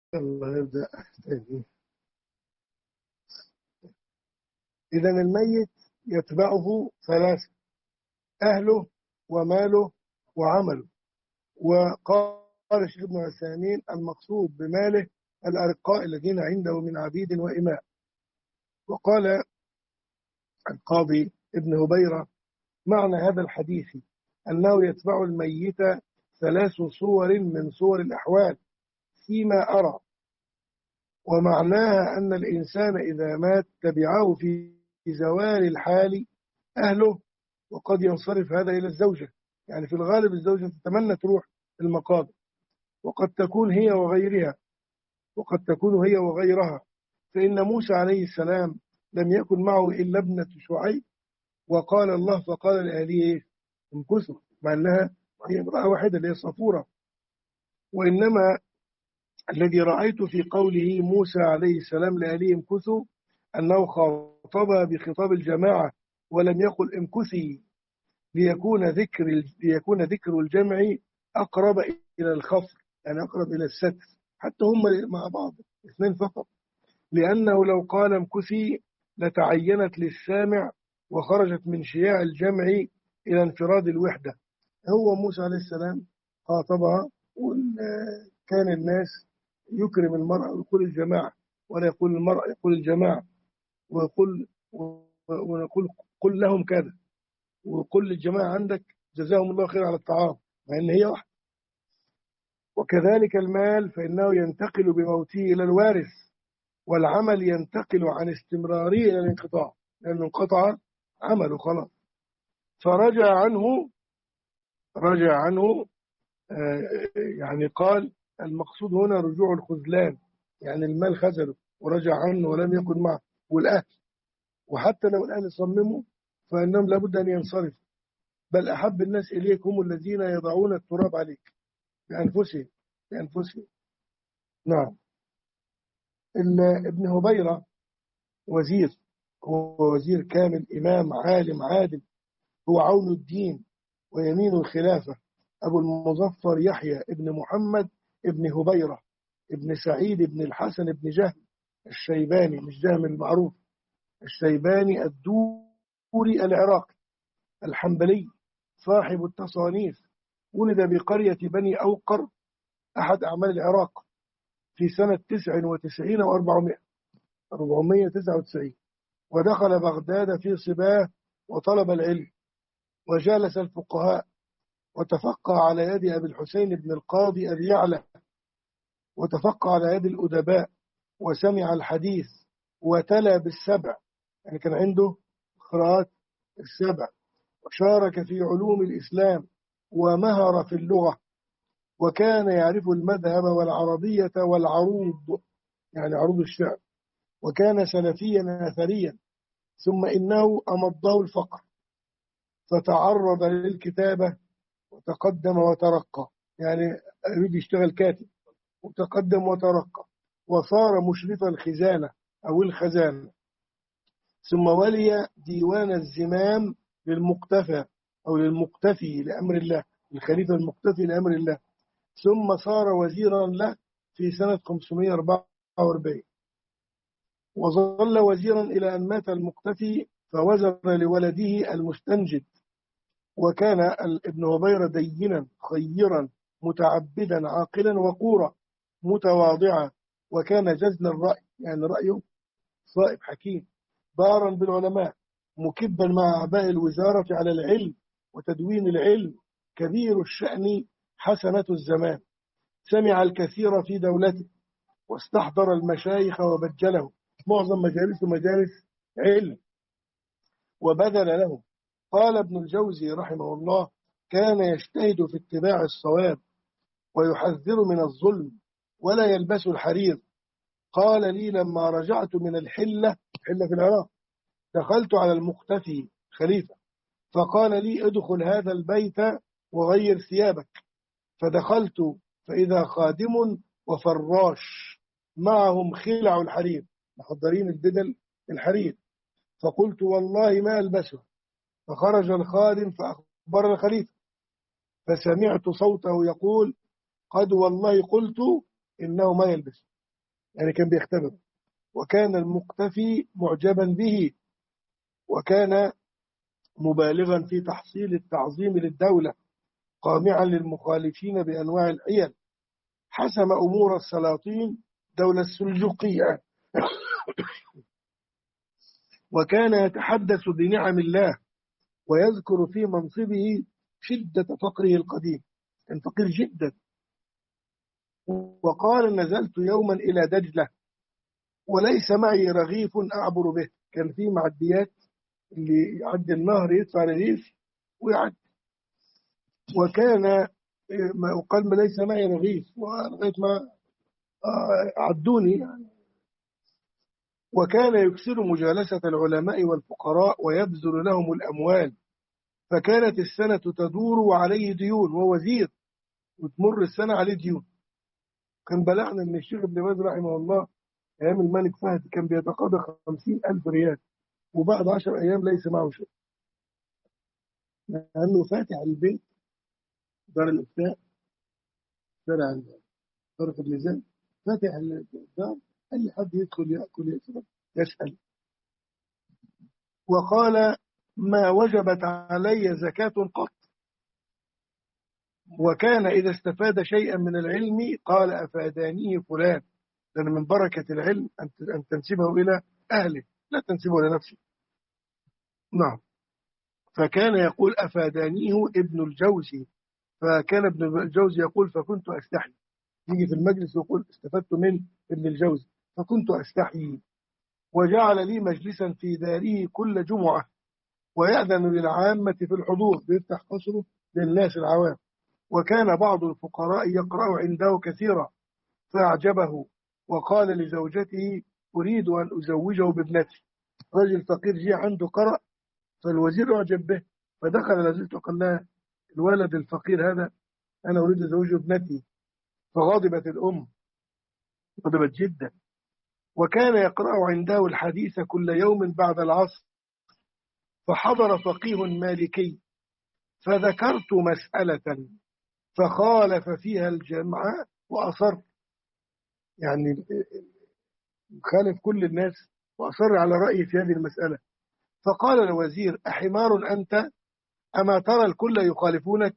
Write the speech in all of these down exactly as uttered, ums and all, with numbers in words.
الله يبدأ تاني. إذا الميت يتبعه ثلاثة: أهله وماله وعمله. وقال الشيخ ابن عثيمين: المقصود بماله الأرقاء الذين عنده من عبيد وإماء. وقال القاضي ابن هبيرة: معنى هذا الحديث أنه يتبع الميت ثلاث صور من صور الأحوال فيما أرى، ومعناها أن الإنسان إذا مات تبعه في زوال الحال أهله، وقد ينصرف هذا إلى الزوجة. يعني في الغالب الزوجة تتمنى تروح المقابر، وقد تكون هي وغيرها وقد تكون هي وغيرها فإن موسى عليه السلام لم يكن معه إلا ابنة شعيب، وقال الله فقال لأهله امكثوا، مع أنها هي امرأة واحدة اللي هي صفورة. وإنما الذي رأيت في قوله موسى عليه السلام لأهله امكثوا أنه خاطبها بخطاب الجماعة ولم يقل امكثي، ليكون ذكر ليكون ذكر الجمع أقرب إلى الخفر، يعني أقرب إلى الستر، حتى هم مع بعض اثنين فقط، لأنه لو قال امكثي لتعينت للسامع وخرجت من شياع الجمع إلى انفراد الوحدة. هو موسى عليه السلام خاطبها، وكان الناس يكرم المرأة ويقول الجماعة، ولا يقول المرأة يقول الجماعة، ويقول ونقول قل لهم كذا، وقل للجماعة عندك جزاهم الله خير على الطعام، مع أن هي واحدة. وكذلك المال فإنه ينتقل بموته إلى الوارث، والعمل ينتقل عن استمراره إلى الانقطاع، لأنه انقطع عمله خلاص. فرجع عنه رجع عنه آه يعني قال المقصود هنا رجوع الخذلان، يعني المال خذله ورجع عنه ولم يكن معه، والأهل. وحتى لو الأهل صمموا فإنهم لابد أن ينصرفوا، بل أحب الناس إليك هم الذين يضعون التراب عليك بأنفسهم بأنفسهم نعم. ابن هبيرة وزير، هو وزير كامل، إمام عالم عادل، هو عون الدين ويمين الخلافة، أبو المظفر يحيى ابن محمد ابن هبيرة ابن سعيد ابن الحسن ابن جهم الشيباني، مش جهم المعروف، الشيباني الدوري العراقي الحنبلي صاحب التصانيف. ولد بقرية بني أوقر أحد أعمال العراق في سنة تسع وتسعين وأربعمائة أربعمائة وتسعة وتسعين، ودخل بغداد في صباه وطلب العلم وجالس الفقهاء، وتفقه على يد أبي الحسين بن القاضي أبي يعلى، وتفقه على يد الأدباء، وسمع الحديث وتلا بالسبع، يعني كان عنده قراءات السبع، وشارك في علوم الإسلام ومهر في اللغة، وكان يعرف المذهب والعربية والعروض، يعني عروض الشعر، وكان سلفيا أثريا. ثم إنه أمضه الفقر فتعرض للكتابة وتقدم وترقى، يعني يريد يشتغل كاتب، وتقدم وترقى وصار مشرف الخزانة أو الخزانة. ثم ولي ديوان الزمام للمقتفى أو للمقتفي لأمر الله، الخليفة المقتفي لأمر الله. ثم صار وزيرا له في سنة خمسمائة وأربعة وأربعين، وظل وزيرا إلى أن مات المقتفي فوزر لولده المستنجد. وكان ابن هبيرة دينا خيرا متعبدا عاقلا وقورا متواضعا، وكان جزل الرأي، يعني رأيه صائب حكيم، بارا بالعلماء، مكبا مع أعباء الوزارة على العلم وتدوين العلم، كبير الشأن حسنة الزمان، سمع الكثير في دولته واستحضر المشايخ وبجله، معظم مجالس مجالس علم وبذل لهم. قال ابن الجوزي رحمه الله: كان يجتهد في اتباع الصواب ويحذر من الظلم ولا يلبس الحرير. قال لي لما رجعت من الحلة حلة في العراق دخلت على المختفي خليفة، فقال لي ادخل هذا البيت وغير ثيابك، فدخلت فإذا خادم وفراش معهم خلع الحرير، محضرين البدل الحرير، فقلت والله ما ألبسه. فخرج الخادم فأخبر الخليفة، فسمعت صوته يقول قد والله قلت إنه ما يلبس. يعني كان بيختبر. وكان المقتفي معجبا به، وكان مبالغا في تحصيل التعظيم للدولة، قامعا للمخالفين بأنواع الحيل، حسم أمور السلاطين دولة السلجوقية، وكان يتحدث بنعم الله ويذكر في منصبه شدة فقره القديم، كان فقير جدا. وقال نزلت يوما إلى دجلة وليس معي رغيف أعبر به، كان في معديات اللي يعدي النهر يدفع رغيف ويعدي، وكان وقال ليس معي رغيف لغاية ما عدوني يعني. وكان يكثر مجالسة العلماء والفقراء ويبذل لهم الأموال، فكانت السنة تدور وعليه ديون، وهو وزير وتمر السنة عليه ديون. كان بلغنا من الشيخ ابن باز رحمه الله أيام الملك فهد كان بيتقاضى خمسين ألف ريال، وبعد عشر أيام ليس معه شيء، لأنه فاتح البيت دار الإفتاء شارع طرف الميزان، فاتح الدار أي حد يدخل يأكل يشرب يسأل. وقال ما وجبت علي زكاة قط، وكان إذا استفاد شيئا من العلم قال أفادانيه فلان، لأن من بركة العلم أن تنسبه إلى أهله لا تنسبه لنفسه. نعم. فكان يقول أفادانيه ابن الجوزي، فكان ابن الجوزي يقول فكنت أستحي، يجي في المجلس ويقول استفدت من ابن الجوزي فكنت أستحي. وجعل لي مجلسا في داره كل جمعة، ويأذن للعامة في الحضور، بيفتح قصره للناس العوام. وكان بعض الفقراء يقرأ عنده كثيرا فأعجبه، وقال لزوجته أريد أن أزوجه بابنتي. رجل فقير جه عنده قرأ، فالوزير أعجب به، فدخل على زوجته وقال لها الولد الفقير هذا أنا أريد أزوجه ابنتي. فغضبت الأم، غضبت جدا. وكان يقرأ عنده الحديث كل يوم بعد العصر. فحضر فقيه مالكي فذكرت مسألة فخالف فيها الجمع وأصر، يعني خالف كل الناس وأصر على رأيه في هذه المسألة. فقال الوزير أحمار أنت أما ترى الكل يخالفونك؟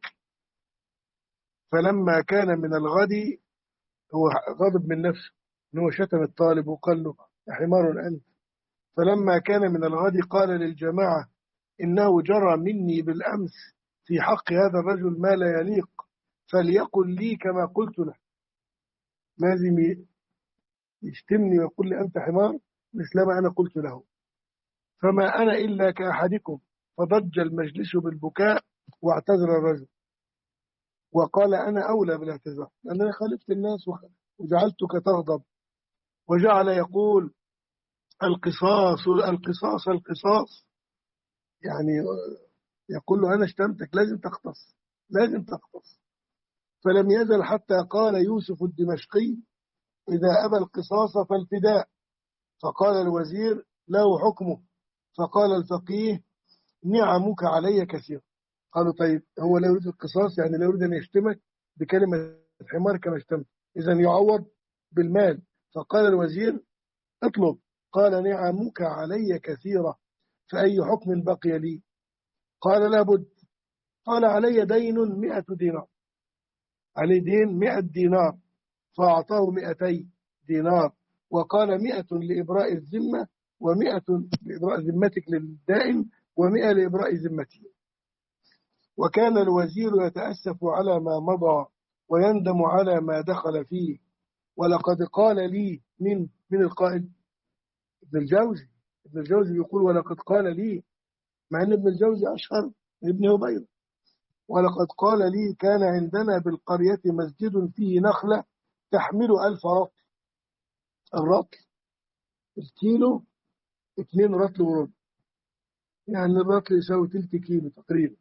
فلما كان من الغد، هو غضب من نفسه أنه شتم الطالب وقال له أحمار أنت. فلما كان من الغد قال للجماعة إنه جرى مني بالأمس في حق هذا الرجل ما لا يليق، فليقل لي كما قلت له. لازم يشتمني ويقول لي أنت حمار مثلما أنا قلت له. فما أنا إلا كأحدكم. فضج المجلس بالبكاء واعتذر الرجل، وقال أنا أولى بالاعتذار لأنني خالفت الناس وجعلتك تغضب. وجعل يقول القصاص القصاص القصاص، يعني يقول له أنا اشتمتك لازم تقتص لازم تقتص. فلم يزل حتى قال يوسف الدمشقي إذا أبى القصاص فالفداء. فقال الوزير له حكمه. فقال الفقيه نعمك علي كثير. قالوا طيب هو لا يريد القصاص، يعني لا يريد أن يشتمك بكلمة حمار كما اشتمت، إذن يعوض بالمال. فقال الوزير اطلب. قال نعمك علي كثيرة فأي حكم بقي لي؟ قال لابد. قال علي دين مئة دينار، عليه دين مئة دينار. فأعطاه مئتي دينار، وقال مئة لإبراء الذمة ومئة لإبراء ذمتك للدائن ومئة لإبراء ذمتي. وكان الوزير يتأسف على ما مضى ويندم على ما دخل فيه. ولقد قال لي من من القائل ابن الجوزي. ابن الجوزي يقول ولقد قال لي، مع أن ابن الجوزي أشهر من ابن هبيرة. ولقد قال لي كان عندنا بالقرية مسجد فيه نخلة تحمل ألف رطل. الرطل الكيلو اتنين رطل وربع، يعني الرطل يساوي تلت كيلو تقريبا.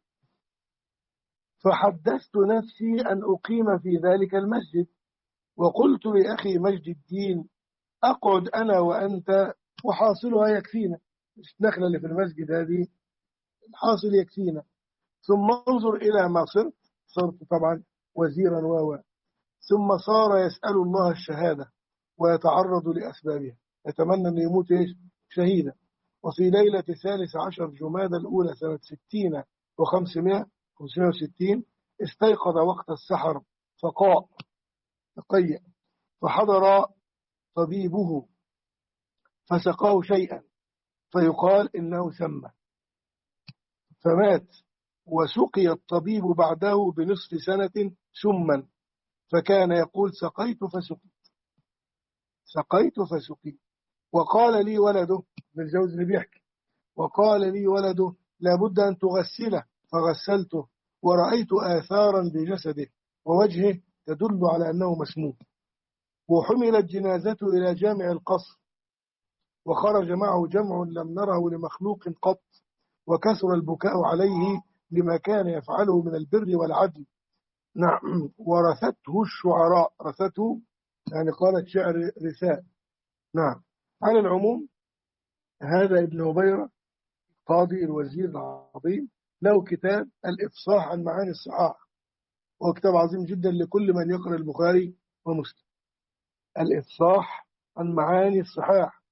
فحدثت نفسي أن أقيم في ذلك المسجد، وقلت لأخي مجد الدين أقعد أنا وأنت وحاصلها يكفينا، النخلة اللي في المسجد هذه الحاصل يكفينا، ثم انظر إلى ما صرت. صرت طبعا وزيرا و ثم صار يسأل الله الشهادة ويتعرض لأسبابها، يتمنى أن يموت إيش شهيدا. وفي ليلة ثالث عشر جمادى الأولى سنة ستين وخمسمائة خمسمائة وستين استيقظ وقت السحر فقاء تقيأ، فحضر طبيبه فسقاه شيئا فيقال إنه سمى، فمات. وسقي الطبيب بعده بنصف سنة سما، فكان يقول سقيت فسقيت سقيت فسقيت. وقال لي ولده، ابن الجوزي بيحكي، وقال لي ولده لابد أن تغسله، فغسلته ورأيت آثارا بجسده ووجهه تدل على أنه مسموم. وحملت جنازته إلى جامع القصر، وخرج معه جمع لم نره لمخلوق قط، وكثر البكاء عليه لما كان يفعله من البر والعدل. نعم. ورثته الشعراء، رثته يعني قالت شعر رثاء. نعم. على العموم هذا ابن هبيرة قاضي الوزير العظيم له كتاب الإفصاح عن معاني الصحاح، وهو كتاب عظيم جدا لكل من يقرأ البخاري ومسلم. الإفصاح عن معاني الصحاح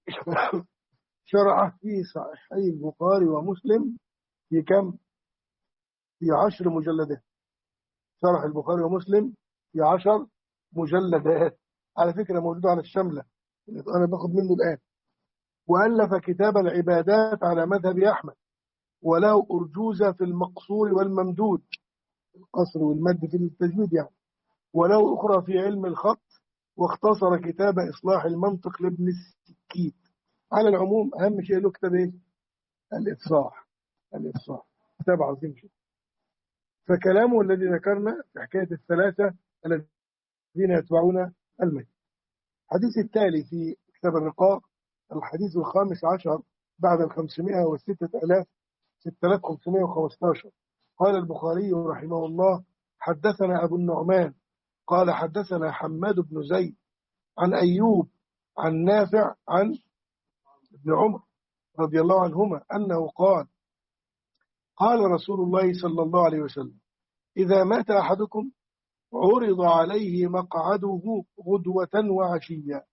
شرع في صحيح البخاري ومسلم في كم؟ في عشر مجلدات. شرح البخاري ومسلم في عشر مجلدات، على فكرة موجودة على الشملة، أنا باخد منه الآن. وألف كتاب العبادات على مذهب أحمد، وله أرجوزة في المقصور والممدود، القصر والمد في التجويد يعني، وله أخرى في علم الخط، واختصر كتاب إصلاح المنطق لابن السكيت. على العموم أهم شيء له كتاب إيه؟ الإفصاح. الإفصاح كتاب عظيم جدا. فكلامه الذي ذكرنا في حكاية الثلاثة الذين يتبعون الميت. الحديث التالي في كتاب الرقاق، الحديث الخامس عشر بعد الخمسمائة والستة آلاف ستة آلاف وخمسمائة وخمسة عشر. قال البخاري رحمه الله حدثنا أبو النعمان قال حدثنا حماد بن زيد عن أيوب عن نافع عن ابن عمر رضي الله عنهما أنه قال قال رسول الله صلى الله عليه وسلم إذا مات أحدكم عرض عليه مقعده غدوة وعشية.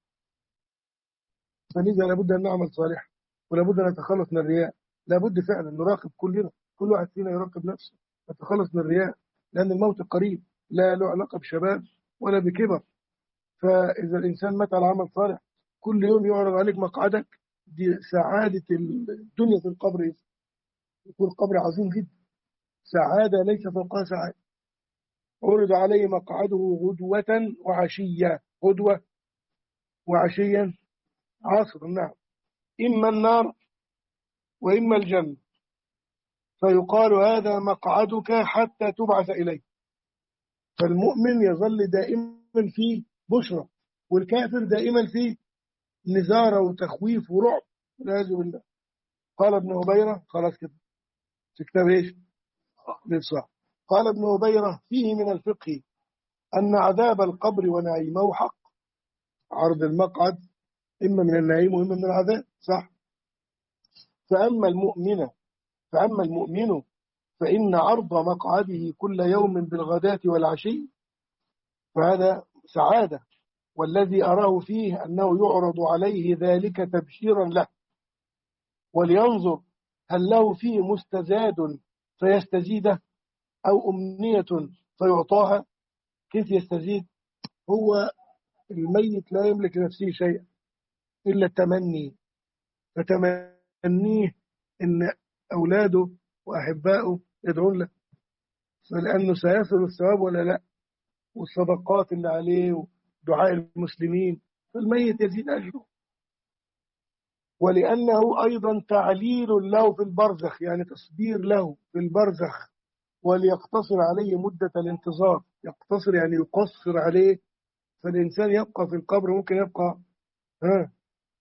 فلذا لابد أن نعمل صالحا، ولابد أن نتخلص من الرياء. لابد فعلا نراقب كلنا، كل واحد فينا يراقب نفسه، نتخلص من الرياء، لأن الموت قريب، لا له علاقة بشباب ولا بكبر. فإذا الإنسان مات على عمل صالح كل يوم يعرض عليك مقعدك، دي سعادة الدنيا في القبر، يكون القبر عظيم جدا، سعادة ليس فوقها سعادة. عرض عليه مقعده غدوة وعشية، غدوة وعشيا عصر، نعم، إما النار وإما الجنة، فيقال هذا مقعدك حتى تبعث إليه. فالمؤمن يظل دائما في بشرى، والكافر دائما في نزارة وتخويف ورعب والعياذ بالله. قال ابن هبيرة، خلاص كده في كتاب ايش؟ الإفصاح. قال ابن هبيرة فيه من الفقه أن عذاب القبر ونعيمه حق. عرض المقعد إما من النعيم وإما من العذاب، صح. فأما المؤمن فأما المؤمن فإن عرض مقعده كل يوم بالغداة والعشي فهذا سعادة، والذي أراه فيه أنه يعرض عليه ذلك تبشيرا له، ولينظر هل له فيه مستزاد فيستزيده أو أمنية فيعطاها. كيف يستزيد؟ هو الميت لا يملك نفسه شيئا إلا التمني، فتمنيه إن أولاده وأحبائه يدعون له، فلأنه سيصل الثواب ولا لا، والصدقات اللي عليه ودعاء المسلمين، فالميت يزيد أجره. ولأنه أيضا تعليل له في البرزخ، يعني تصبير له في البرزخ، وليقتصر عليه مدة الانتظار، يقتصر يعني يقصر عليه، فالإنسان يبقى في القبر ممكن يبقى ها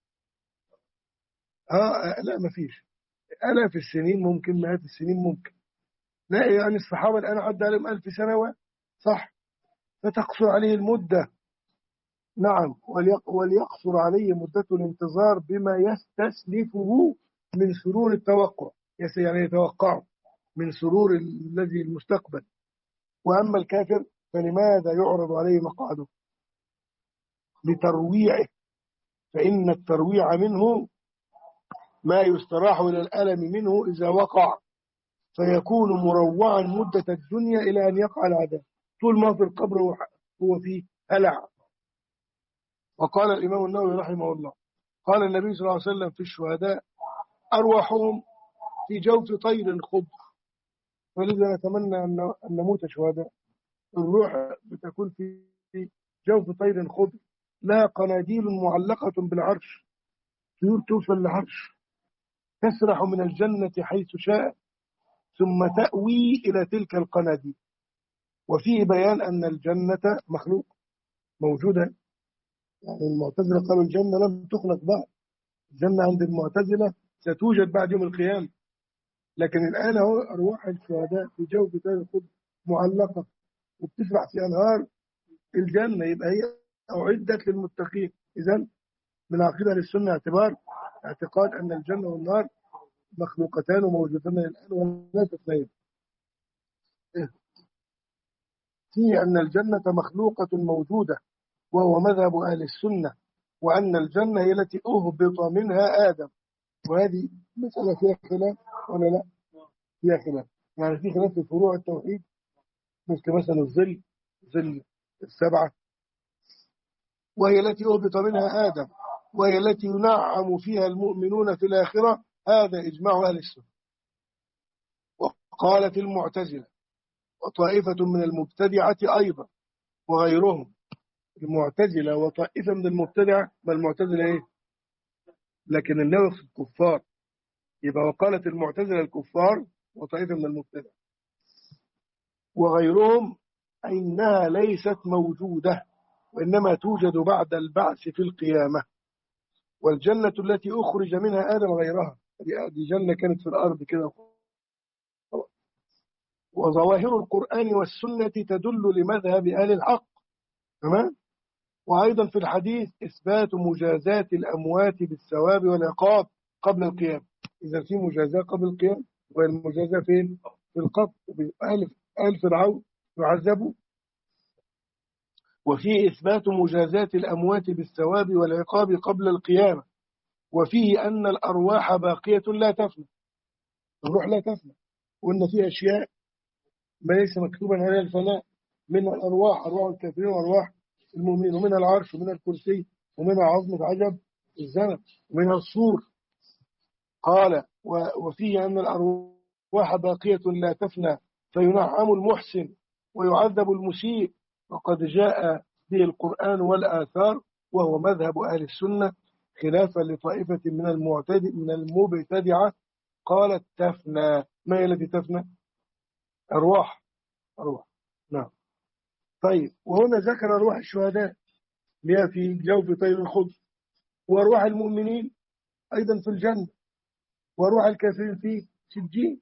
ها لا ما فيش آلاف السنين، ممكن مئات السنين ممكن، لا يعني الصحابة الآن عدى عليهم ألف سنة صح، فتقصر عليه المدة. نعم. وليقصر عليه مدة الانتظار بما يستسلفه من سرور التوقع، يعني يتوقعه من سرور الذي المستقبل. وأما الكافر فلماذا يعرض عليه مقعده؟ لترويعه، فإن الترويع منه ما يستراح إلى الألم منه إذا وقع، فيكون مروعا مدة الدنيا إلى أن يقع العذاب. طول ما في القبر هو فيه هلع. وقال الإمام النووي رحمه الله: قال النبي صلى الله عليه وسلم في الشهداء: أرواحهم في جوف طير خضر. ولذا نتمنى أن نموت شهداء. الروح بتكون في جوف طير خضر، لا قناديل معلقة بالعرش، طيور توصل للعرش، تسرح من الجنة حيث شاء ثم تأوي إلى تلك القناديل. وفيه بيان أن الجنة مخلوق موجودة. يعني المعتزلة قالوا الجنة لم تخلق بعد، الجنة عند المعتزلة ستوجد بعد يوم القيامة، لكن الآن هو أرواح الشهداء في جوف طير خضر معلقة وبتسرح في أنهار الجنة، يبقى هي أعدت للمتقين. إذن من عقيدة للسنة اعتبار اعتقاد أن الجنة والنار مخلوقتان وموجودتان الآن ولا تتغير. فيه أن الجنة مخلوقة موجودة وهو مذهب أهل السنة، وأن الجنة هي التي أهبط منها آدم. وهذه مسألة فيها خلاف ولا لا؟ فيها خلاف، يعني في خلاف في فروع التوحيد، مثل مثلا الظل، ظل السبعة، وهي التي أهبط منها آدم، وهي التي ينعم فيها المؤمنون في الآخرة. هذا إجماع أهل السنة. وقالت المعتزلة وطائفة من المبتدعة أيضا وغيرهم. المعتزلة وطائفة من المبتدعة، ما المعتزلة إيه؟ لكن النووي في الكفار، يبقى وقالت المعتزلة الكفار وطائفة من المبتدعة وغيرهم إنها ليست موجودة، وإنما توجد بعد البعث في القيامة. والجنة التي أخرج منها آدم غيرها، دي جنة كانت في الأرض كده. وظواهر القرآن والسنة تدل لمذهب أهل الحق. تمام. وأيضا في الحديث إثبات مجازات الأموات بالثواب والعقاب قبل القيام. إذا في مجازاة قبل القيام، والمجازاة فين؟ في القبر. أهل أهل فرعون يعذبوا. وفيه إثبات مجازات الأموات بالثواب والعقاب قبل القيامة. وفيه أن الأرواح باقية لا تفنى، الروح لا تفنى، وأن فيه أشياء ما ليس مكتوبا عليها الفناء، من الأرواح، أرواح الكافرين وأرواح المؤمنين، ومن العرش ومن الكرسي ومن عظمة عجب الزمن ومن الصور. قال: وفيه أن الأرواح باقية لا تفنى، فينعم المحسن ويعذب المسيء، وقد جاء به القرآن والآثار، وهو مذهب أهل السنة، خلافا لطائفة من المعتدل من المبتدعة قالت تفنى. ما هي التي تفنى؟ أرواح أرواح نعم. طيب، وهنا ذكر أرواح الشهداء اللي هي في جوف طير الخضر، وأرواح المؤمنين أيضا في الجنة، وأرواح الكافرين في سجين.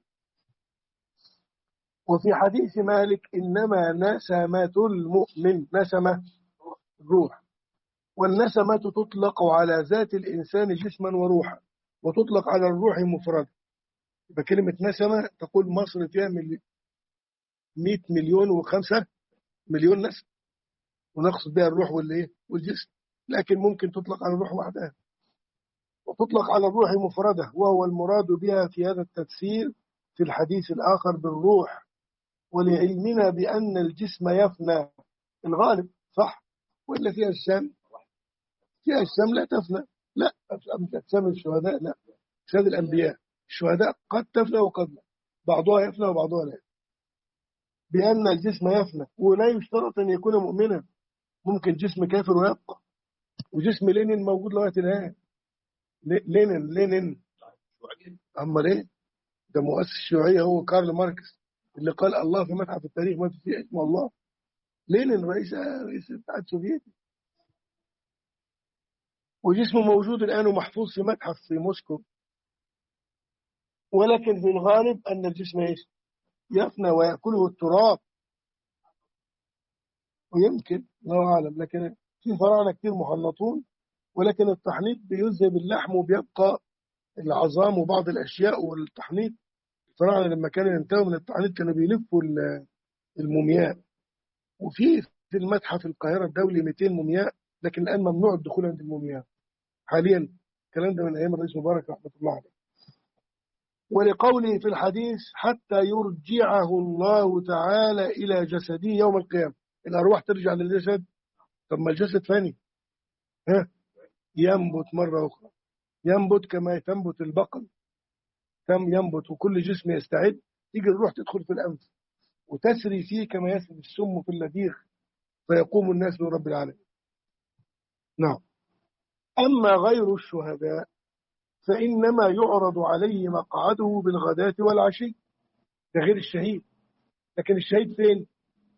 وفي حديث مالك: إنما نسمة المؤمن، نسمة الروح، والنسمة تطلق على ذات الإنسان جسما وروحا، وتطلق على الروح مفردا. بكلمة نسمة تقول مصر فيها مئة مليون وخمسة مليون نسمة، ونقصد بها الروح والإيه والجسم، لكن ممكن تطلق على الروح وحدها، وتطلق على الروح مفردة، وهو المراد بها في هذا التفسير في الحديث الآخر بالروح. ولعلمنا بأن الجسم يفنى الغالب، صح؟ وإلا فيها الشام، فيها الشام لا تفنى، لا أجسام الشهداء، لا أجساد الأنبياء. الشهداء قد تفنى وقد لا، بعضها يفنى وبعضها لا. بأن الجسم يفنى، ولا يشترط أن يكون مؤمنا، ممكن جسم كافر ويبقى. وجسم لينين موجود لغاية الآن. لينين لينين أما ليه؟ ده مؤسس الشيوعية هو كارل ماركس، اللي قال الله في متحف التاريخ ما فيه اسم الله. لينين رئيس رئيس الاتحاد السوفيتي، وجسمه موجود الآن ومحفوظ في متحف في موسكو. ولكن في الغالب أن الجسم ايش؟ يفنى ويأكله التراب، ويمكن الله أعلم. لكن في فراعنة كتير محنطون، ولكن التحنيط بيذهب اللحم وبيبقى العظام وبعض الأشياء. والتحنيط الفراعنة لما كانوا ينتهوا من التحنيط كانوا بيلفوا المومياء. وفي في المتحف القاهرة الدولي مئتين مومياء لكن الآن ممنوع الدخول عند المومياء حاليا. الكلام ده من أيام الرئيس مبارك رحمة الله عليه. ولقوله في الحديث حتى يرجعه الله تعالى إلى جسده يوم القيامة. الأرواح ترجع للجسد. طب ما الجسد فاني، ها، ينبت مرة أخرى، ينبت كما تنبت البقل، تم ينبت وكل جسم يستعد، تيجي الروح تدخل في الأنف وتسري فيه كما يسري السم في اللذيذ فيقوم الناس برب العالمين. نعم. أما غير الشهداء فإنما يعرض عليه مقعده بالغداة والعشي، ده غير الشهيد. لكن الشهيد فين؟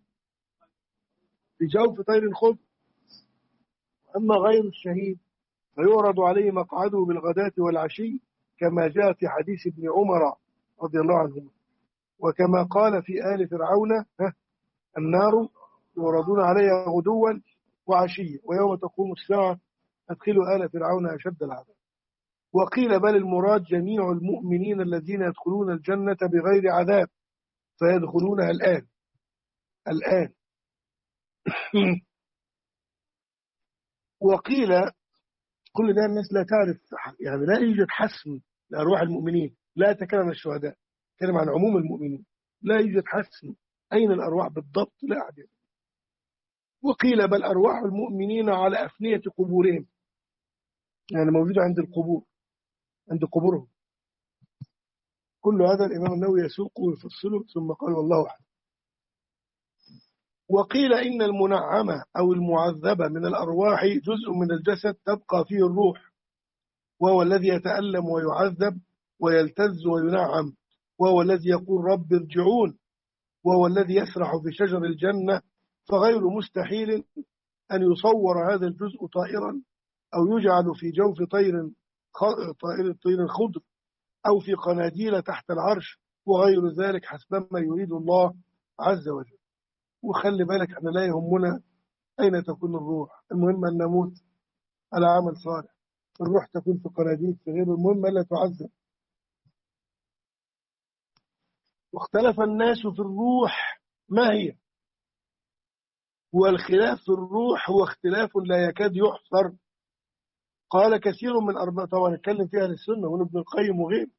في جوف طير الخضر. أما غير الشهيد فيعرض عليه مقعده بالغداة والعشي كما جاء في حديث ابن عمر رضي الله عنهما، وكما قال في آل فرعون النار يعرضون عليها غدوا وعشيا ويوم تقوم الساعة أدخلوا آل فرعون أشد العذاب. وقيل بل المراد جميع المؤمنين الذين يدخلون الجنة بغير عذاب فيدخلونها الآن الآن وقيل كل ده الناس لا تعرف، يعني لا يوجد حسم لأرواح المؤمنين، لا أتكلم عن الشهداء، أتكلم عن عموم المؤمنين، لا يوجد حسم أين الأرواح بالضبط، لا أعلم. وقيل بل أرواح المؤمنين على أفنية قبورهم، يعني موجودة عند القبور، عند قبورهم. كل هذا الإمام النووي يسوقه ويفصله ثم قال والله أعلم. وقيل إن المنعمة أو المعذبة من الأرواح جزء من الجسد تبقى فيه الروح، وهو الذي يتألم ويعذب ويلتز وينعم، وهو الذي يقول رب ارجعون، وهو الذي يسرح في شجر الجنة. فغير مستحيل أن يصور هذا الجزء طائرا أو يجعل في جوف طير طائر طير خضر أو في قناديل تحت العرش وغير ذلك حسبما يريد الله عز وجل. وخلي بالك احنا لا يهمنا أين تكون الروح، المهم أن نموت على عمل صالح. الروح تكون في قناديل في غير، المهم ألا تعذب. واختلف الناس في الروح ما هي، والخلاف في الروح هو اختلاف لا يكاد يحصر. قال كثير من أرباب، طبعا نتكلم فيها للسنة وابن القيم وغيره،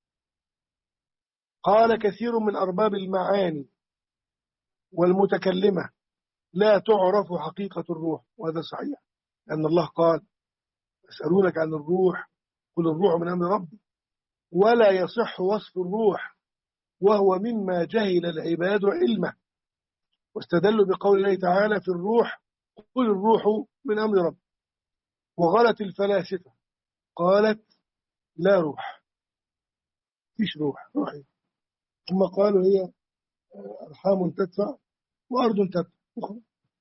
قال كثير من أرباب المعاني والمتكلمة لا تعرف حقيقة الروح، وهذا صحيح، لأن الله قال يسألونك عن الروح قل الروح من أمر ربي، ولا يصح وصف الروح وهو مما جهل العباد علمه. واستدلوا بقول الله تعالى في الروح قل الروح من أمر ربي. وغلت الفلاسفة قالت لا روح، فيش روح، روحي. ثم قالوا هي أرحام تدفع وأرض تدفع.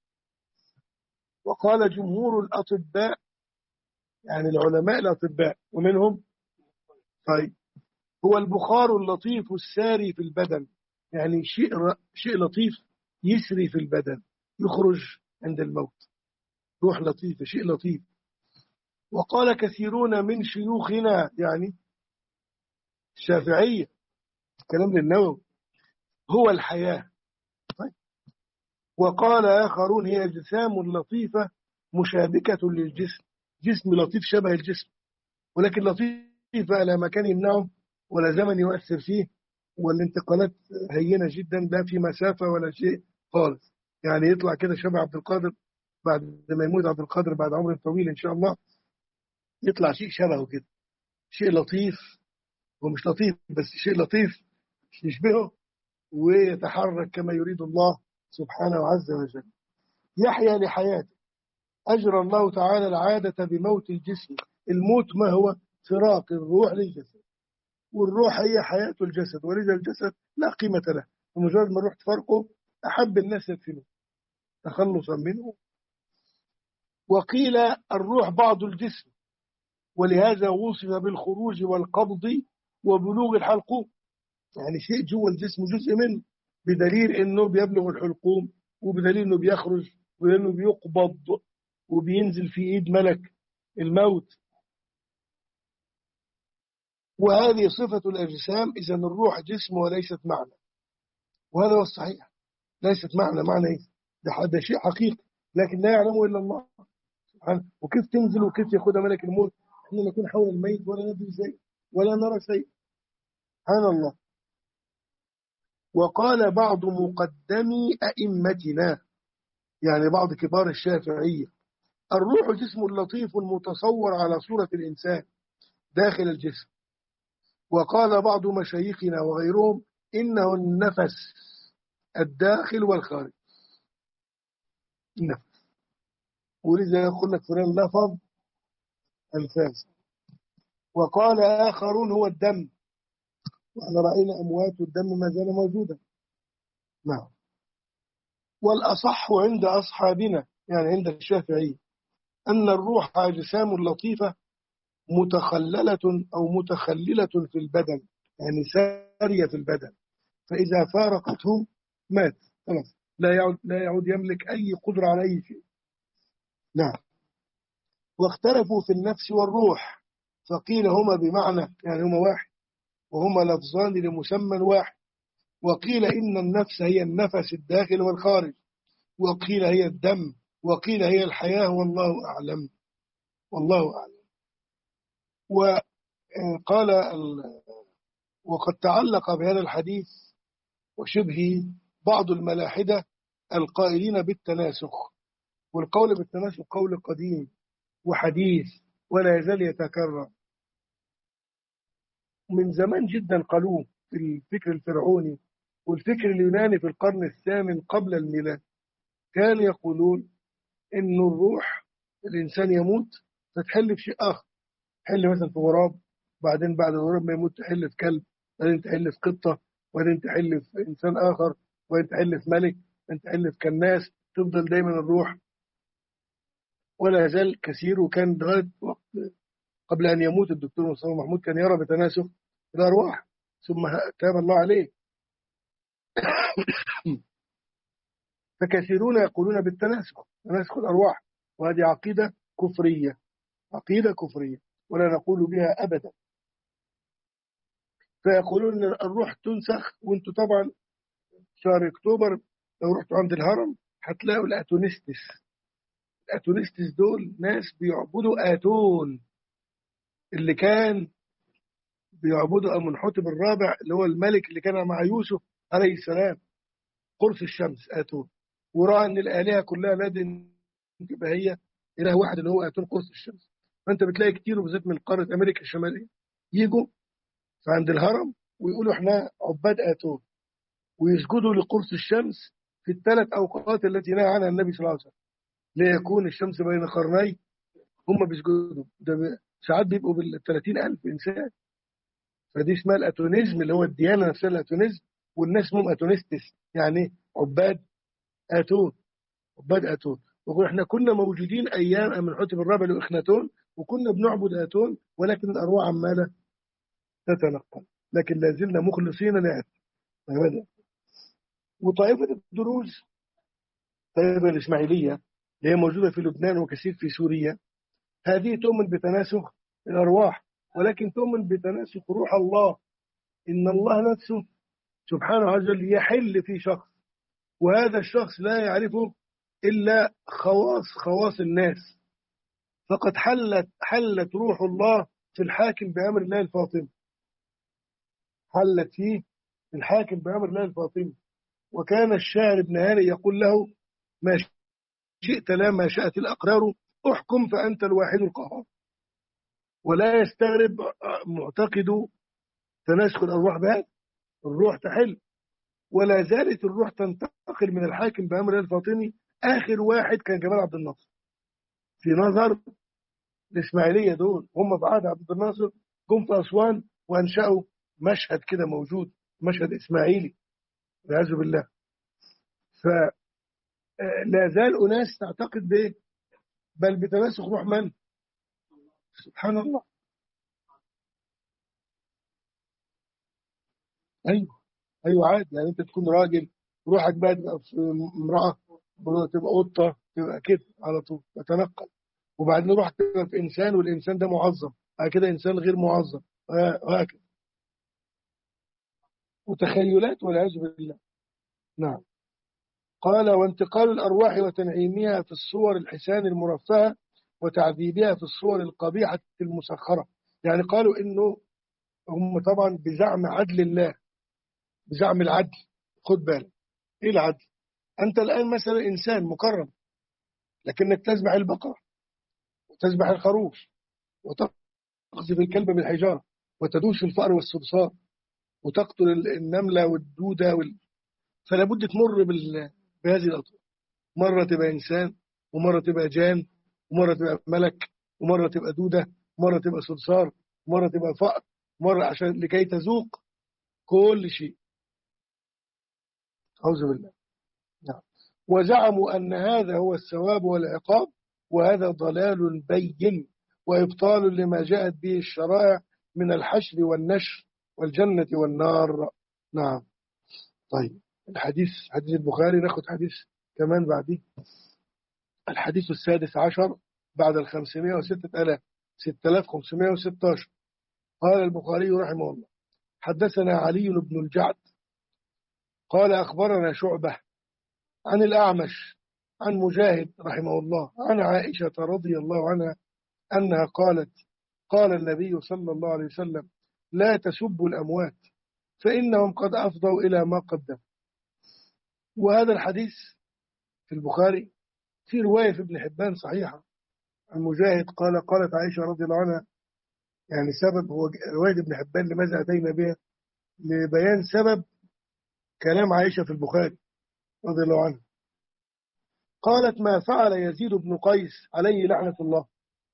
وقال جمهور الأطباء، يعني العلماء الأطباء ومنهم، طيب، هو البخار اللطيف الساري في البدن، يعني شيء شيء لطيف يسري في البدن يخرج عند الموت، روح لطيفة، شيء لطيف. وقال كثيرون من شيوخنا، يعني الشافعية، كلام للنووي، هو الحياة. طيب. وقال آخرون هي أجسام لطيفة مشابكة للجسم، جسم لطيف شبه الجسم، ولكن لطيف لا مكان يمنعه ولا زمن يؤثر فيه، والانتقالات هينة جدا، لا في مسافة ولا شيء خالص. يعني يطلع كده شبه عبد القادر بعد ما يموت عبد القادر بعد عمر طويل إن شاء الله، يطلع شيء شبهه كده، شيء لطيف ومش لطيف بس شيء لطيف يشبهه ويتحرك كما يريد الله سبحانه عز وجل. يحيا لحياته، أجرى الله تعالى العادة بموت الجسم. الموت ما هو؟ فراق الروح للجسد، والروح هي حياة الجسد، ولذا الجسد لا قيمة له، ومجرد ما الروح تفرقه أحب الناس يدفنه تخلصا منه. وقيل الروح بعض الجسم، ولهذا وصف بالخروج والقبض وبلوغ الحلقوم، يعني شيء جوه الجسم جزء منه، بدليل انه بيبلغ الحلقوم، وبدليل انه بيخرج، وانه بيقبض وبينزل في ايد ملك الموت. وهذه صفة الأجسام، إذا الروح جسم وليست معنى، وهذا هو الصحيح، ليست معنى. معنى إيه؟ ده, ده شيء حقيقي لكن لا يعلمه إلا الله سبحان، وكيف تنزل وكيف ياخدها ملك الموت احنا نكون حول الميت ولا ندري شيء ولا نرى شيء. سبحان الله. وقال بعض مقدمي أئمتنا، يعني بعض كبار الشافعية: الروح جسم لطيف متصور على صورة الإنسان داخل الجسم. وقال بعض مشايخنا وغيرهم: إنه النفس الداخل والخارج. النفس، ولذا يقول لك فلان لفظ أنفاس. وقال آخرون: هو الدم، وإحنا رأينا أموات والدم ما زال موجودا. نعم. والأصح عند أصحابنا، يعني عند الشافعي، أن الروح أجسام لطيفة متخللة أو متخللة في البدن، يعني سارية في البدن، فإذا فارقتهم مات خلاص، لا يعود لا يعود يملك أي قدرة على أي شيء. نعم. واختلفوا في النفس والروح، فقيل هما بمعنى، يعني هما واحد، وهما لفظان لمسمى واحد. وقيل إن النفس هي النفس الداخل والخارج، وقيل هي الدم، وقيل هي الحياة، والله أعلم. والله أعلم. وقال ال... وقد تعلق بهذا الحديث وشبهه بعض الملاحدة القائلين بالتناسخ. والقول بالتناسخ قول قديم وحديث ولا يزال يتكرر من زمان جدا، قالوه في الفكر الفرعوني والفكر اليوناني في القرن الثامن قبل الميلاد. كانوا يقولون إن الروح الإنسان يموت فتحل في شيء آخر، تحل مثلا في غراب، بعدين بعد الغراب ما يموت تحل في كلب، بعدين تحل في قطة، وبعدين تحل في إنسان آخر، وبعدين تحل في ملك، وبعدين تحل في كناس، تفضل دايما الروح. ولا يزال كثير. وكان لغاية وقت قبل أن يموت الدكتور مصطفى محمود كان يرى بتناسخ الأرواح، ثم تاب الله عليه. فكثيرون يقولون بالتناسخ، تناسخ الأرواح، وهذه عقيدة كفرية، عقيدة كفرية ولا نقول بها أبدا. فيقولون أن الروح تنسخ. وانتم طبعا شهر أكتوبر لو رحتوا عند الهرم هتلاقوا الأتونستس. الأتونستس دول ناس بيعبدوا آتون، اللي كان بيعبدوا أمنحتب الرابع اللي هو الملك اللي كان مع يوسف عليه السلام، قرص الشمس آتون. ورأى أن الآلهة كلها لازم تبقى هي إله واحد اللي هو آتون قرص الشمس. فأنت بتلاقي كتير وبالذات من قارة أمريكا الشمالية يجوا عند الهرم ويقولوا إحنا عباد آتون، ويسجدوا لقرص الشمس في الثلاث أوقات التي نهى عنها النبي صلى الله عليه وسلم، ليكون الشمس بين قرني. هم بيسجدوا ده ب- ساعات بيبقوا بال ثلاثين ألف إنسان. فدي اسمها الأتونيزم، اللي هو الديانة نفسها الأتونيزم. والناس اسمهم أتونستس، يعني عباد آتون، عباد آتون. ويقول احنا كنا موجودين أيام أمنحتب الرابع وإخناتون، وكنا بنعبد آتون، ولكن الأرواح عمالة تتنقل، لكن لا زلنا مخلصين لأبدا. وطائفة الدروز، الطائفة الإسماعيلية اللي هي موجودة في لبنان وكثير في سوريا، هذه تؤمن بتناسخ الأرواح، ولكن تؤمن بتناسخ روح الله. إن الله نفسه سبحانه عز وجل يحل في شخص، وهذا الشخص لا يعرفه إلا خواص خواص الناس. فقد حلت حلت روح الله في الحاكم بأمر الله الفاطمي، حلت فيه الحاكم بأمر الله الفاطمي. وكان الشاعر ابن هاني يقول له: ما شئت لا ما شاءت الأقرار، احكم فأنت الواحد القهار. ولا يستغرب معتقد تناسخ الأرواح بهذا، الروح تحل. ولا زالت الروح تنتقل من الحاكم بأمر الله الفاطمي. آخر واحد كان جمال عبد الناصر في نظر الإسماعيلية. دول هم في عهد عبد الناصر جم في أسوان وأنشأوا مشهد كده موجود، مشهد إسماعيلي والعياذ بالله. فلا زال أناس تعتقد بإيه؟ بل بتناسخ روح من؟ سبحان الله. أيوه، أيوه عادي. يعني أنت تكون راجل روحك بقى تبقى في امرأة، تبقى قطة، تبقى كده على طول تتنقل. وبعدين روح تبقى في إنسان، والإنسان ده معظم، بعد كده إنسان غير معظم، وهكذا. وتخيلات والعياذ بالله. نعم. قال: وانتقال الأرواح وتنعيمها في الصور الحسان المرفهة وتعذيبها في الصور القبيحة المسخرة. يعني قالوا إنه هم طبعا بزعم عدل الله، بزعم العدل. خد بالك إيه العدل؟ أنت الآن مثلا إنسان مكرم، لكنك تذبح البقرة وتذبح الخروف وتقذف الكلب بالحجارة وتدوش الفأر والصرصار وتقتل النملة والدودة وال... فلا بد تمر بال... بهذه الأطوار. مرة تبقى إنسان، ومرة تبقى جان، ومرة تبقى ملك، ومرة تبقى دودة، ومرة تبقى صرصار، ومرة تبقى فأر، مرة عشان لكي تذوق كل شيء. أعوذ بالله. نعم. وزعموا أن هذا هو الثواب والعقاب، وهذا ضلال بين وإبطال لما جاءت به الشرائع من الحشر والنشر والجنة والنار. نعم. طيب الحديث حديث البخاري، ناخد حديث كمان بعديه. الحديث السادس عشر بعد الخمسمائة وستة آلاف، ستة آلاف وخمسمائة وستة عشر. قال البخاري رحمه الله: حدثنا علي بن الجعد قال أخبرنا شعبة عن الأعمش عن مجاهد رحمه الله عن عائشة رضي الله عنها أنها قالت: قال النبي صلى الله عليه وسلم: لا تسبوا الأموات فإنهم قد أفضوا إلى ما قدموا. وهذا الحديث في البخاري في رواية في ابن حبان صحيحة عن مجاهد قال: قالت عائشة رضي الله عنها، يعني سبب هو رواية ابن حبان لماذا أتينا بها؟ لبيان سبب كلام عائشة في البخاري رضي الله عنها. قالت: ما فعل يزيد بن قيس عليه لعنة الله؟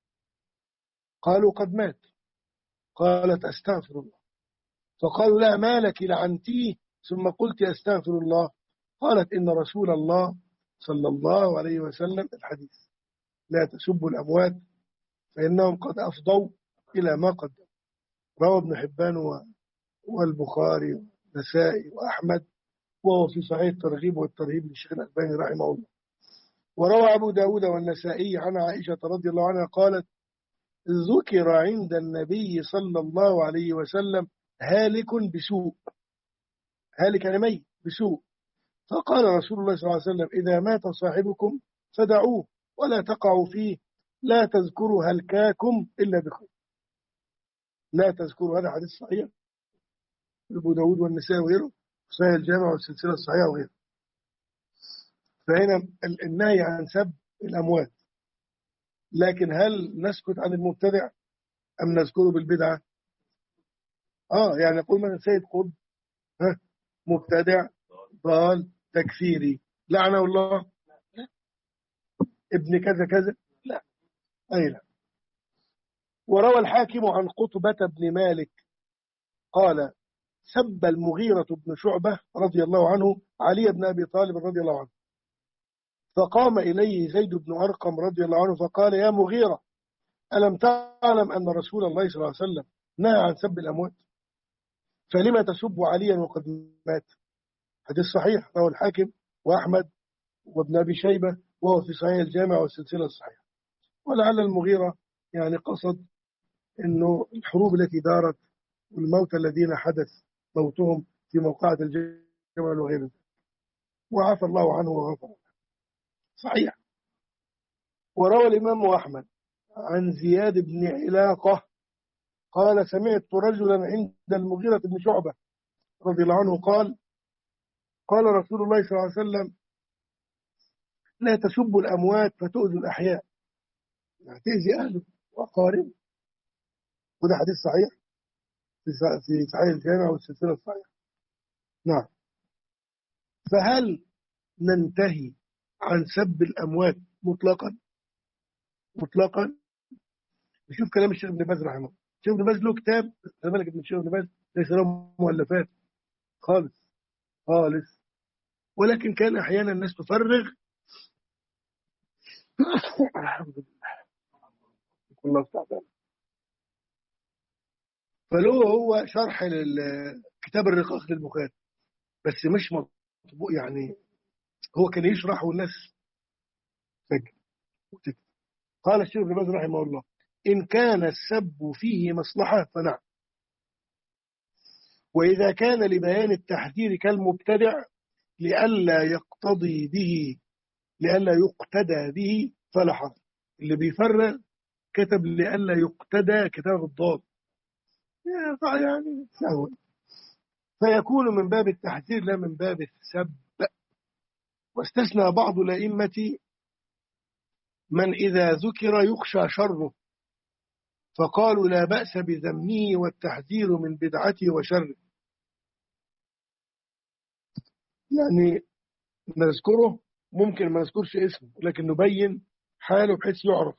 قالوا: قد مات. قالت: أستغفر الله. فقالوا: لا، ما لك لعنتيه ثم قلت أستغفر الله؟ قالت: إن رسول الله صلى الله عليه وسلم، الحديث: لا تسبوا الأموات فإنهم قد أفضوا إلى ما قدموا. روى ابن حبان والبخاري والنسائي وأحمد، وهو في صحيح الترغيب والترهيب للشيخ الألباني رحمه الله. وروى أبو داود والنسائي عن عائشة رضي الله عنها قالت: ذكر عند النبي صلى الله عليه وسلم هالك بسوء، هالك يعني ميت بسوء، فقال رسول الله صلى الله عليه وسلم: إذا مات صاحبكم فدعوه ولا تقعوا فيه، لا تذكروا هلكاكم إلا بخير. لا تذكروا، هذا حديث صحيح أبو داود والنسائي وغيره، صحيح الجامع والسلسلة الصحيحة وغيره. فهنا النهي عن سب الأموات، لكن هل نسكت عن المبتدع أم نذكره بالبدعة؟ آه يعني نقول مثلا سيد قطب ها مبتدع ضال تكفيري لعنه الله، لا. ابن كذا كذا، لا. أي لا. وروى الحاكم عن قطبة بن مالك قال: سب المغيرة بن شعبة رضي الله عنه علي بن أبي طالب رضي الله عنه، فقام إليه زيد بن أرقم رضي الله عنه فقال: يا مغيرة، ألم تعلم أن رسول الله صلى الله عليه وسلم نهى عن سب الأموات؟ فلما تسب عليا وقد مات؟ حديث صحيح رواه الحاكم وأحمد وابن أبي شيبة، وهو في صحيح الجامع والسلسلة الصحيحة. ولعل المغيرة يعني قصد أنه الحروب التي دارت والموت الذين حدث موتهم في موقعة الجمل وغيره، وعفى الله عنه وغفر له. صحيح. وروى الإمام أحمد عن زياد بن علاقة قال: سمعت رجلا عند المغيرة بن شعبة رضي الله عنه قال: قال رسول الله صلى الله عليه وسلم: لا تسبوا الأموات فتؤذوا الأحياء، يعني تأذي أهله وأقاربه. وده حديث صحيح في صحيح الجامع والسلسلة الصحيحة. نعم. فهل ننتهي عن سب الأموات مطلقا؟ مطلقا. نشوف كلام الشيخ ابن باز رحمه الله. الشيخ ابن باز له كتاب، خلي بالك ابن الشيخ ابن باز ليس له مؤلفات خالص خالص، ولكن كان أحيانا الناس تفرغ الحمد لله الله تعالى. فله هو شرح كتاب الرقاق للبخاري، بس مش مطبوع، يعني هو كان يشرح والناس سجل. قال الشيخ ابن باز رحمه الله: إن كان السب فيه مصلحة فنعم، وإذا كان لبيان التحذير كالمبتدع لئلا يقتضي به لئلا يقتدى به فلا حرج. اللي بيفرق كتب لئلا يقتدى كتاب الضاد، يعني سهوا، فيكون من باب التحذير لا من باب السب. واستثنى بعض الأئمة من إذا ذكر يخشى شره، فقالوا لا بأس بذمه والتحذير من بدعته وشره. يعني نذكره، ممكن ما نذكرش اسمه لكن نبين حاله بحيث يعرف،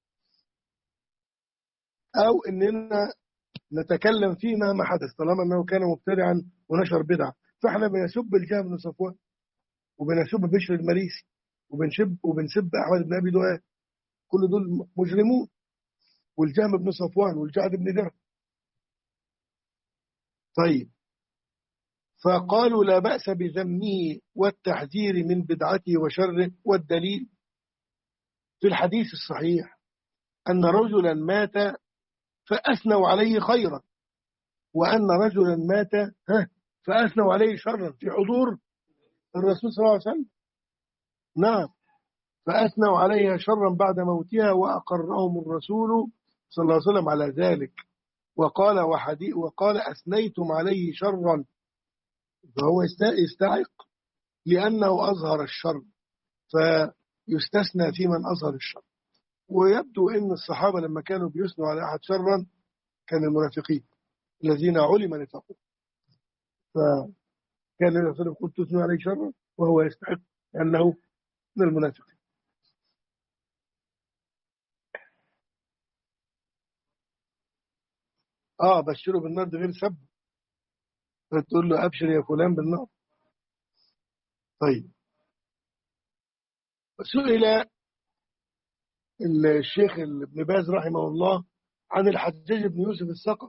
أو إننا نتكلم فيه مهما حدث طالما أنه كان مبتدعا ونشر بدعة. فإحنا بنسب الجهم بن صفوان، وبنسب بشر المريسي، وبنسب وبنسب أحمد بن أبي دؤاد، كل دول مجرمون، والجهم بن صفوان والجعد بن درهم. طيب، فقالوا لا بأس بذمه والتحذير من بدعته وشره. والدليل في الحديث الصحيح أن رجلا مات فأثنوا عليه خيرا، وأن رجلا مات ها فأثنوا عليه شرا في حضور الرسول صلى الله عليه وسلم. نعم، فأثنوا عليها شرا بعد موتها وأقرهم الرسول صلى الله عليه وسلم على ذلك، وقال وحدي وقال أثنيتم عليه شرا، فهو يستحق لأنه أظهر الشر، فيستثنى في من أظهر الشر. ويبدو أن الصحابة لما كانوا بيثنوا على أحد شرا كان المنافقين الذين علم نفاقهم، فكان النبي صلى الله عليه وسلم يقول تثنوا عليه شرا وهو يستحق أنه من المنافقين. آه بشره بالنار ده غير سب، فتقول له أبشر يا فلان بالنار. طيب، سئل الشيخ ابن باز رحمه الله عن الحجاج بن يوسف الثقفي،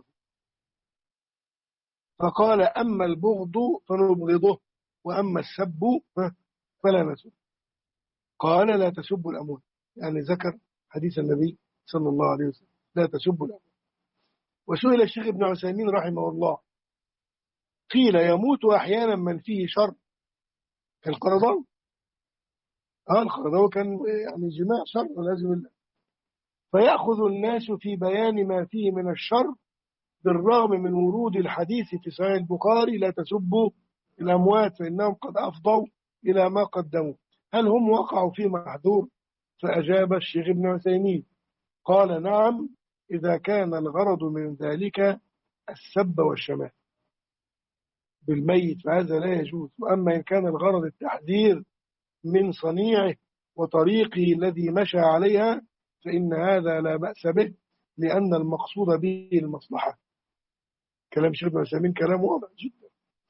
فقال أما البغض فنبغضه، وأما السب فلا نسب. قال لا تسبوا الأموات، يعني ذكر حديث النبي صلى الله عليه وسلم لا تسبوا الأموات. وسئل الشيخ ابن عثيمين رحمه الله، قيل يموت أحيانا من فيه شر كالقرضاوي. آه القرضاوي كان يعني جماع شر والعياذ بالله، فيأخذ الناس في بيان ما فيه من الشر بالرغم من ورود الحديث في صحيح البخاري لا تسبوا الأموات فإنهم قد أفضوا إلى ما قدموا، هل هم وقعوا في محذور؟ فأجاب الشيخ ابن عثيمين قال نعم، إذا كان الغرض من ذلك السب والشمال بالميت فهذا لا يجوز، وأما إن كان الغرض التحذير من صنيعه وطريقه الذي مشى عليها فإن هذا لا بأس به، لأن المقصود به المصلحة. كلام الشيخ ابن عثيمين كلام واضح جدا.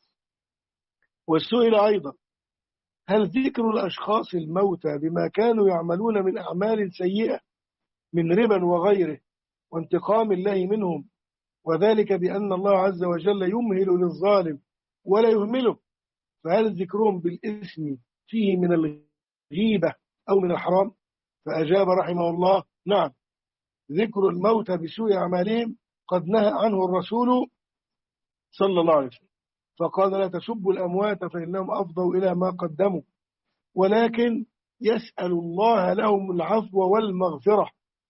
والسئل أيضا هل ذكر الأشخاص الموتى بما كانوا يعملون من أعمال سيئة من ربا وغيره وانتقام الله منهم، وذلك بأن الله عز وجل يمهل للظالم ولا يهمله، فهل ذكرهم بالإثم فيه من الغيبة أو من الحرام؟ فأجاب رحمه الله نعم، ذكر الموتى بسوء أعمالهم قد نهى عنه الرسول صلى الله عليه وسلم، فقال لا تسبوا الأموات فإنهم أفضوا إلى ما قدموا، ولكن يسأل الله لهم العفو والمغفرة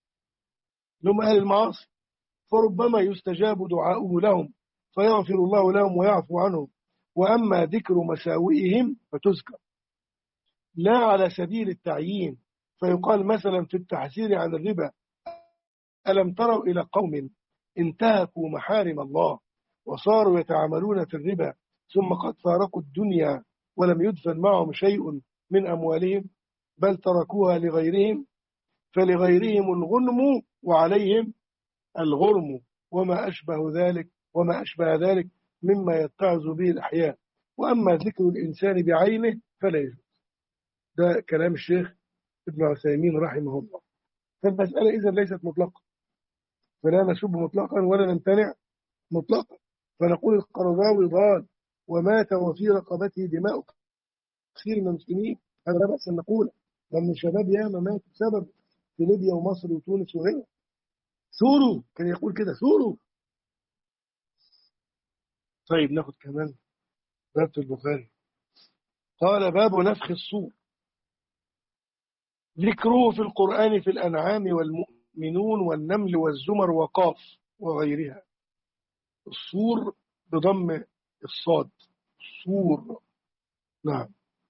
لهم أهل المعاصي، فربما يستجاب دعاؤه لهم فيغفر الله لهم ويعفو عنهم. وأما ذكر مساوئهم فتذكر لا على سبيل التعيين، فيقال مثلا في التحذير عن الربا ألم تروا إلى قوم انتهكوا محارم الله وصاروا يتعاملون في الربا ثم قد فارقوا الدنيا ولم يدفن معهم شيء من أموالهم بل تركوها لغيرهم، فلغيرهم الغنم وعليهم الغرم وما أشبه ذلك وما أشبه ذلك مما يتعظ به الأحياء. وأما ذكر الإنسان بعينه فلا يجوز. ده كلام الشيخ ابن عثيمين رحمه الله. فالمسألة إذا ليست مطلقة، فلا نسب مطلقا ولا نمتنع مطلقا، فنقول القرضاوي ضال ومات وفي رقبته دماء كثير من المسلمين، هذا لا بأس أن نقول، لأن الشباب ياما مات بسبب في ليبيا ومصر وتونس وغيرها. ثوروا، كان يقول كده ثوروا. طيب ناخد كمان باب البخاري. قال باب نفخ الصور. ذكره في القرآن في الأنعام والمؤمنون والنمل والزمر وقاف وغيرها. الصور بضم الصاد، الصور. نعم.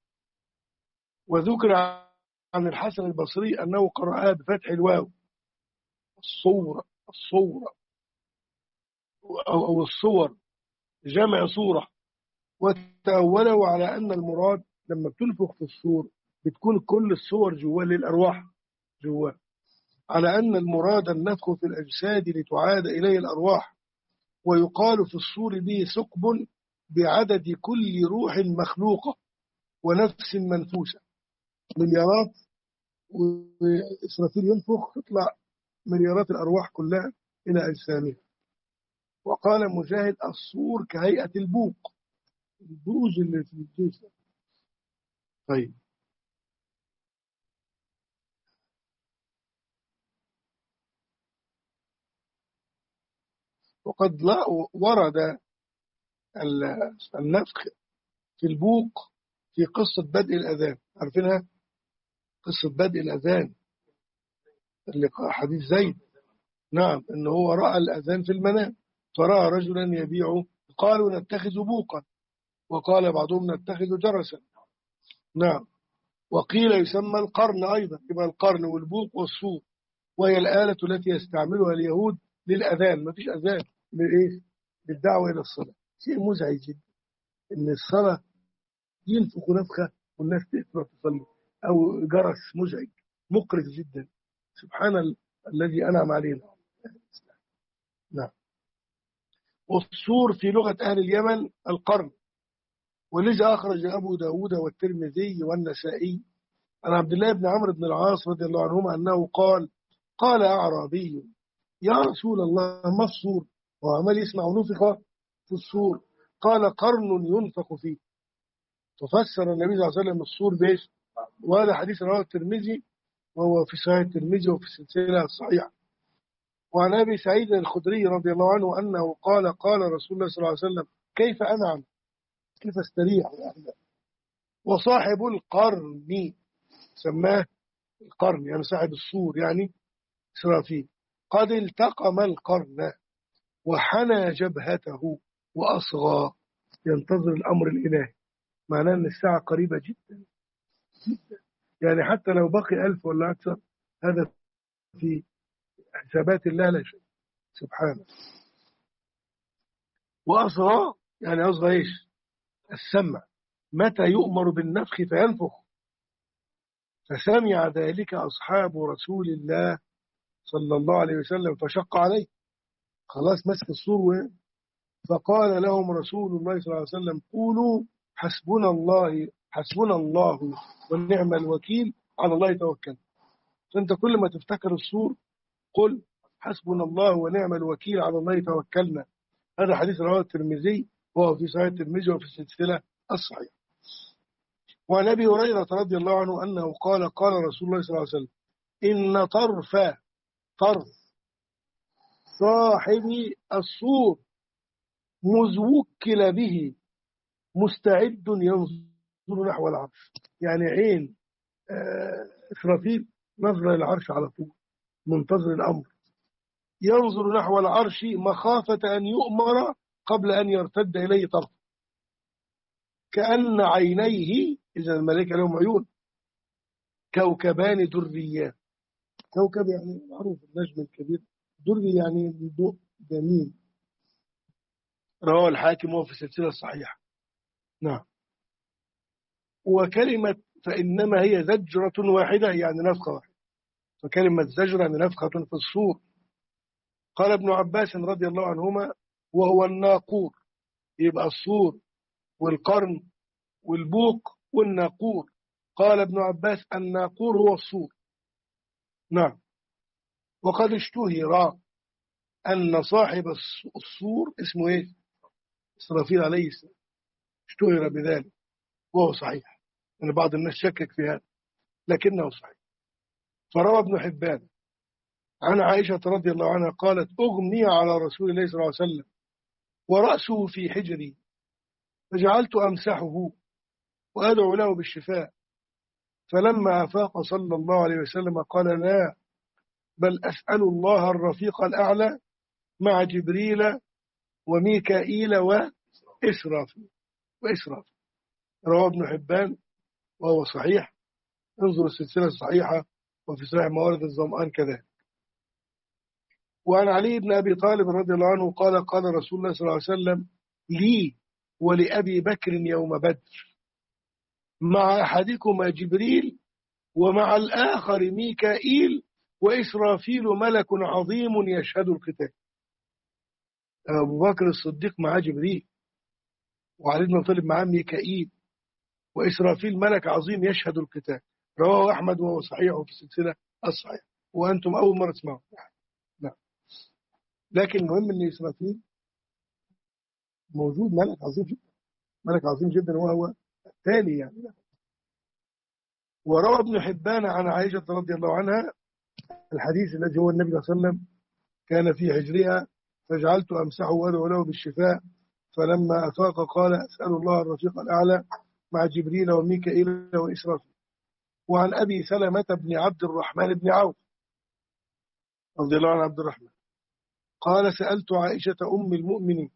وذكر عن الحسن البصري أنه قرأها بفتح الواو، الصورة، الصورة أو, أو الصور، جمع صورة. وتأوله على أن المراد لما بتنفخ في الصور بتكون كل الصور جواه للأرواح جواه، على أن المراد النفخ في الأجساد لتعاد إليه الأرواح. ويقال في الصور به ثقب بعدد كل روح مخلوقة ونفس منفوسة، مليارات، وإسرافيل ينفخ تطلع مليارات الأرواح كلها إلى أجسامها. وقال مجاهد الصور كهيئة البوق، البروج اللي في الجسم. طيب، وقد لا ورد النفخ في البوق في قصة بدء الأذان، عارفينها قصة بدء الأذان اللي حديث زيد. نعم، إن هو رأى الأذان في المنام فرأى رجلا يبيع، قالوا نتخذ بوقا، وقال بعضهم نتخذ جرسا. نعم. وقيل يسمى القرن أيضا، يبقى القرن والبوق والصور، وهي الآلة التي يستعملها اليهود للأذان. ما فيش أذان لإيه؟ للدعوة إلى الصلاة. شيء مزعج جدا إن الصلاة ينفخ نفخة والناس تقرأ تصلي، أو جرس مزعج مقرف جدا. سبحان ال... الذي أنعم علينا. نعم. والصور في لغة أهل اليمن القرن. ولذا أخرج أبو داود والترمذي والنسائي عن عبد الله بن عمرو بن العاص رضي الله عنهما أنه قال قال أعرابي يا رسول الله ما الصور؟ وعمال يسمع نفخ في الصور. قال قرن ينفخ فيه. ففسر النبي صلى الله عليه وسلم الصور بإيش؟ وهذا حديث رواه الترمذي، وهو في صحيح الترمذي وفي السلسلة الصحيحة. وعن أبي سعيد الخدري رضي الله عنه أنه قال قال رسول الله صلى الله عليه وسلم كيف أنعم، كيف استريح يعني. وصاحب القرن سماه القرن يعني صاحب الصور يعني إسرافيل، قد التقم القرن وحنى جبهته وأصغى ينتظر الأمر الإلهي. معناه أن الساعة قريبة جدا جدا، يعني حتى لو بقي ألف ولا أكثر هذا في حسابات الله لا شيء سبحانه. وأصغى يعني أصغى إيش؟ السمع، متى يؤمر بالنفخ فينفخ. فسمع ذلك أصحاب رسول الله صلى الله عليه وسلم فشق عليه، خلاص مسك الصور. فقال لهم رسول الله صلى الله عليه وسلم قولوا حسبنا الله حسبنا الله ونعم الوكيل، على الله توكل. فأنت كل ما تفتكر الصور قل حسبنا الله ونعم الوكيل على الله توكلنا. هذا حديث رواه الترمذي وهو في صحيح الترمذي وفي السلسلة الصحيحة. وعن أبي هريرة رضي الله عنه أنه قال قال رسول الله صلى الله عليه وسلم إن طرف طرف صاحب الصور مذ وكل به مستعد ينظر نحو العرش. يعني عين إسرافيل نظر العرش على طول، منتظر الأمر، ينظر نحو العرش مخافة أن يؤمر قبل أن يرتد إليه طرف، كأن عينيه إذا الملائكة لهم عيون كوكبان دريان. كوكب يعني معروف النجم الكبير، دري يعني ضوء جميل. رواه الحاكم وهو في السلسلة الصحيحة. نعم. وكلمة فإنما هي زجرة واحدة يعني نفخة واحدة، فكلمة زجرة يعني نفخة في الصور. قال ابن عباس رضي الله عنهما وهو الناقور، يبقى الصور والقرن والبوق والناقور. قال ابن عباس الناقور هو الصور. نعم. وقد اشتهر أن صاحب الصور اسمه إيه؟ إسرافيل عليه السلام، اشتهر بذلك وهو صحيح، أن بعض الناس شكك في هذا لكنه صحيح. فروى ابن حبان عن عائشة رضي الله عنها قالت أغمي على رسول الله صلى الله عليه وسلم ورأسه في حجري فجعلت أمسحه وأدعو له بالشفاء فلما أفاق صلى الله عليه وسلم قال لا، بل أسأل الله الرفيق الأعلى مع جبريل وميكائيل وإسرافيل وإسرافيل. رواه ابن حبان وهو صحيح، انظر السلسلة الصحيحة وفي صحيح موارد الظمآن كذلك. وعن علي بن أبي طالب رضي الله عنه قال قال رسول الله صلى الله عليه وسلم لي ولأبي بكر يوم بدر مع أحدكما جبريل ومع الآخر ميكائيل وإسرافيل ملك عظيم يشهد القتال. أبو بكر الصديق معاه جبريل، وعلي بن أبي طالب معاه ميكائيل، وإسرافيل ملك عظيم يشهد القتال. رواه أحمد وهو صحيح في السلسلة الصحيح، وأنتم أول مرة تسمعوا. نعم. لكن المهم أن إسرافيل موجود، ملك عظيم جدا، ملك عظيم جدا وهو التالي يعني. وروى ابن حبان عن عائشة رضي الله عنها الحديث الذي هو النبي صلى الله عليه وسلم كان في حجرها فجعلت أمسحه وأدعو له بالشفاء، فلما أفاق قال أسأل الله الرفيق الأعلى مع جبريل وميكائيل وإسرافيل. وعن أبي سلمة بن عبد الرحمن بن عوف رضي الله عن عبد الرحمن قال سألت عائشة أم المؤمنين.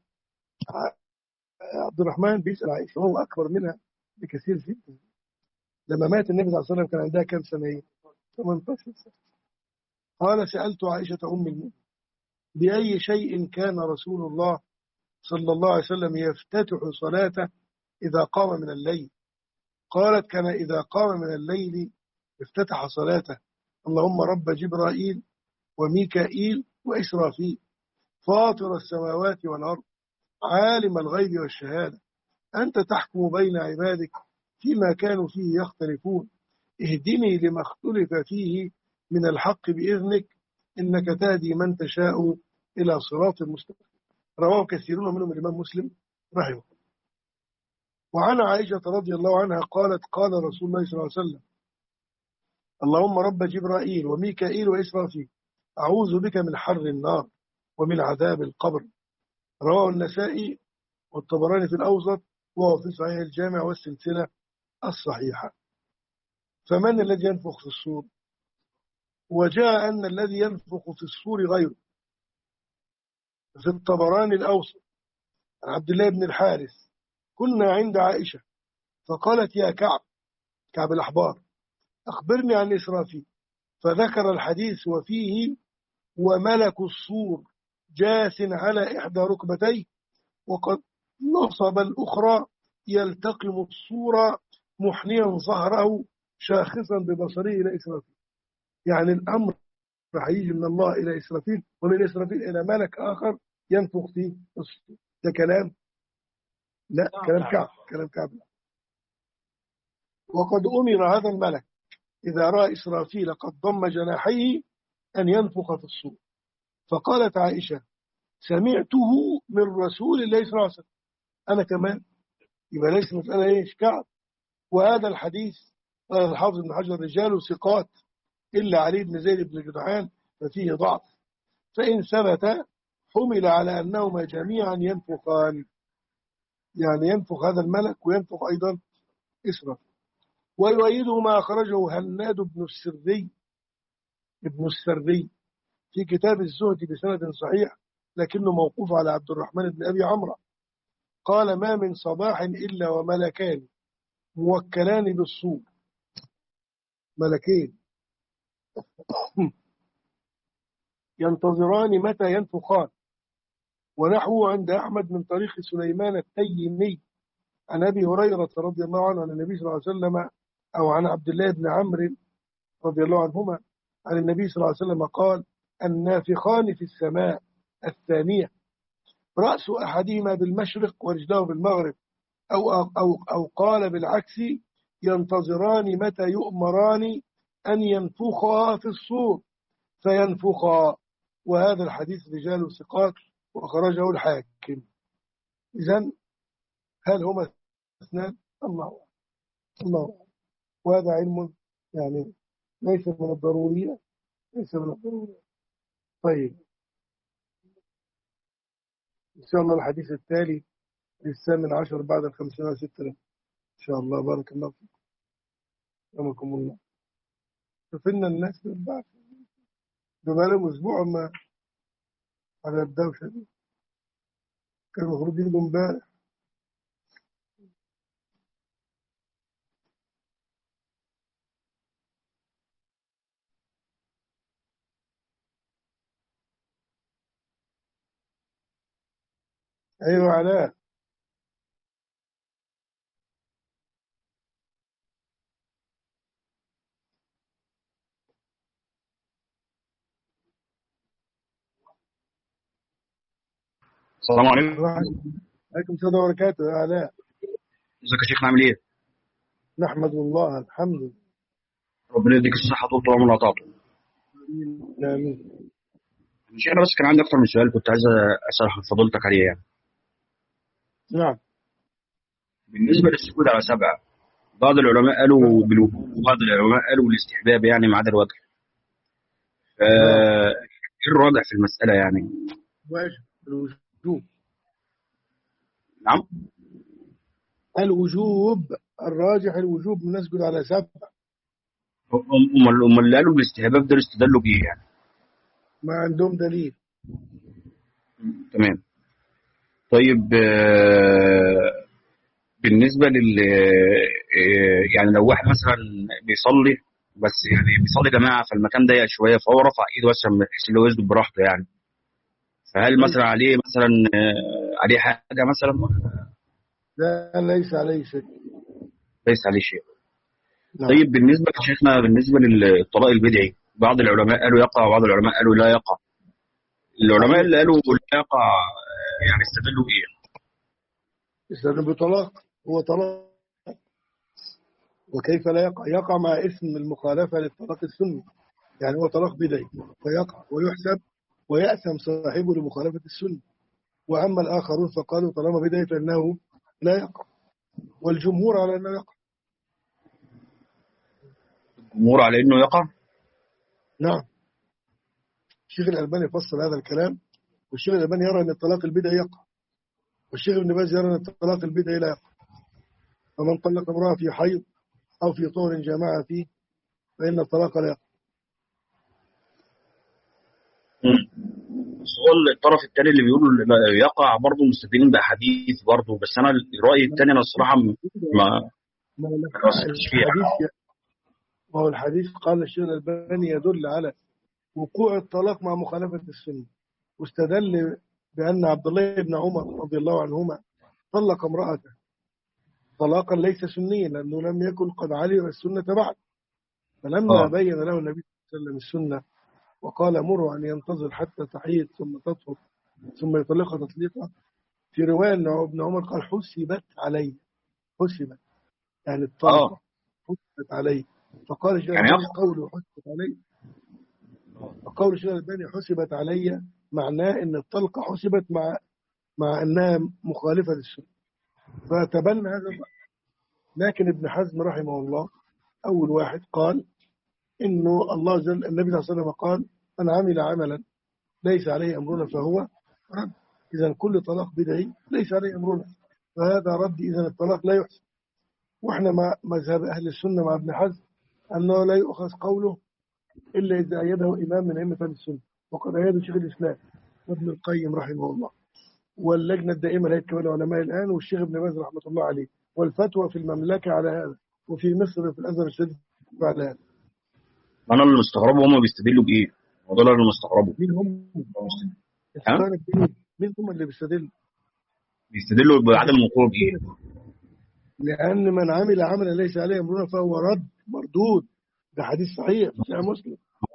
عبد الرحمن بيسأل عائشة وهو أكبر منها بكثير جدا. لما مات النبي صلى الله عليه وسلم كان عندها كم سنة؟ ثمانية عشر سنة. قال سألت عائشة أم المؤمنين بأي شيء كان رسول الله صلى الله عليه وسلم يفتتح صلاته إذا قام من الليل؟ قالت كان إذا قام من الليل افتتح صلاته اللهم رب جبرائيل وميكائيل وإسرافيل فاطر السماوات والأرض عالم الغيب والشهادة أنت تحكم بين عبادك فيما كانوا فيه يختلفون اهدني لما اختلف فيه من الحق بإذنك إنك تهدي من تشاء إلى صراط مستقيم. رواه كثيرون منهم الإمام مسلم رحمه الله. وعن عائشة رضي الله عنها قالت قال رسول الله صلى الله عليه وسلم اللهم رب جبرائيل وميكائيل وإسرافيل أعوذ بك من حر النار ومن عذاب القبر. رواه النسائي والطبراني في الأوسط وهو في صحيح الجامع والسلسلة الصحيحة. فمن الذي ينفخ في الصور؟ وجاء أن الذي ينفخ في الصور غيره في الطبراني الأوسط عن عبد الله بن الحارث كنا عند عائشة فقالت يا كعب كعب الأحبار أخبرني عن إسرافيل فذكر الحديث وفيه وملك الصور جاث على إحدى ركبتيه وقد نصب الأخرى يلتقم الصور محنيا ظهره شاخصا ببصره إلى إسرافيل. يعني الأمر راح يجي من الله إلى إسرافيل ومن إسرافيل إلى ملك آخر ينفخ في الصور. ده كلام؟ لا، كلام كعب كلام كعب. وقد أمر هذا الملك إذا رأى إسرافيل قد ضم جناحيه أن ينفخ في الصور. فقالت عائشة سمعته من رسول الله صلى الله عليه وسلم. أنا كمان يبقى ليس مسألة إيش كعب. وهذا الحديث قال الحافظ بن حجر رجاله ثقات إلا علي بن زيد بن جدعان ففيه ضعف، فإن ثبت حمل على أنهما جميعا ينفخان، يعني ينفخ هذا الملك وينفخ أيضا إسرافيل. ويؤيده ما أخرجه هناد بن السري ابن السري في كتاب الزهد بسند صحيح لكنه موقوف على عبد الرحمن بن أبي عمرو قال ما من صباح إلا وملكان موكلان بالصور، ملكين ينتظران متى ينفخان. ونحوه عند أحمد من طريق سليمان التيمي عن أبي هريرة رضي الله عنه عن النبي صلى الله عليه وسلم أو عن عبد الله بن عمرو رضي الله عنهما عن النبي صلى الله عليه وسلم قال النافخان في السماء الثانية رأس أحدهما بالمشرق ورجله بالمغرب أو, أو, أو قال بالعكس ينتظران متى يؤمران أن ينفخا في الصور فينفخا. وهذا الحديث رجاله ثقات وخرجه الحاكم. إذن هل هما اثنان؟ الله الله. وهذا علم يعني ليس من الضرورية ليس من الضرورية. طيب إن شاء الله الحديث التالي للثامن عشر بعد الخمسين وستة إن شاء الله. بارك الله فيك. رحمكم الله. شوفنا الناس من بعد ده بقالهم أسبوع ما على الدوشة دي، كانوا المفروض يجوا امبارح. أيوة علاء. السلام عليكم. عليكم السلام وبركاته يا علاء. ازيك يا شيخ، عامل ايه؟ نحمد الله، الحمد لله. ربنا يديك الصحة طول العمر وطاعته. آمين. مش انا بس كان عندي اكتر من سؤال كنت عايز اسال فضيلتك عليه يعني. نعم. بالنسبة للسجود على سبعة، بعض العلماء قالوا بالوجوب وبعض العلماء قالوا بالاستحباب يعني ما عدا الوجه. فا نعم. ايه الراجح في المسألة يعني؟ واجب الوجوب. نعم؟ الوجوب الراجح الوجوب من نسجد على سبع. هم هم اللي قالوا بالاستحباب ده استدلوا بيه يعني. ما عندهم دليل. تمام. طيب آه، بالنسبة لل آه، يعني لو واحد مثلا بيصلي بس يعني بيصلي جماعة فالمكان ضيق شوية فهو رفع ايده مثلا بحيث اللي هو يسجد براحته يعني، فهل مثلا عليه مثلا آه، عليه حاجة مثلا ولا لا ليس عليه شيء. ليس عليه شيء؟ نعم. طيب بالنسبة لشيخنا بالنسبة للطلاق البدعي، بعض العلماء قالوا يقع وبعض العلماء قالوا لا يقع. العلماء صحيح. اللي قالوا لا يقع آه، يعني استدلوا بإيه؟ استدل بطلاق، هو طلاق. وكيف لا يقع؟ يقع مع اسم المخالفة للطلاق السني، يعني هو طلاق بدعي فيقع ويحسب ويأثم صاحبه لمخالفة السنة. وأما الآخرون فقالوا طالما بدعي فإنه لا يقع، والجمهور على أنه يقع. الجمهور على إنه يقع؟ نعم. الشيخ الألباني فصل هذا الكلام، والشيخ الألباني يرى أن الطلاق البدعي يقع، والشيخ ابن باز يرى أن الطلاق البدعي لا يقع. فمن طلق امرأة في حيض أو في طهر جماعة فيه فإن الطلاق لا يقع. بس هو الطرف الثاني اللي بيقول لا يقع برضه مستدلين بأحاديث برضه، بس أنا الرأي الثاني أنا الصراحة ما ما ما هو وثقتش فيه الحديث يعني. ما هو الحديث قال الشيخ الألباني يدل على وقوع الطلاق مع مخالفة السنة، واستدل بأن عبد الله بن عمر رضي الله عنهما طلق امرأته طلاقا ليس سنيا لأنه لم يكن قد علم السنة بعد، فلما اه بين له النبي صلى الله عليه وسلم السنة وقال مروا أن ينتظر حتى تحيض ثم تطهر ثم يطلقها تطليقا. في رواية أن ابن عمر قال حسبت علي، حسبت يعني اه الطلقة حسبت علي. فقال الشيخ يعني الألباني يقع. قوله حسبت علي، فقول الشيخ الألباني حسبت علي معناه أن الطلقة حسبت مع مع أنها مخالفة للسنة، فتبنى هذا الرأي. لكن ابن حزم رحمه الله أول واحد قال إنه الله جل النبي صلى الله عليه وسلم قال من عمل عملا ليس عليه أمرنا فهو رد. إذا كل طلاق بدعي ليس عليه أمرنا فهذا رد، إذا الطلاق لا يحسن. وإحنا مع مذهب أهل السنة مع ابن حزم أنه لا يؤخذ قوله إلا إذا أيده إمام من أئمة أهل السنة، وقد أيده شيخ الإسلام وابن القيم رحمه الله واللجنة الدائمة لهيئة كبار العلماء الآن والشيخ ابن باز رحمة الله عليه، والفتوى في المملكة على هذا، وفي مصر في الأزهر الشريف على هذا. أنا اللي مستغربه هم بيستدلوا بإيه؟ وده اللي أنا مستغربه. مين هم؟ ها؟ مين هم اللي بيستدلوا؟ بيستدلوا بعدم وقوع بإيه؟ لأن من عمل عملا ليس عليه أمرنا فهو رد مردود، ده حديث صحيح في صحيح مسلم.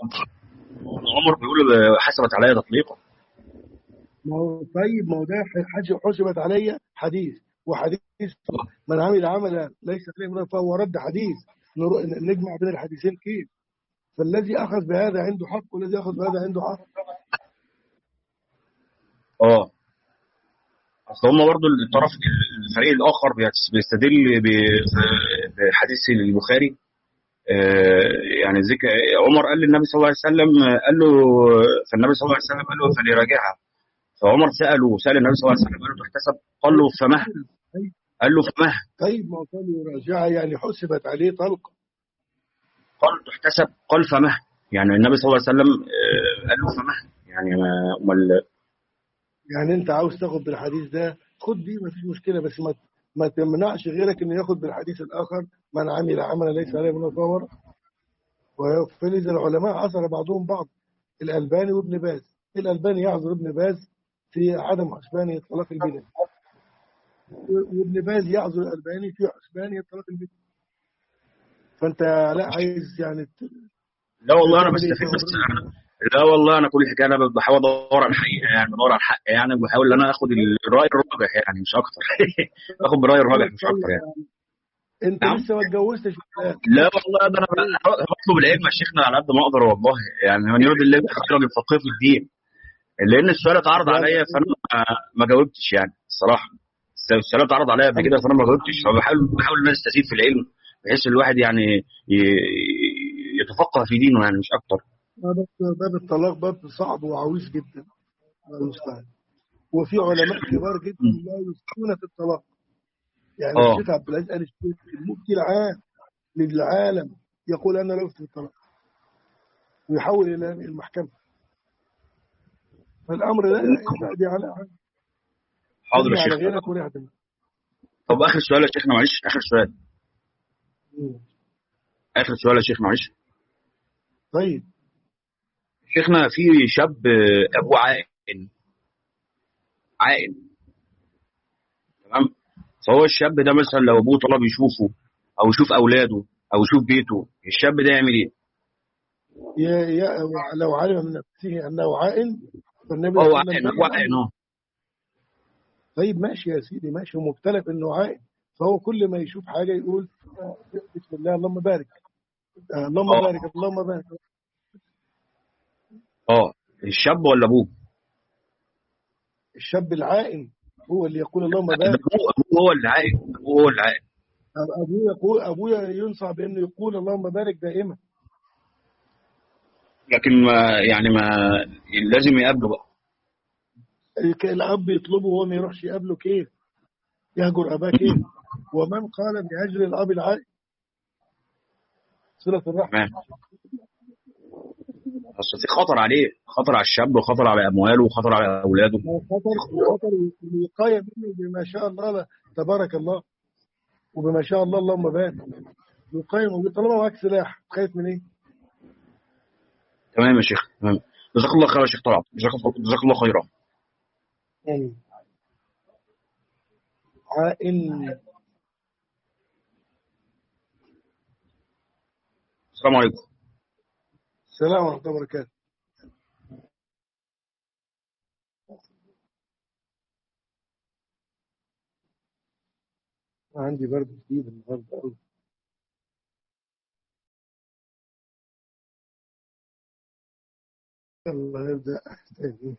عمر بيقول حسبت عليا تطليقا. ما هو طيب ما هو ده حاجة حسبت عليا حديث، وحديث من عمل عملا ليس عليه أمرنا فهو رد حديث. نجمع بين الحديثين كيف؟ فالذي أخذ بهذا عنده حق والذي أخذ بهذا عنده حق. اه اصل هم برضه الطرف الفريق الاخر بيستدل بحديث البخاري يعني ذكر عمر قال للنبي صلى الله عليه وسلم قال له فالنبي صلى الله عليه وسلم قال له فليراجعها، فعمر ساله سال النبي صلى الله عليه وسلم قال له تحتسب؟ قال له فمه؟ قال له فمه. طيب ما قال يراجعها يعني حسبت عليه طلقه. قال تحتسب، قال فمه، يعني النبي صلى الله عليه وسلم آه، قال له فمه، يعني ما امال. يعني انت عاوز تاخد بالحديث ده خد بيه، ما فيش مشكله، بس ما ما تمنعش غيرك انه ياخد بالحديث الاخر: من عمل عملا ليس عليه من فهو. وفلذا العلماء عصر بعضهم بعض، الالباني وابن باز. الالباني يعذر ابن باز في عدم حسبان طلاق البدع، وابن باز يعذر الالباني في حسبان طلاق البدع. فانت لا عايز يعني ت- لا والله انا تعمل ايه، بستفيد، تاخد بس رايي؟ انا لا والله انا كل حكايه انا بحاول ادور على الحقيقه، يعني بدور على الحق، يعني بحاول ان انا اخد الراي الراجح، يعني مش اكتر. باخد برايي الراجح مش اكتر يعني. انت نعم. لسه ما اتجوزتش ولا لا؟ لا والله ده انا ب- بطلب العلم يا شيخنا على قد ما اقدر والله، يعني من يريد الله به خيرا يفقهه في الدين. لان السؤال اتعرض يعني عليا فانا ما ما جاوبتش يعني الصراحه. السؤال اتعرض عليا قبل كده فانا ما جاوبتش، فبحاول بحاول ان انا استزيد في العلم، بحيث الواحد يعني ي- يتفقه في دينه، يعني مش اكتر. باب باب الطلاق باب صعب وعويص جدا، الله المستعان. وفي علماء كبار جدا مم. لا يفتون في الطلاق. يعني اه. الشيخ عبد العزيز آل الشيخ المفتي العام للعالم يقول انا لا افتي في الطلاق، ويحول الى المحكمه. فالامر لا يبعد على حاضر يا ترمي على شيخنا. غيرك ولا يعتمد. طب اخر سؤال يا شيخنا معلش، اخر سؤال، اخر سؤال يا شيخ معلش. طيب. شيخنا في شاب آه، ابوه عاقل، عاقل، تمام. فهو الشاب ده مثلا لو ابوه طلب يشوفه او يشوف اولاده او يشوف بيته، الشاب ده يعمل ايه؟ يا يا لو علم من نفسه انه عائن فالنبي هو صلى الله عليه وسلم عاقل، هو بين عاقل امره. اه. طيب ماشي يا سيدي، ماشي، ومبتلى انه عائن، فهو كل ما يشوف حاجه يقول آه، بسم الله اللهم بارك، آه، اللهم اه. بارك اللهم بارك. اه. الشاب ولا ابوه؟ الشاب العائن هو اللي يقول اللهم ده بارك. ابوه، ابوه هو اللي عاقل، ابوه هو اللي عاقل. ابويا يقول ابويا ينصح بانه يقول اللهم بارك دائما. لكن ما يعني ما لازم يقابله بقى. الاب يطلبه وهو ما يروحش يقابله، كيف يهجر اباه؟ كيف؟ ومن قال بهجر الاب العائن صله الرحم. تمام. اصل في خطر عليه، خطر على الشاب وخطر على امواله وخطر على اولاده. ما هو خطر، وخطر الوقايه منه بما شاء الله، لا تبارك الله، وبما شاء الله اللهم بارك. الوقايه موجود، طالما معاك سلاح خايف من ايه؟ تمام يا شيخ، تمام. جزاك الله خير يا شيخ طلعت، جزاك الله، جزاك الله خيرا. يعني عائن. السلام عليكم. السلام ورحمه الله وبركاته. عندي برد شديد النهارده قوي. يلا نبدا تاني.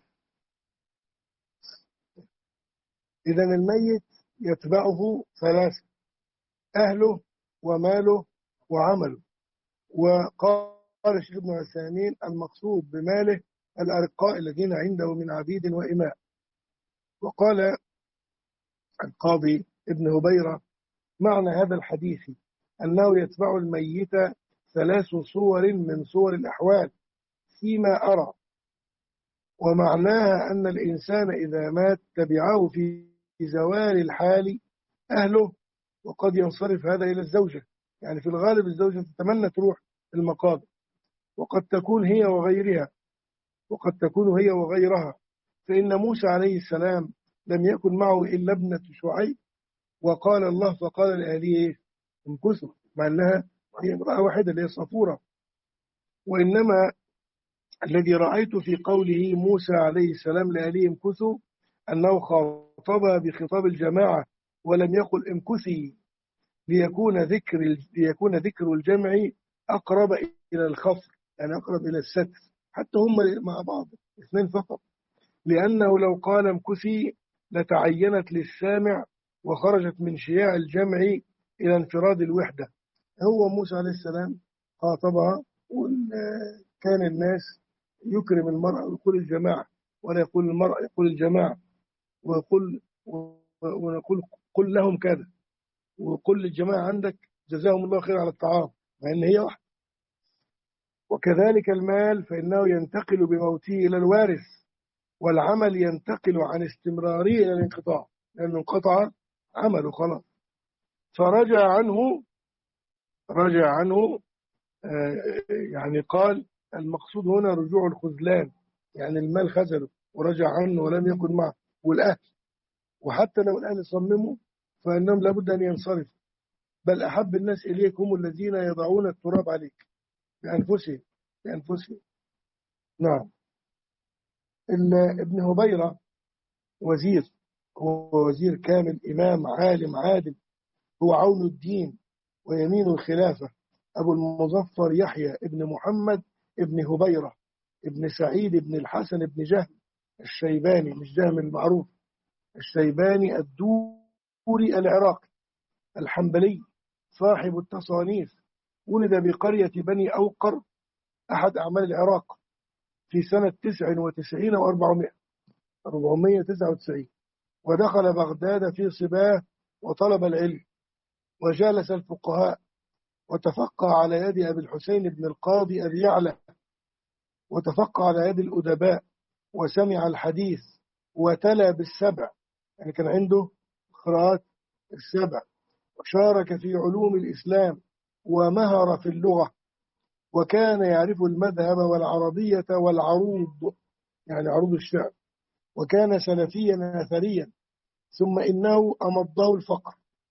اذا الميت يتبعه ثلاثه: اهله وماله وعمله. وقال الشيخ ابن عثيمين المقصود بماله الأرقاء الذين عنده من عبيد وإماء. وقال القاضي ابن هبيرة معنى هذا الحديث أنه يتبع الميت ثلاث صور من صور الأحوال فيما أرى، ومعناها أن الإنسان إذا مات تبعه في زوال الحال أهله، وقد ينصرف هذا إلى الزوجة، يعني في الغالب الزوجة تتمنى تروح المقابر، وقد تكون هي وغيرها، وقد تكون هي وغيرها. فإن موسى عليه السلام لم يكن معه إلا ابنة شعيب، وقال الله فقال لأهله امكثوا، مع أنها هي امرأة واحدة اللي هي صفورة. وإنما الذي رأيت في قوله موسى عليه السلام لأهله امكثوا أنه خاطبها بخطاب الجماعة ولم يقل امكثي، ليكون ذكر ليكون ذكر الجمع أقرب إلى الخفض، يعني أقرب إلى الستر، حتى هم مع بعض اثنين فقط. لأنه لو قال امكثي لتعينت للسامع وخرجت من شياع الجمع إلى انفراد الوحدة. هو موسى عليه السلام خاطبها، وكان الناس يكرم المرأة ويقول الجماعة، ولا يقول المرأة، يقول الجماعة، ويقول ونقول قل لهم كذا، وقل للجماعة عندك جزاهم الله خير على الطعام، مع إن هي واحدة. وكذلك المال فإنه ينتقل بموته إلى الوارث، والعمل ينتقل عن استمراره إلى الانقطاع، لأنه انقطع عمله خلاص. فرجع عنه رجع عنه آه، يعني قال المقصود هنا رجوع الخذلان، يعني المال خذله ورجع عنه ولم يكن معه، والأهل. وحتى لو الأهل صمموا فإنهم لابد أن ينصرفوا، بل أحب الناس إليك هم الذين يضعون التراب عليك بأنفسهم بأنفسهم. نعم. ال- ابن هبيرة وزير، هو وزير كامل، إمام عالم عادل، هو عون الدين ويمين الخلافة، أبو المظفر يحيى ابن محمد ابن هبيرة ابن سعيد ابن الحسن ابن جهم الشيباني، مش جهم المعروف، الشيباني الدوري العراقي الحنبلي صاحب التصانيف، ولد بقرية بني أوقر أحد أعمال العراق في سنة تسع وتسعين وأربعمائة أربعمائة وتسعة وتسعين، ودخل بغداد في صباه وطلب العلم وجالس الفقهاء، وتفقه على يد أبي الحسين بن القاضي أبي يعلى، وتفقه على يد الأدباء، وسمع الحديث، وتلا بالسبع، يعني كان عنده قراءات السبع، وشارك في علوم الإسلام، ومهر في اللغة، وكان يعرف المذهب والعربية والعروض، يعني عروض الشعر، وكان سلفيا أثريا. ثم إنه أمضه الفقر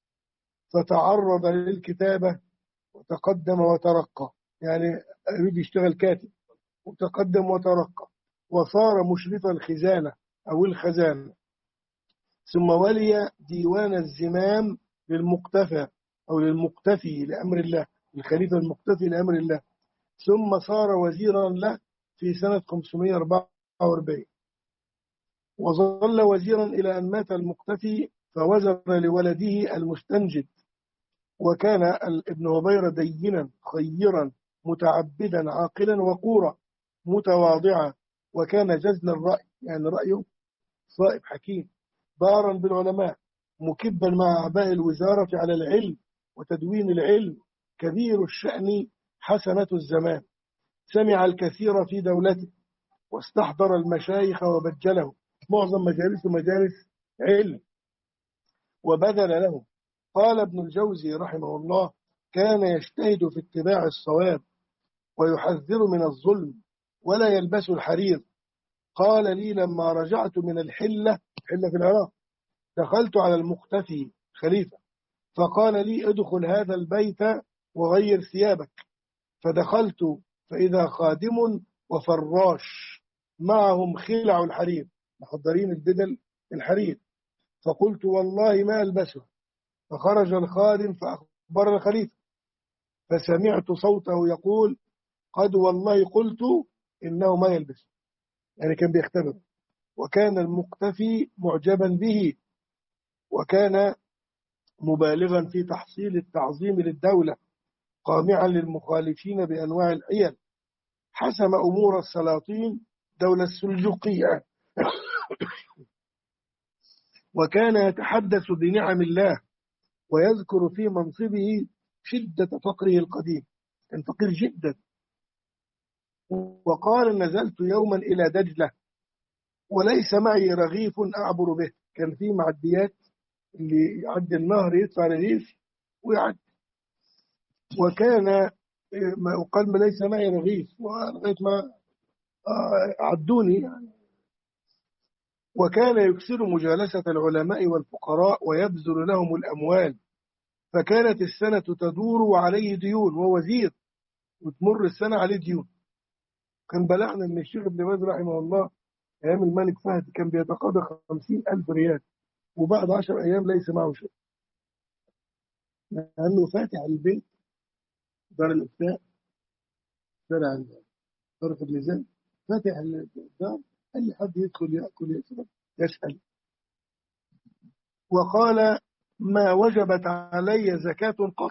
فتعرض للكتابة وتقدم وترقى، يعني يريد يشتغل كاتب، وتقدم وترقى، وصار مشرف الخزانة أو الخزانة. ثم ولي ديوان الزمام للمقتفى أو للمقتفي لأمر الله، الخليفة المقتفي لأمر الله. ثم صار وزيرا له في سنة خمسمائة وأربعة وأربعين، وظل وزيرا إلى أن مات المقتفي فوزر لولده المستنجد. وكان ابن هبيرة دينا خيرا متعبدا عاقلا وقورا متواضعا، وكان جزل الرأي، يعني رأيه صائب حكيم، بارا بالعلماء، مكبا مع أعباء الوزارة على العلم وتدوين العلم، كبير الشأن حسنة الزمان، سمع الكثير في دولته، واستحضر المشايخ وبجله، معظم مجالسه مجالس علم، وبذل لهم. قال ابن الجوزي رحمه الله كان يجتهد في اتباع الصواب ويحذر من الظلم ولا يلبس الحرير. قال لي لما رجعت من الحلة، حلة في العراق، دخلت على المختفي خليفة، فقال لي ادخل هذا البيت وغير ثيابك. فدخلت فإذا خادم وفراش معهم خلع الحرير، محضرين البدل الحرير، فقلت والله ما ألبسه. فخرج الخادم فأخبر الخليفة، فسمعت صوته يقول قد والله قلت إنه ما يلبس، يعني كان بيختبر. وكان المقتفي معجبا به، وكان مبالغا في تحصيل التعظيم للدولة، قامعا للمخالفين بأنواع الحيل، حسم أمور السلاطين دولة السلجوقية، وكان يتحدث بنعم الله ويذكر في منصبه شدة فقره القديم، كان فقير جدا. وقال نزلت يوما إلى دجلة وليس معي رغيف أعبر به، كان في معديات اللي يعدي النهر يدفع رغيف ويعدي، وكان وقال ما ليس معي رغيف ولغاية ما عدوني يعني. وكان يكثر مجالسة العلماء والفقراء ويبذل لهم الأموال، فكانت السنة تدور وعليه ديون، وهو وزير وتمر السنة عليه ديون. كان بلغنا من الشيخ ابن باز رحمه الله أيام الملك فهد كان بيتقاضى خمسين ألف ريال، وبعد عشر أيام ليس معه شيء، لأنه فاتح البيت دار الإفتاء، شارع طرف الميزان، فاتح الدار، أي حد يدخل يأكل يشرب يسأل. وقال ما وجبت علي زكاة قط.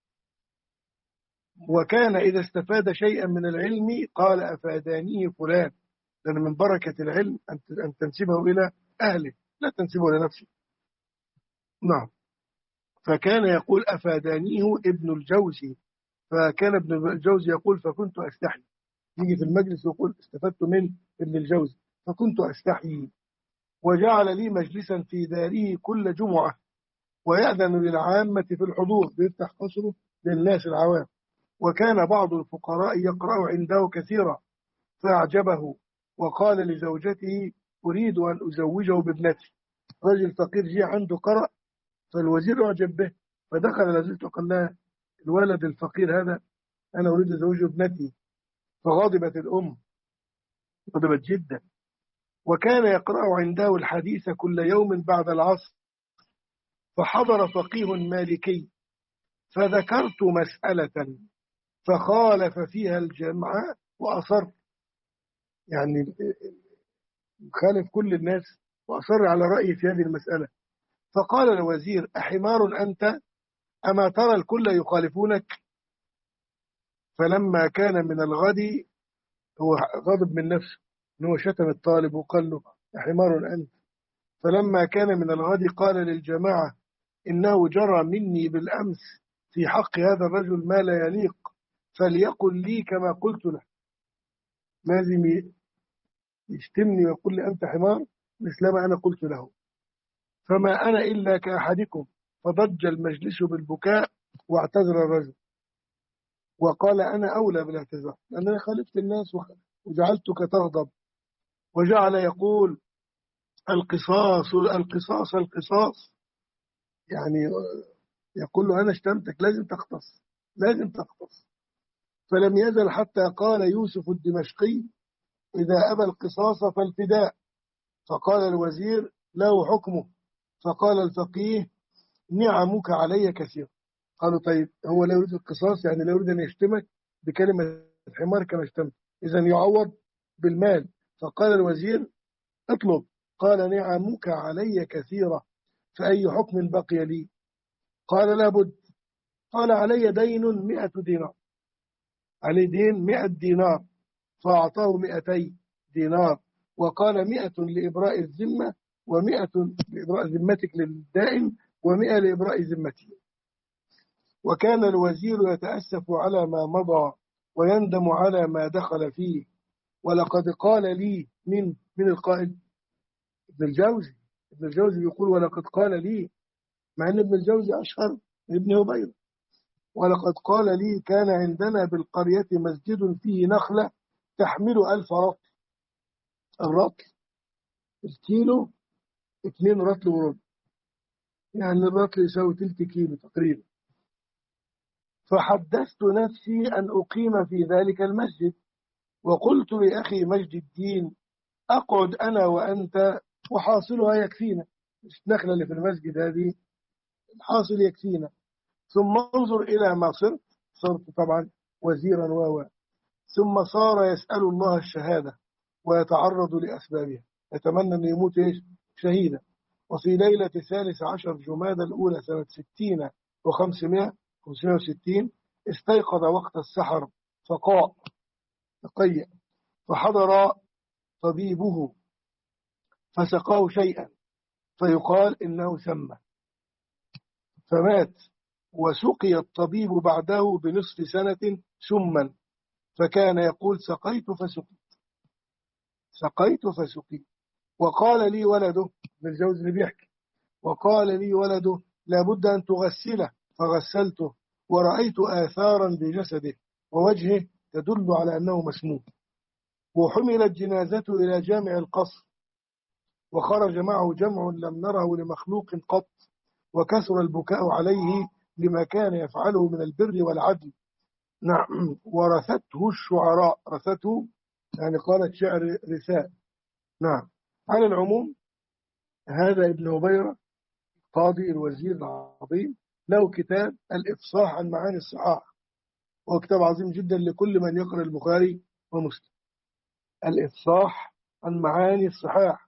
وكان إذا استفاد شيئا من العلم قال أفادانيه فلان، لأن من بركة العلم أن تنسبه إلى أهله لا تنسبه لنفسه. نعم. فكان يقول أفادانيه ابن الجوزي، فكان ابن الجوزي يقول فكنت أستحي يجي في المجلس ويقول استفدت من ابن الجوزي، فكنت أستحيي. وجعل لي مجلسا في داره كل جمعة، ويأذن للعامة في الحضور، بيفتح قصره للناس العوام. وكان بعض الفقراء يقرأ عنده كثيرا فأعجبه، وقال لزوجته أريد أن أزوجه بابنتي. رجل فقير جه عنده قرأ، فالوزير أعجب به، فدخل على زوجته وقال لها الولد الفقير هذا أنا أريد أزوجه ابنتي. فغضبت الأم، غضبت جدا. وكان يقرأ عنده الحديث كل يوم بعد العصر. فحضر فقيه مالكي فذكرت مسألة فخالف فيها الجمع وأصر، يعني خالف كل الناس وأصر على رأيه في هذه المسألة. فقال الوزير أحمار أنت أما ترى الكل يخالفونك؟ فلما كان من الغد، هو غضب من نفسه أنه شتم الطالب وقال له أحمار أنت. فلما كان من الغد قال للجماعة إنه جرى مني بالأمس في حق هذا الرجل ما لا يليق، فليقل لي كما قلت له. لازم يشتمني ويقول لي أنت حمار مثل ما أنا قلت له. فما أنا إلا كأحدكم. فضج المجلس بالبكاء واعتذر الرجل وقال أنا أولى بالاعتذار لأنني خالفت الناس وجعلتك تغضب. وجعل يقول القصاص القصاص القصاص، يعني يقول له أنا اشتمتك لازم تقتص لازم تقتص. فلم يزل حتى قال يوسف الدمشقي إذا أبى القصاص فالفداء. فقال الوزير له حكمه. فقال الفقيه نعمك علي كثير. قالوا طيب هو لا يريد القصاص، يعني لا يريد أن يشتمك بكلمة حمار كما اشتمت، إذا يعوض بالمال. فقال الوزير اطلب. قال نعمك علي كثيرة فأي حكم بقي لي؟ قال لابد. قال علي دين مئة دينار، عليه دين مئة دينار. فأعطاه مئتي دينار وقال مئة لإبراء الذمة ومئة لإبراء ذمتك للدائن ومئة لإبراء ذمتي. وكان الوزير يتأسف على ما مضى ويندم على ما دخل فيه. ولقد قال لي من من القائل ابن الجوزي. ابن الجوزي بيقول ولقد قال لي، مع ان ابن الجوزي أشهر من ابن هبيرة. ولقد قال لي كان عندنا بالقرية مسجد فيه نخلة تحمل ألف رطل. الرطل الكيلو اتنين رطل وربع، يعني الرطل يساوي تلت كيلو تقريبا. فحدثت نفسي أن أقيم في ذلك المسجد، وقلت لأخي مجد الدين أقعد أنا وأنت وحاصلها يكفينا، النخلة اللي في المسجد هذه الحاصل يكفينا. ثم انظر إلى ما صرت، صرت طبعا وزيرا و ثم صار يسأل الله الشهادة ويتعرض لأسبابها، يتمنى أن يموت إيش شهيدا. وفي ليلة ثالث عشر جمادى الأولى سنة ستين وخمسمائة خمسمائة وستين استيقظ وقت السحر فقاء تقيأ، فحضر طبيبه فسقاه شيئا فيقال إنه سمى، فمات. وسقي الطبيب بعده بنصف سنة سما، فكان يقول سقيت فسقيت سقيت فسقيت. وقال لي ولده، ابن الجوزي اللي بيحكي، وقال لي ولده لابد أن تغسله، فغسلته ورأيت آثارا بجسده ووجهه تدل على أنه مسموم. وحملت جنازته إلى جامع القصر، وخرج معه جمع لم نره لمخلوق قط، وكثر البكاء عليه لما كان يفعله من البر والعدل. نعم. ورثته الشعراء، رثته يعني قالت شعر رثاء. نعم. على العموم هذا ابن هبيرة قاضي الوزير العظيم له كتاب الإفصاح عن معاني الصحاح، وهو كتاب عظيم جدا لكل من يقرأ البخاري ومسلم. الإفصاح عن معاني الصحاح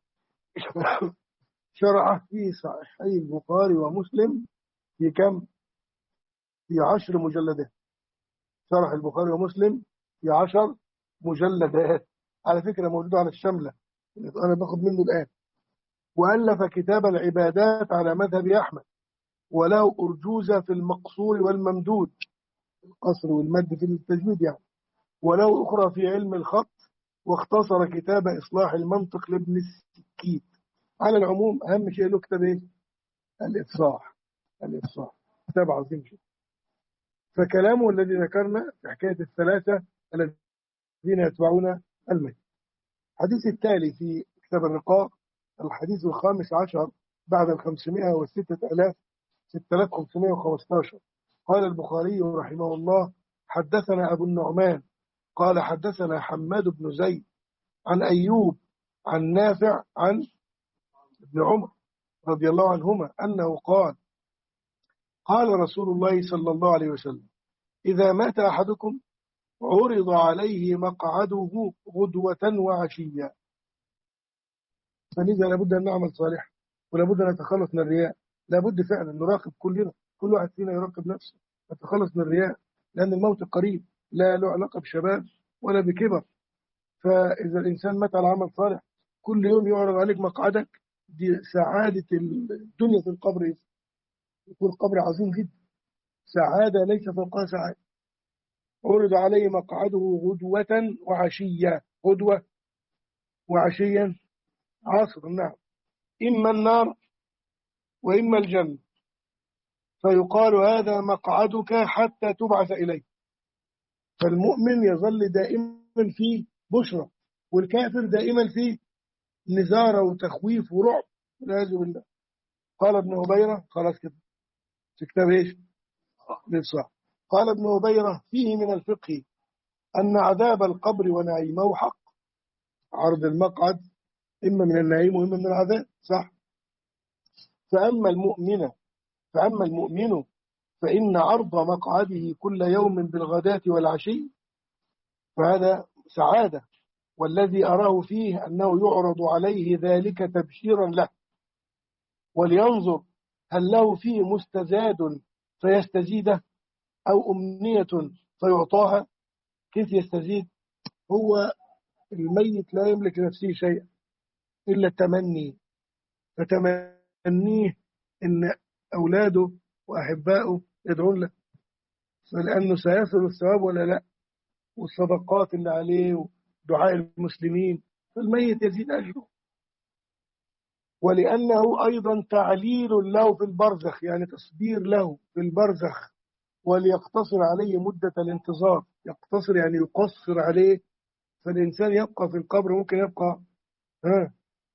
شرع في صحيح البخاري ومسلم في كم؟ في عشر مجلدات. شرح البخاري ومسلم في عشر مجلدات، على فكرة موجودة على الشملة أنا باخد منه الآن. وألف كتاب العبادات على مذهب أحمد، وله أرجوزة في المقصور والممدود، القصر والمد في التجويد يعني. وله أخرى في علم الخط، واختصر كتاب إصلاح المنطق لابن السكيت. على العموم أهم شيء له كتاب إيه؟ الإفصاح. الإفصاح كتاب عظيم جدا. فكلامه الذي ذكرنا في حكاية الثلاثة الذين يتبعون الميت. الحديث التالي في كتاب الرقاق، الحديث الخامس عشر بعد الخمسمائة والستة آلاف ستة آلاف وخمسمائة وخمسة عشر. قال البخاري رحمه الله: حدثنا أبو النعمان قال حدثنا حماد بن زيد عن أيوب عن نافع عن ابن عمر رضي الله عنهما أنه قال: قال رسول الله صلى الله عليه وسلم: إذا مات أحدكم عرض عليه مقعده غدوة وعشيا. فلذا لابد أن نعمل صالحا، ولابد أن نتخلص من الرياء. لابد فعلا نراقب كلنا، كل واحد فينا يراقب نفسه، نتخلص من الرياء، لأن الموت قريب، لا له علاقة بشباب ولا بكبر. فإذا الإنسان مات على عمل صالح، كل يوم يعرض عليك مقعدك، دي سعادة الدنيا في القبر. يكون القبر عظيم جدا، سعادة ليس فوقها سعادة. عرض عليه مقعده غدوة وعشية. غدوة وعشيا عصر، نعم، إما النار وإما الجنة، فيقال هذا مقعدك حتى تبعث إليه. فالمؤمن يظل دائما في بشرى، والكافر دائما في نزارة وتخويف ورعب والعياذ بالله. قال ابن هبيرة، خلاص كده في كتاب ايش؟ الإفصاح. قال ابن هبيرة: فيه من الفقه أن عذاب القبر ونعيمه حق. عرض المقعد إما من النعيم وإما من العذاب، صح؟ فأما المؤمن فأما المؤمن فإن عرض مقعده كل يوم بالغداة والعشي فهذا سعادة، والذي أراه فيه أنه يعرض عليه ذلك تبشيرا له، ولينظر هل له فيه مستزاد فيستزيده أو أمنية فيعطاها. كيف يستزيد؟ هو الميت لا يملك لنفسه شيئا إلا التمني، فتمنيه إن أولاده وأحبائه يدعون له، لأنه سيصل الثواب ولا لا، والصدقات اللي عليه ودعاء المسلمين، فالميت يزيد أجره. ولأنه أيضا تعليل له في البرزخ، يعني تصبير له في البرزخ، وليقتصر عليه مدة الانتظار. يقتصر يعني يقصر عليه، فالإنسان يبقى في القبر ممكن يبقى ها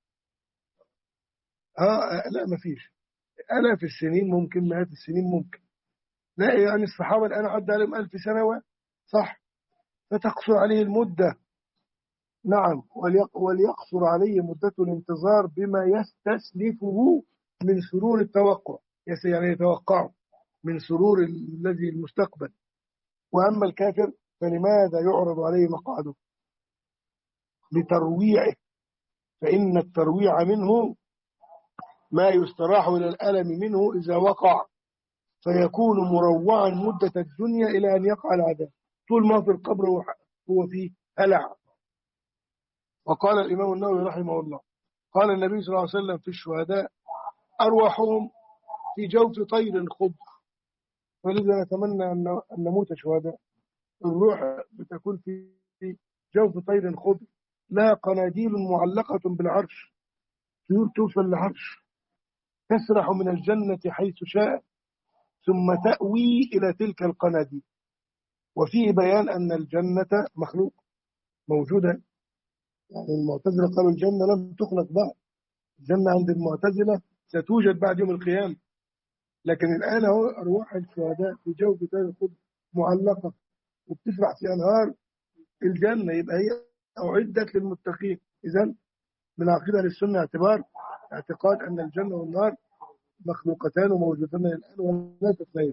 ها لا ما فيش آلاف السنين، ممكن مئات السنين، ممكن لا. يعني الصحابة الآن عدى عليهم ألف سنة، صح؟ فتقصر عليه المدة، نعم، وليقصر عليه مدة الانتظار بما يستسلفه من سرور التوقع، يعني يتوقعه من سرور الذي المستقبل. وأما الكافر فلماذا يعرض عليه مقعده؟ لترويعه، فإن الترويع منه ما يستراح إلى الألم منه إذا وقع، فيكون مروعا مدة الدنيا إلى أن يقع العذاب. طول ما في القبر هو فيه هلع. وقال الإمام النووي رحمه الله: قال النبي صلى الله عليه وسلم في الشهداء: أرواحهم في جوف طير خضر. ولذا نتمنى أن نموت شهداء. الروح بتكون في جوف طير خضر، لها قناديل معلقة بالعرش، طيور توصل للعرش، تسرح من الجنة حيث شاء ثم تأوي إلى تلك القناديل. وفيه بيان أن الجنة مخلوق موجودة. يعني المعتزلة قالوا الجنة لم تخلق بعد، الجنة عند المعتزلة ستوجد بعد يوم القيامة، لكن الآن هو أرواح الشهداء في جوف طير الخضر معلقة وبتسرح في أنهار الجنة، يبقى هي أعدت للمتقين. إذن من عقيدة للسنة اعتبار اعتقاد أن الجنة والنار مخلوقتان وموجودتان الآن ولا تتغير.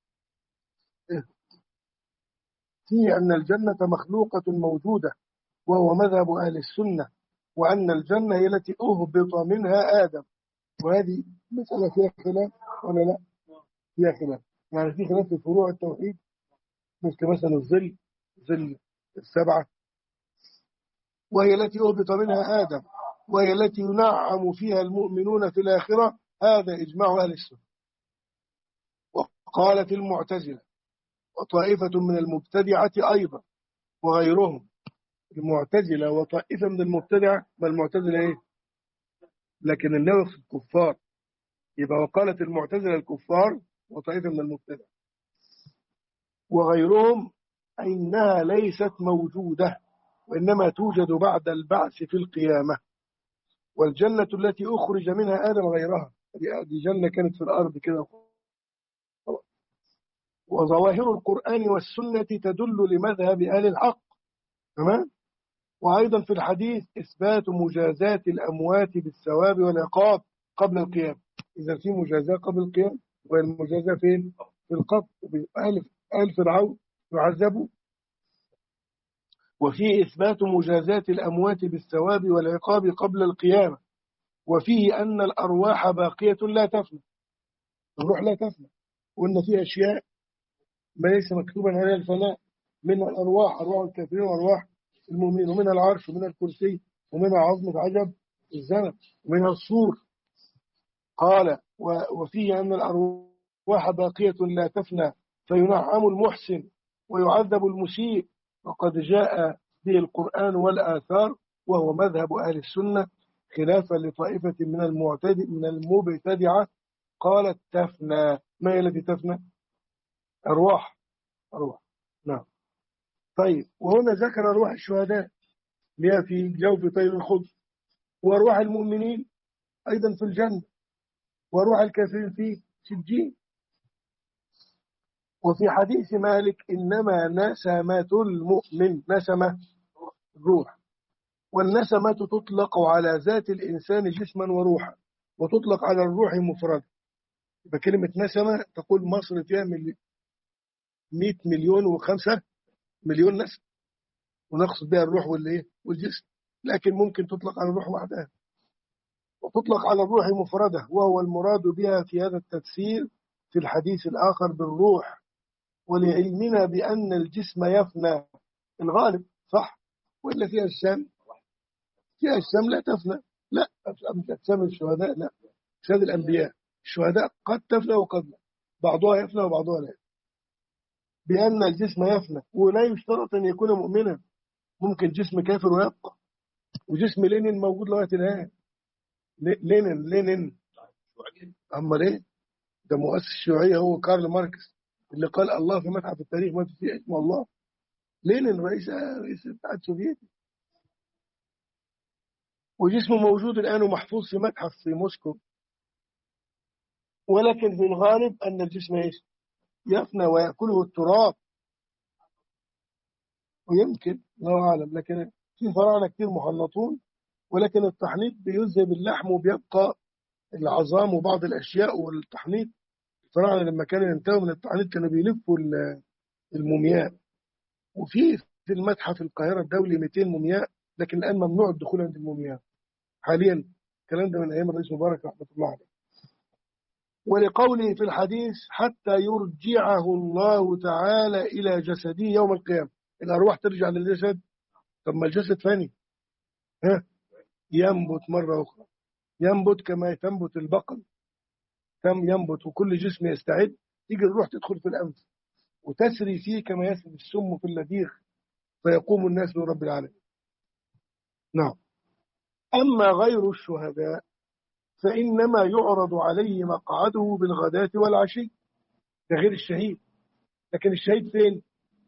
في أن الجنة مخلوقة موجودة وهو مذهب أهل السنة، وأن الجنة هي التي أهبط منها آدم. وهذه مسألة فيها خلاف ولا لا؟ فيها خلاف، يعني في خلاف في فروع التوحيد، مثل مثلا الظل، ظل السبعة، وهي التي أهبط منها آدم، وهي التي ينعم فيها المؤمنون في الآخرة. هذا إجماع أهل السنة. وقالت المعتزلة وطائفة من المبتدعة أيضا، وغيرهم المعتزلة وطائفة من المبتدعة. ما المعتزلة إيه؟ لكن النووي في الكفار، يبقى وقالت المعتزلة الكفار وطائفة من المبتدعة وغيرهم إنها ليست موجودة، وإنما توجد بعد البعث في القيامة. والجنة التي أخرج منها آدم غيرها، دي جنة كانت في الأرض كده. وظواهر القرآن والسنة تدل لمذهب أهل الحق. تمام. وأيضا في الحديث إثبات مجازات الأموات بالثواب والعقاب قبل القيامة. إذا في مجازاة قبل القيامة، والمجازاة فين؟ في القبر. أهل أهل فرعون يعذبوا. وفيه إثبات مجازات الأموات بالثواب والعقاب قبل القيامة. وفيه أن الأرواح باقية لا تفنى. الروح لا تفنى، وإن في أشياء ما ليس مكتوبا عليها الفناء، من الأرواح، أرواح الكافرين وأرواح المؤمنين، ومنها العرش ومنها الكرسي ومنها عظمة عجب الزمن ومنها الصور. قال وفيه أن الأرواح باقية لا تفنى فينعم المحسن ويعذب المسيء، وقد جاء به القرآن والآثار، وهو مذهب أهل السنة خلافا لطائفة من المعتدل من المبتدعة قالت تفنى. ما هي التي تفنى؟ أرواح. أرواح، نعم. طيب، وهنا ذكر أرواح الشهداء اللي هي في جوف طير الخضر، وأرواح المؤمنين أيضا في الجنة، وأرواح الكافرين في سجين. وفي حديث مالك إنما نسمة المؤمن، نسمة الروح، والنسمة تطلق على ذات الإنسان جسما وروحا، وتطلق على الروح مفردا. بكلمة نسمة تقول مصر فيها مئة مليون وخمسة مليون نسمة، ونقصد بها الروح والإيه والجسم، لكن ممكن تطلق على الروح وحدها، وتطلق على الروح مفردة، وهو المراد بها في هذا التفسير في الحديث الآخر بالروح. ولعلمنا بأن الجسم يفنى الغالب، صح؟ وإلا فيها الشام، فيها الشام لا تفنى. لا، مش أجسام الشهداء، لا، أجساد الأنبياء. الشهداء قد تفنى وقد لا، بعضها يفنى وبعضها لا. بأن الجسم يفنى، ولا يشترط أن يكون مؤمنا، ممكن جسم كافر ويبقى. وجسم لينين موجود لغاية الآن. لينين لينين أما ليه؟ ده مؤسس الشيوعية هو كارل ماركس اللي قال الله في متحف التاريخ ما فيه اسم الله. لينين رئيس رئيس الاتحاد السوفيتي، وجسمه موجود الآن ومحفوظ في متحف في موسكو. ولكن في الغالب أن الجسم يفنى ويأكله التراب، ويمكن الله أعلم. لكن في فراعنة كتير محنطون، ولكن التحنيط بيذهب اللحم وبيبقى العظام وبعض الأشياء. والتحنيط الفراعنة لما كانوا ينتهوا من التحنيط كانوا بيلفوا المومياء. وفي في المتحف القاهرة الدولي مئتين مومياء، لكن الآن ممنوع الدخول عند المومياء حاليا. الكلام ده من أيام الرئيس مبارك رحمة الله عليه. ولقوله في الحديث حتى يرجعه الله تعالى إلى جسده يوم القيامة. الأرواح ترجع للجسد. طب ما الجسد فاني، ها، ينبت مرة أخرى، ينبت كما تنبت البقل، تم ينبت، وكل جسم يستعد، تيجي الروح تدخل في الأنف وتسري فيه كما يسري السم في اللذيذ، فيقوم الناس لرب العالمين. نعم. أما غير الشهداء فإنما يعرض عليه مقعده بالغداة والعشي، ده غير الشهيد. لكن الشهيد فين؟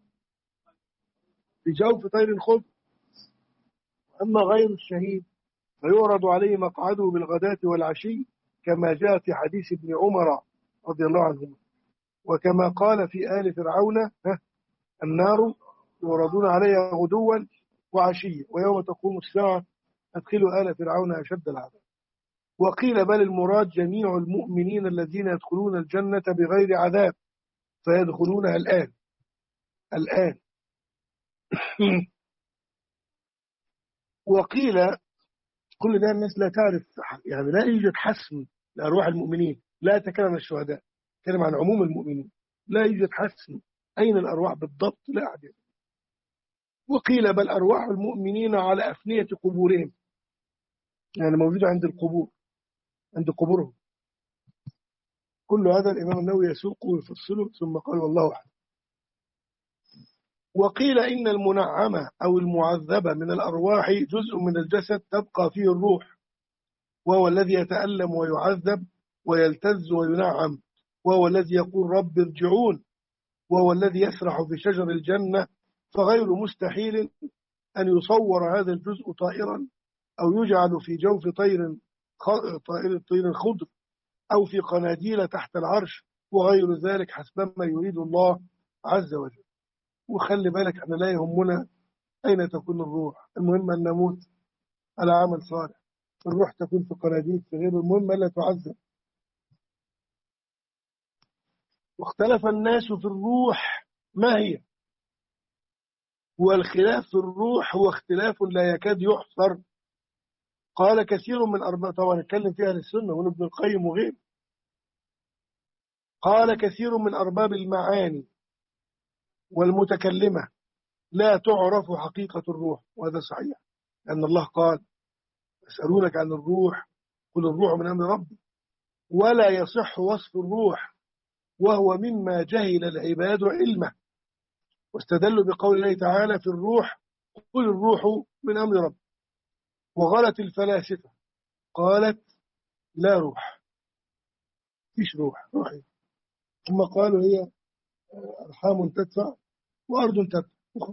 في جوف طير الخضر. أما غير الشهيد فيعرض عليه مقعده بالغداة والعشي، كما جاء في حديث ابن عمر رضي الله عنهما، وكما قال في آل فرعون النار يعرضون عليها غدوا وعشيا ويوم تقوم الساعة أدخلوا آل فرعون أشد العذاب. وقيل بل المراد جميع المؤمنين الذين يدخلون الجنة بغير عذاب، فيدخلونها الآن الآن وقيل كل ده الناس لا تعرف، يعني لا يوجد حسم لأرواح المؤمنين، لا يتكلم عن الشهداء، يتكلم عن عموم المؤمنين. لا يوجد حسم أين الأرواح بالضبط، لا أحد. وقيل بل أرواح المؤمنين على أفنية قبورهم، يعني موجودة عند القبور، عند قبورهم. كل هذا الإمام النووي يسوقه ويفصله، ثم قال والله أعلم. وقيل إن المنعمة أو المعذبة من الأرواح جزء من الجسد تبقى فيه الروح، وهو الذي يتألم ويعذب ويلتز وينعم، وهو الذي يقول رب ارجعون، وهو الذي يسرح في شجر الجنة. فغير مستحيل أن يصور هذا الجزء طائرا، أو يجعل في جوف طير طائر طير خضر، أو في قناديل تحت العرش، وغير ذلك حسبما يريد الله عز وجل. وخلي بالك احنا لا يهمنا أين تكون الروح، المهم أن نموت على عمل صالح. الروح تكون في قناديل في غير، المهم ألا تعذب. واختلف الناس في الروح ما هي، والخلاف في الروح هو اختلاف لا يكاد يحصر. قال كثير من أرباب، طبعا نتكلم فيها للسنة وابن القيم وغيره، قال كثير من أرباب المعاني والمتكلمة لا تعرف حقيقة الروح، وهذا صحيح، لأن الله قال يسألونك عن الروح قل الروح من أمر ربي، ولا يصح وصف الروح وهو مما جهل العباد علمه. واستدلوا بقول الله تعالى في الروح قل الروح من أمر ربي. وغلت الفلاسفة قالت لا روح، فيش روح روحي، ثم قالوا هي أرحام تدفع وأرض تدفع.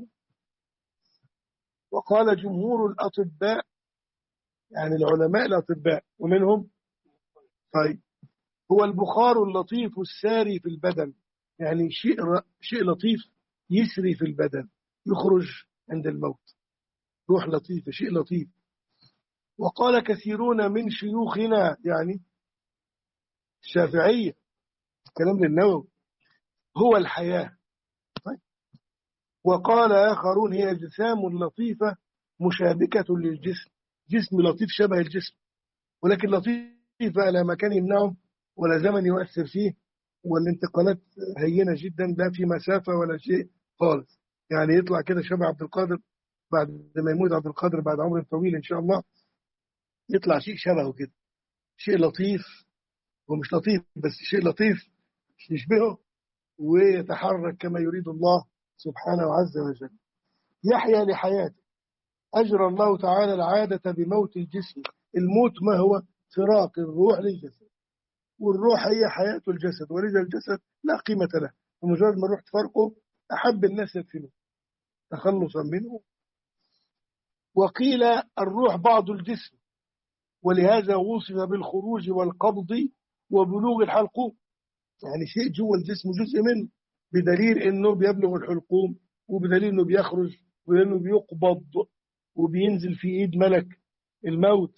وقال جمهور الأطباء، يعني العلماء الأطباء ومنهم، طيب، هو البخار اللطيف الساري في البدن، يعني شيء شيء لطيف يسري في البدن يخرج عند الموت، روح لطيفة، شيء لطيف. وقال كثيرون من شيوخنا، يعني الشافعية، كلام للنووي، هو الحياة. طيب. وقال آخرون هي أجسام لطيفة مشابكة للجسم، جسم لطيف شبه الجسم، ولكن لطيف على مكان يمنعه ولا زمن يؤثر فيه، والانتقالات هينة جدا، لا في مسافة ولا شيء خالص. يعني يطلع كده شبه عبد القادر بعد ما يموت عبد القادر بعد عمر طويل إن شاء الله، يطلع شيء شبهه كده، شيء لطيف، ومش لطيف بس شيء لطيف يشبهه، ويتحرك كما يريد الله سبحانه عز وجل. يحيا لحياته، أجرى الله تعالى العادة بموت الجسم. الموت ما هو؟ فراق الروح للجسد، والروح هي حياة الجسد، ولذا الجسد لا قيمة له، ومجرد ما الروح تفرقه أحب الناس يدفنه تخلصا منه. وقيل الروح بعض الجسم، ولهذا وصف بالخروج والقبض وبلوغ الحلقوم، يعني شيء جوه الجسم جزء منه، بدليل انه بيبلغ الحلقوم، وبدليل انه بيخرج، وانه بيقبض وبينزل في ايد ملك الموت.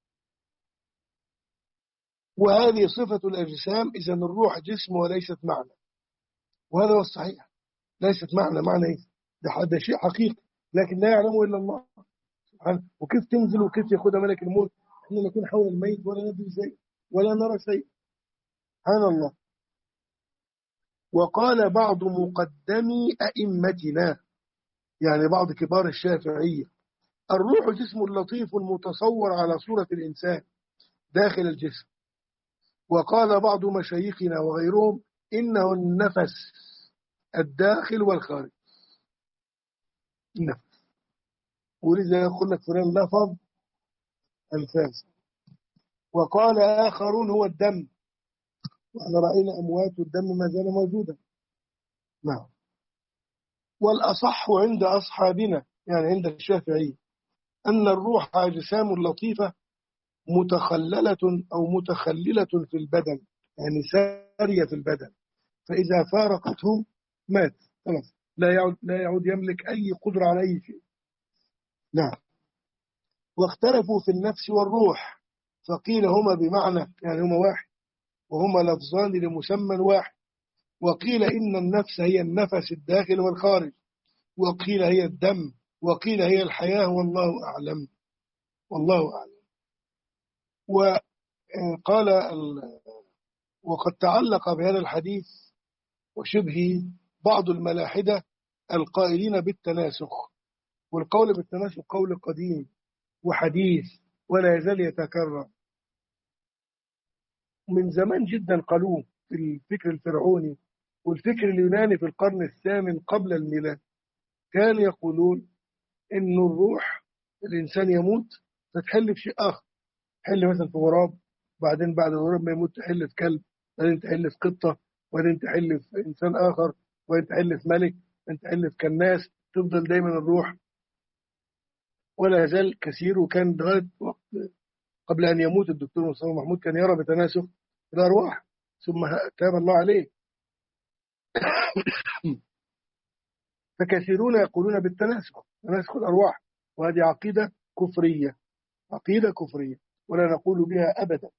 وهذه صفة الأجسام، إذا الروح جسم وليست معنى، وهذا هو الصحيح، ليست معنى. معنى إيه؟ ده, ده شيء حقيقي لكن لا يعلمه إلا الله سبحانه. وكيف تنزل وكيف يأخذها ملك الموت، احنا نكون حول الميت ولا ندري شيء ولا نرى شيء، سبحان الله. وقال بعض مقدمي أئمتنا، يعني بعض كبار الشافعية، الروح جسم لطيف متصور على صورة الإنسان داخل الجسم. وقال بعض مشايخنا وغيرهم إنه النفس الداخل والخارج، النفس، ولذا يقول لك فلان لفظ أنفاس. وقال آخرون هو الدم، وإحنا رأينا أموات والدم ما زال موجودا. نعم. والأصح عند أصحابنا، يعني عند الشافعي، أن الروح أجسام لطيفة متخللة أو متخللة في البدن، يعني سارية في البدن، فإذا فارقته مات خلاص، لا يعود لا يعود يملك أي قدرة على أي شيء. نعم. واختلفوا في النفس والروح، فقيل هما بمعنى، يعني هما واحد، وهما لفظان لمسمى واحد. وقيل إن النفس هي النفس الداخل والخارج، وقيل هي الدم، وقيل هي الحياة، والله أعلم، والله أعلم. وقال ال... وقد تعلق بهذا الحديث وشبه بعض الملاحدة القائلين بالتناسخ، والقول بالتناسخ قول قديم وحديث ولا يزال يتكرر من زمان جدا، قالوه في الفكر الفرعوني والفكر اليوناني في القرن الثامن قبل الميلاد. كانوا يقولون إن الروح الإنسان يموت فتحل في شيء آخر، تحل مثلا في غراب، بعدين بعد الغراب ما يموت تحل في كلب، بعدين تحل في قطة، وبعدين تحل في إنسان آخر، وبعدين تحل في ملك، وبعدين تحل في كناس، تفضل دايما الروح. ولا يزال كثير، وكان لغاية وقت قبل أن يموت الدكتور مصطفى محمود كان يرى بتناسخ الأرواح، ثم تاب الله عليه. فكثيرون يقولون بالتناسخ، تناسخ الأرواح، وهذه عقيدة كفرية، عقيدة كفرية ولا نقول بها أبدا.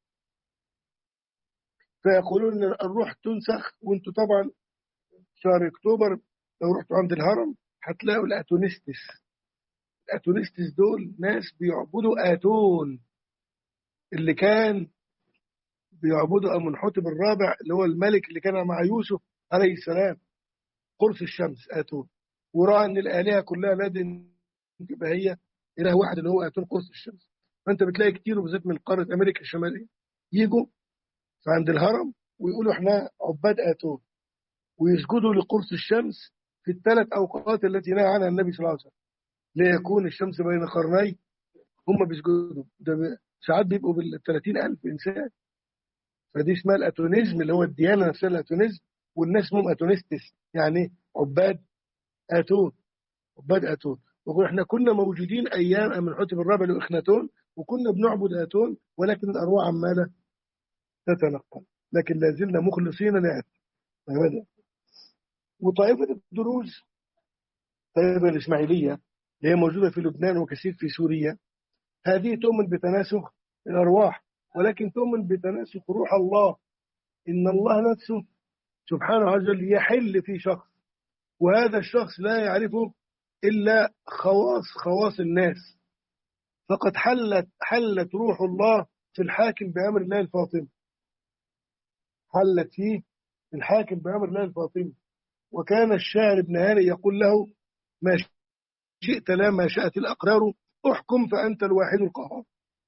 فيقولون أن الروح تنسخ، وانتم طبعا شهر أكتوبر لو رحتوا عند الهرم هتلاقوا الأتونستس. الأتونستس دول ناس بيعبدوا آتون، اللي كان بيعبدوا أمنحتب الرابع اللي هو الملك اللي كان مع يوسف عليه السلام، قرص الشمس آتون، ورأى أن الآلهة كلها لازم تبقى هي إله واحد اللي هو آتون قرص الشمس. فأنت بتلاقي كتير وبالذات من قارة أمريكا الشمالية يجوا عند الهرم ويقولوا إحنا عباد آتون، ويسجدوا لقرص الشمس في الثلاث أوقات التي نهى عنها النبي صلى الله عليه وسلم، ليكون الشمس بين قرني. هم بيسجدوا ده ب- ساعات بيبقوا بال ثلاثين ألف إنسان. فدي اسمها الأتونيزم، اللي هو الديانة نفسها الأتونيزم، والناس اسمهم أتونستس، يعني عباد آتون، عباد آتون. ويقول احنا كنا موجودين أيام أمنحتب الرابع وإخناتون، وكنا بنعبد آتون، ولكن الأرواح عمالة تتنقل، لكن لا زلنا مخلصين لآتون. وطائفة الدروز، الطائفة الإسماعيلية اللي هي موجودة في لبنان وكثير في سوريا، هذه تؤمن بتناسخ الأرواح، ولكن تؤمن بتناسخ روح الله، إن الله نفسه سبحانه عز وجل يحل في شخص، وهذا الشخص لا يعرفه إلا خواص خواص الناس، فقد حلت حلت روح الله في الحاكم بأمر الله الفاطمي، حلت فيه الحاكم بأمر الله الفاطمي. وكان الشاعر ابن هاني يقول له: ما شئت لا ما شاءت الأقرار، احكم فأنت الواحد القهار.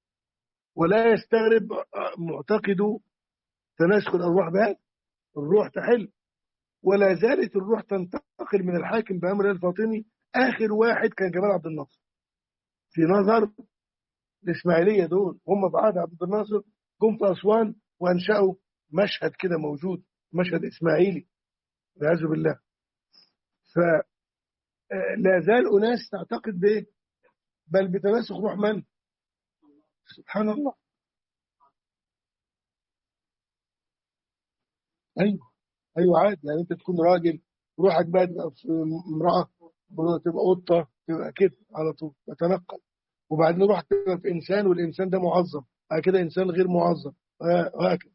ولا يستغرب معتقد تناسخ الأرواح بهذا، الروح تحل، ولا زالت الروح تنتقل من الحاكم بأمر الله الفاطمي. آخر واحد كان جمال عبد الناصر في نظر الإسماعيلية دول، هم في عهد عبد الناصر جم في أسوان وأنشأوا مشهد كده موجود، مشهد إسماعيلي والعياذ بالله. فلا زال أناس تعتقد بإيه؟ بل بتناسخ روح من؟ سبحان الله. أيوه، أيوه عادي، يعني أنت تكون راجل روحك بقى تبقى في امرأة، تبقى قطة، تبقى كده على طول تتنقل، وبعدين روح تبقى في إنسان، والإنسان ده معظم، بعد كده إنسان غير معظم، وهكذا.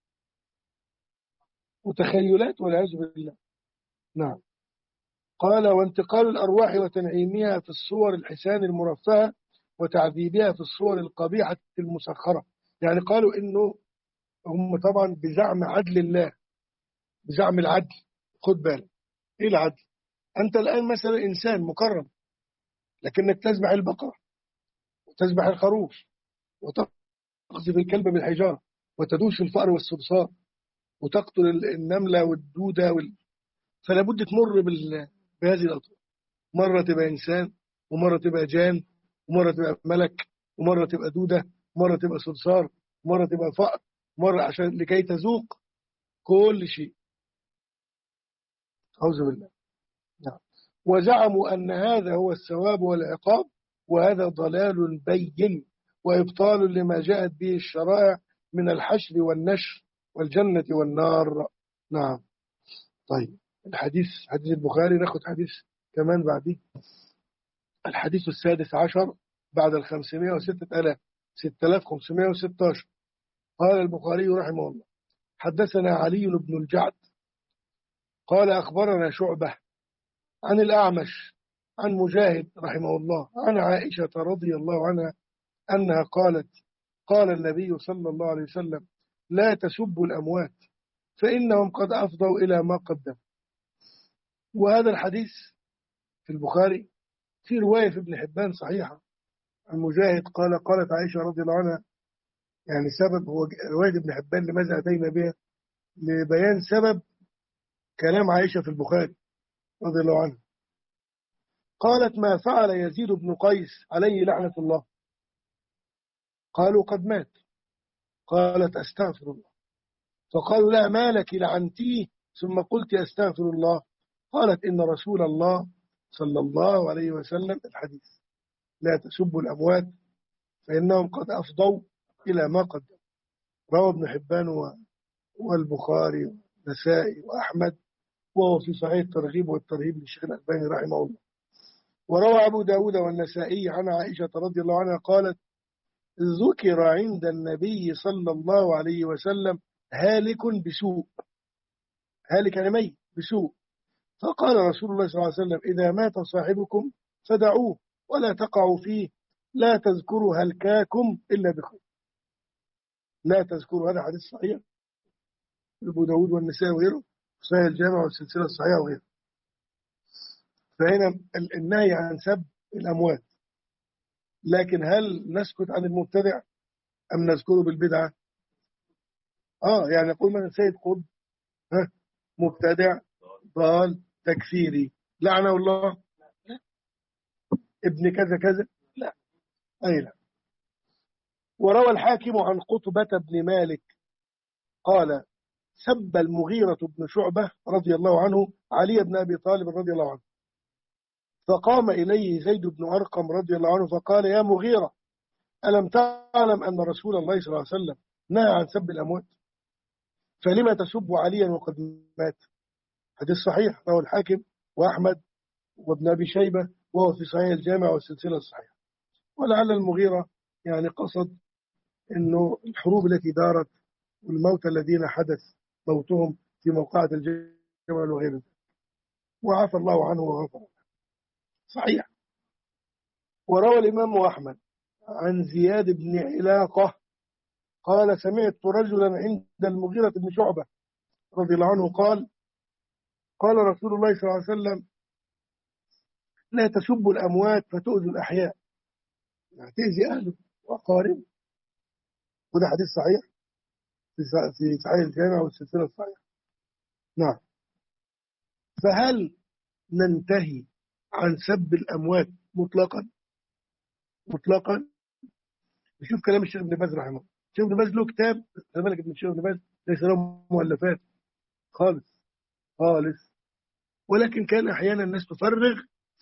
وتخيلات والعياذ بالله. نعم. قال: وانتقال الأرواح وتنعيمها في الصور الحسان المرفهة، وتعذيبها في الصور القبيحة المسخرة. يعني قالوا إنه هم طبعا بزعم عدل الله، بزعم العدل. خد بالك إيه العدل؟ أنت الآن مثلا إنسان مكرم، لكنك تذبح البقرة وتذبح الخروف وتقذف الكلب بالحجارة وتدوس الفأر والصرصار وتقتل النملة والدودة وال... فلا بد تمر بال... بهذه الأطوار. مرة تبقى إنسان، ومرة تبقى جان، ومرة تبقى ملك، ومرة تبقى دودة، ومرة تبقى صرصار، ومرة تبقى فأر، مرة عشان لكي تذوق كل شيء. أعوذ بالله. نعم. وزعموا أن هذا هو الثواب والعقاب، وهذا ضلال بين وإبطال لما جاءت به الشرائع من الحشر والنشر والجنة والنار. نعم. طيب، الحديث حديث البخاري، ناخد حديث كمان بعديه. الحديث السادس عشر بعد الخمسمائة وستة آلاف، ستة آلاف وخمسمائة وستة عشر. قال البخاري رحمه الله: حدثنا علي بن الجعد قال أخبرنا شعبة عن الأعمش عن مجاهد رحمه الله عن عائشة رضي الله عنها أنها قالت: قال النبي صلى الله عليه وسلم: لا تسبوا الأموات فإنهم قد أفضوا إلى ما قدموا. وهذا الحديث في البخاري في رواية في ابن حبان صحيحة عن مجاهد قال: قالت عائشة رضي الله عنها، يعني سبب هو رواية ابن حبان لماذا أتينا بها؟ لبيان سبب كلام عائشة في البخاري رضي الله عنها. قالت: ما فعل يزيد بن قيس عليه لعنة الله؟ قالوا: قد مات. قالت: أستغفر الله. فقالوا: لا، ما لك لعنتيه ثم قلت أستغفر الله؟ قالت: إن رسول الله صلى الله عليه وسلم، الحديث: لا تسبوا الأموات فإنهم قد أفضوا إلى ما قدموا. روى ابن حبان والبخاري والنسائي وأحمد، وهو في صحيح الترغيب والترهيب للشيخ الألباني رحمه الله. وروى أبو داود والنسائي عن عائشة رضي الله عنها قالت: ذكر عند النبي صلى الله عليه وسلم هالك بسوء، هالك يعني ميت بسوء، فقال رسول الله صلى الله عليه وسلم: إذا مات صاحبكم فدعوه ولا تقعوا فيه، لا تذكروا هلكاكم إلا بخير. لا تذكروا، هذا حديث صحيح أبو داود والنسائي وغيره، صحيح الجامع والسلسلة الصحيحة وغيره. فهنا النهي عن سب الأموات، لكن هل نسكت عن المبتدع أم نذكره بالبدعة؟ آه يعني نقول من سيد قطب مبتدع ضال تكفيري لعنه الله، ابن كذا كذا، لا، أي لا. وروى الحاكم عن قطبة بن مالك قال: سب المغيرة بن شعبة رضي الله عنه علي بن أبي طالب رضي الله عنه، فقام إليه زيد بن أرقم رضي الله عنه فقال: يا مغيرة، ألم تعلم أن رسول الله صلى الله عليه وسلم نهى عن سب الأموات؟ فلما تسب عليا وقد مات؟ حديث صحيح رواه الحاكم وأحمد وابن أبي شيبة، وهو في صحيح الجامع والسلسلة الصحيحة. ولعل المغيرة يعني قصد أنه الحروب التي دارت والموت الذين حدث موتهم في موقعة الجمل وغيره، وعفى الله عنه وغفر له. صحيح. وروى الإمام أحمد عن زياد بن علاقة قال: سمعت رجلا عند المغيرة بن شعبة رضي الله عنه قال: قال رسول الله صلى الله عليه وسلم: لا تسبوا الأموات فتؤذوا الأحياء، يعني تأذي أهله وأقاربه. وده حديث صحيح في صحيح الجامع والسلسلة الصحيحة. نعم. فهل ننتهي عن سب الأموات مطلقا؟ مطلقا. نشوف كلام الشيخ ابن باز رحمه الله. الشيخ ابن باز له كتاب، خلي بالك ابن الشيخ ابن باز ليس له مؤلفات خالص خالص، ولكن كان أحيانا الناس تفرغ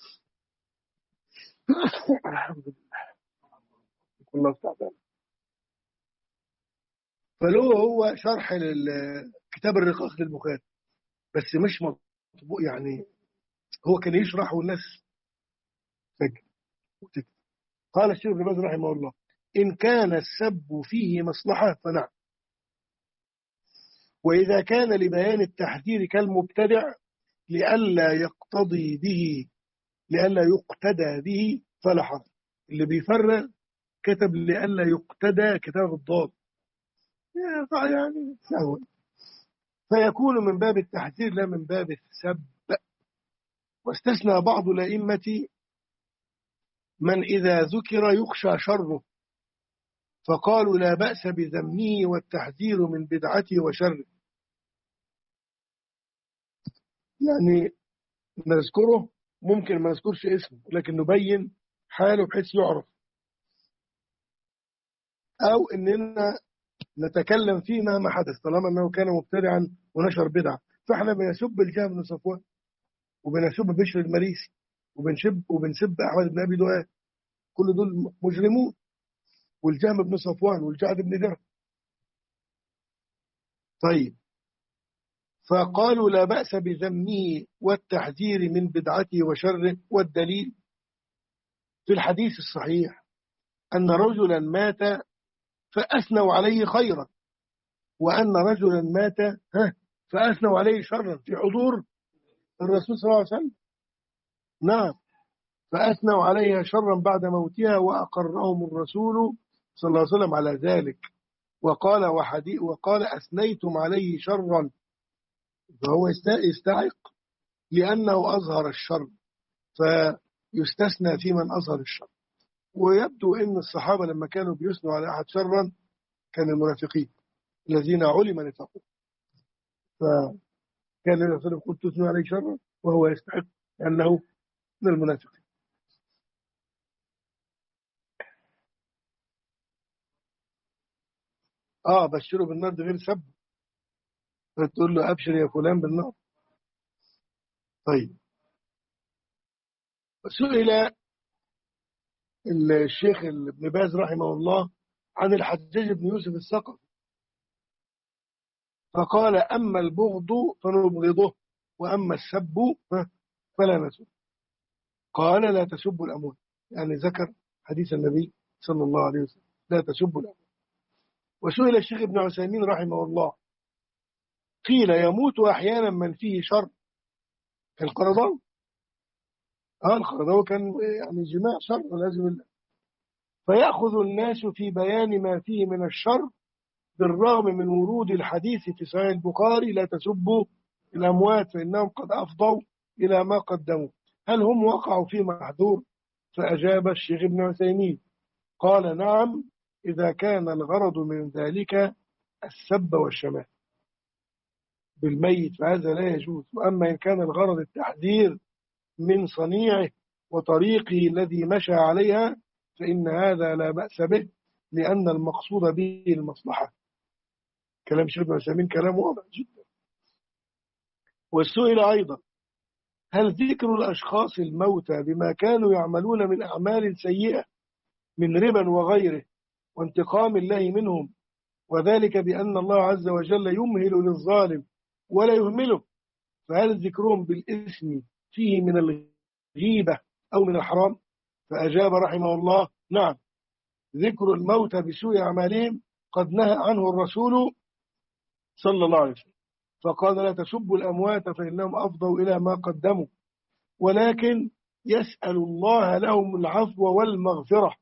الحمد لله الله تعالى. فله هو شرح لكتاب الرقاق للبخاري، بس مش مطبوع، يعني هو كان يشرح والناس تجد وتكتب. قال الشيخ ابن باز رحمه الله: إن كان السب فيه مصلحة فنعم، وإذا كان لبيان التحذير كالمبتدع لئلا يقتضي به لئلا يقتدى به فلا حرج. اللي بيفرق كتب لئلا يقتدى كتاب الضاد، يعني سهو، فيكون من باب التحذير لا من باب السب. واستثنى بعض الأئمة من إذا ذكر يخشى شره، فقالوا: لا بأس بذمه والتحذير من بدعته وشره. يعني نذكره، ممكن ما نذكرش اسمه لكن نبين حاله بحيث يعرف، أو إننا نتكلم فيه مهما حدث طالما أنه كان مبتدعا ونشر بدعة. فإحنا بنسب الجهم بن صفوان، وبنسب بشر المريسي، وبنسب وبنسب أحمد بن أبي دؤاد، كل دول مجرمون، والجهم بن صفوان والجعد بن درهم. طيب، فقالوا: لا بأس بذمه والتحذير من بدعته وشره. والدليل في الحديث الصحيح أن رجلا مات فأثنوا عليه خيرا، وأن رجلا مات فأثنوا عليه شرا في حضور الرسول صلى الله عليه وسلم. نعم، فأثنوا عليها شرا بعد موتها وأقرهم الرسول صلى الله عليه وسلم على ذلك، وقال وحديث وقال: أثنيتم عليه شرا، فهو يستحق لأنه أظهر الشر، فيستثنى في من أظهر الشر. ويبدو أن الصحابة لما كانوا بيثنوا على أحد شرا كان المنافقين الذين علم نفاقهم، فكان النبي صلى الله عليه وسلم يقول: تثنوا عليه شرا وهو يستحق لأنه من المنافقين. اه بشره بالنار ده غير سب، فتقول له ابشر يا فلان بالنار. طيب، سئل الشيخ ابن باز رحمه الله عن الحجاج بن يوسف الثقفي، فقال أما البغض فنبغضه، وأما السب فلا نسب. قال لا تسبوا الأموات، يعني ذكر حديث النبي صلى الله عليه وسلم لا تسبوا الأموات. وسئل الشيخ ابن عثيمين رحمه الله، قيل يموت أحيانا من فيه شر كالقرضاوي. اه القرضاوي كان يعني جماع شر والعياذ بالله، فيأخذ الناس في بيان ما فيه من الشر بالرغم من ورود الحديث في صحيح البخاري لا تسبوا الأموات فإنهم قد أفضوا إلى ما قدموا، هل هم وقعوا في محذور؟ فأجاب الشيخ ابن عثيمين قال نعم، إذا كان الغرض من ذلك السب والشمال بالميت فهذا لا يجوز، وأما إن كان الغرض التحذير من صنيعه وطريقه الذي مشى عليها فإن هذا لا بأس به، لأن المقصود به المصلحة. كلام الشيخ ابن عثيمين كلام واضح جدا. والسئل أيضا هل ذكر الأشخاص الموتى بما كانوا يعملون من أعمال سيئة من ربا وغيره وانتقام الله منهم، وذلك بأن الله عز وجل يمهل للظالم ولا يهمله، فهل ذكرهم بالإثم فيه من الغيبة أو من الحرام؟ فأجاب رحمه الله نعم، ذكر الموتى بسوء أعمالهم قد نهى عنه الرسول صلى الله عليه وسلم، فقال لا تسبوا الأموات فإنهم أفضوا إلى ما قدموا، ولكن يسأل الله لهم العفو والمغفرة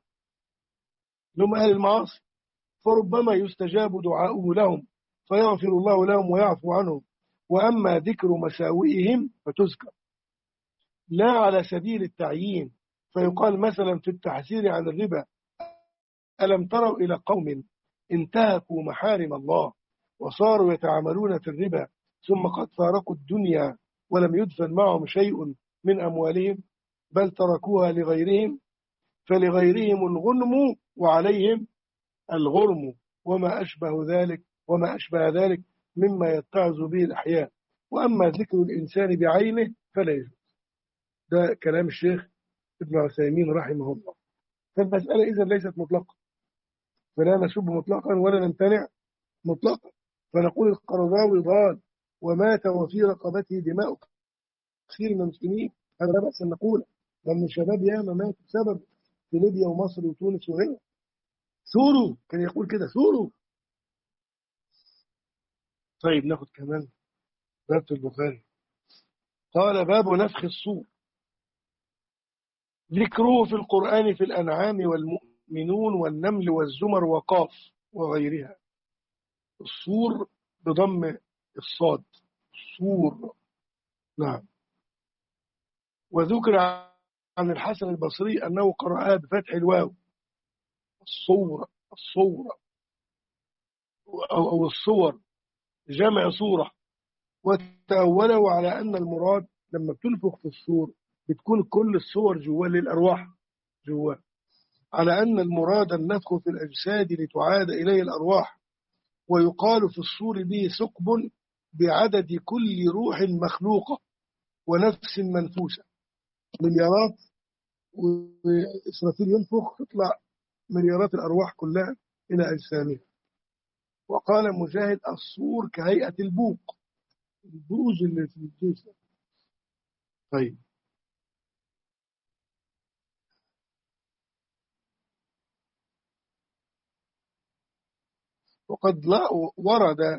لهم أهل المعاصي، فربما يستجاب دعاؤه لهم فيغفر الله لهم ويعفو عنهم. وأما ذكر مساوئهم فتذكر لا على سبيل التعيين، فيقال مثلا في التحذير عن الربا ألم تروا إلى قوم انتهكوا محارم الله وصاروا يتعاملون في الربا ثم قد فارقوا الدنيا ولم يدفن معهم شيء من أموالهم بل تركوها لغيرهم، فلغيرهم الغنم وعليهم الغرم وما أشبه ذلك وما أشبه ذلك مما يتعظ به الأحياء، وأما ذكر الإنسان بعينه فلا يجوز. ده كلام الشيخ ابن عثيمين رحمه الله. فالمسألة إذا ليست مطلقة، فلا نسب مطلقا ولا نمتنع مطلقا، فنقول القرضاوي ضال ومات وفي رقبته دماء كثير من المسلمين، هذا لا بأس أن نقول، لأن الشباب ياما مات بسبب في ليبيا ومصر وتونس وغيرها. ثوروا كان يقول كده ثوروا. طيب ناخد كمان باب البخاري. قال باب نفخ الصور، ذكره في القرآن في الأنعام والمؤمنون والنمل والزمر وقاف وغيرها. الصور بضم الصاد الصور، نعم. وذكر عن الحسن البصري أنه قرأها بفتح الواو الصورة الصورة أو, أو الصور جمع صورة، وتأوله على أن المراد لما بتنفخ في الصور بتكون كل الصور جواه للأرواح جواه، على أن المراد النفخ في الأجساد لتعاد إليه الأرواح، ويقال في الصور به ثقب بعدد كل روح مخلوقة ونفس منفوسة، مليارات، وإسرافيل ينفخ تطلع مليارات الأرواح كلها إلى أجسامها. وقال مجاهد الصور كهيئة البوق، البروز اللي في الجسم. طيب وقد لا ورد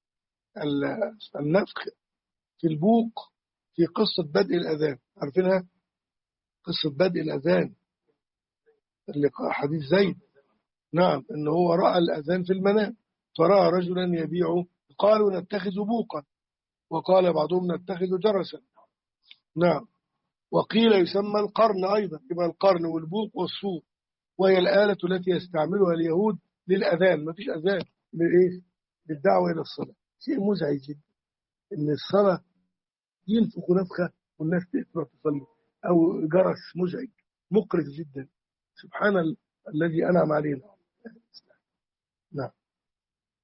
النفخ في البوق في قصة بدء الأذان، عارفينها قصة بدء الأذان اللي حديث زيد، نعم، إن هو رأى الأذان في المنام فرأى رجلا يبيع، قالوا نتخذ بوقا، وقال بعضهم نتخذ جرسا، نعم. وقيل يسمى القرن أيضا، يبقى القرن والبوق والصور، وهي الآلة التي يستعملها اليهود للأذان، ما فيش أذان لإيه؟ للدعوة إلى الصلاة. شيء مزعج جدا إن الصلاة ينفخ نفخة والناس تقرأ تصلي، أو جرس مزعج مقرف جدا. سبحان ال... الذي أنعم علينا. نعم.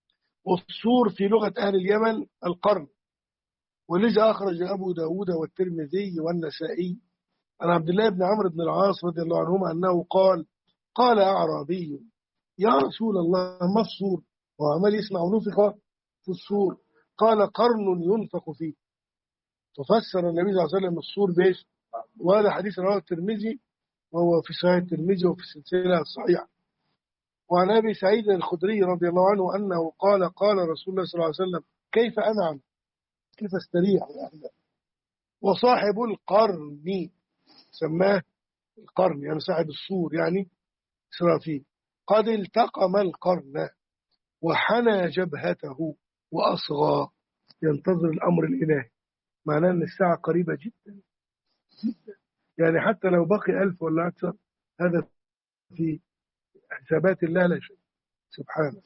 والصور في لغة أهل اليمن القرن، ولذا أخرج أبو داود والترمذي والنسائي عن عبد الله بن عمرو بن العاص رضي الله عنهما أنه قال قال أعرابي يا رسول الله ما الصور؟ وعمال يسمع نفخ في الصور، قال قرن ينفخ فيه. تفسر النبي صلى الله عليه وسلم الصور بإيش؟ وهذا حديث رواه الترمذي، وهو في صحيح الترمذي وفي السلسلة الصحيحة. وعن أبي سعيد الخدري رضي الله عنه أنه قال قال رسول الله صلى الله عليه وسلم كيف أنعم، كيف استريح يعني. وصاحب القرن سماه القرن يعني صاحب الصور يعني إسرافيل، قد التقم القرن وحنى جبهته وأصغى ينتظر الأمر الإلهي. معناه أن الساعة قريبة جدا جدا، يعني حتى لو بقي ألف ولا أكثر هذا في حسابات الله لا شيء سبحانه.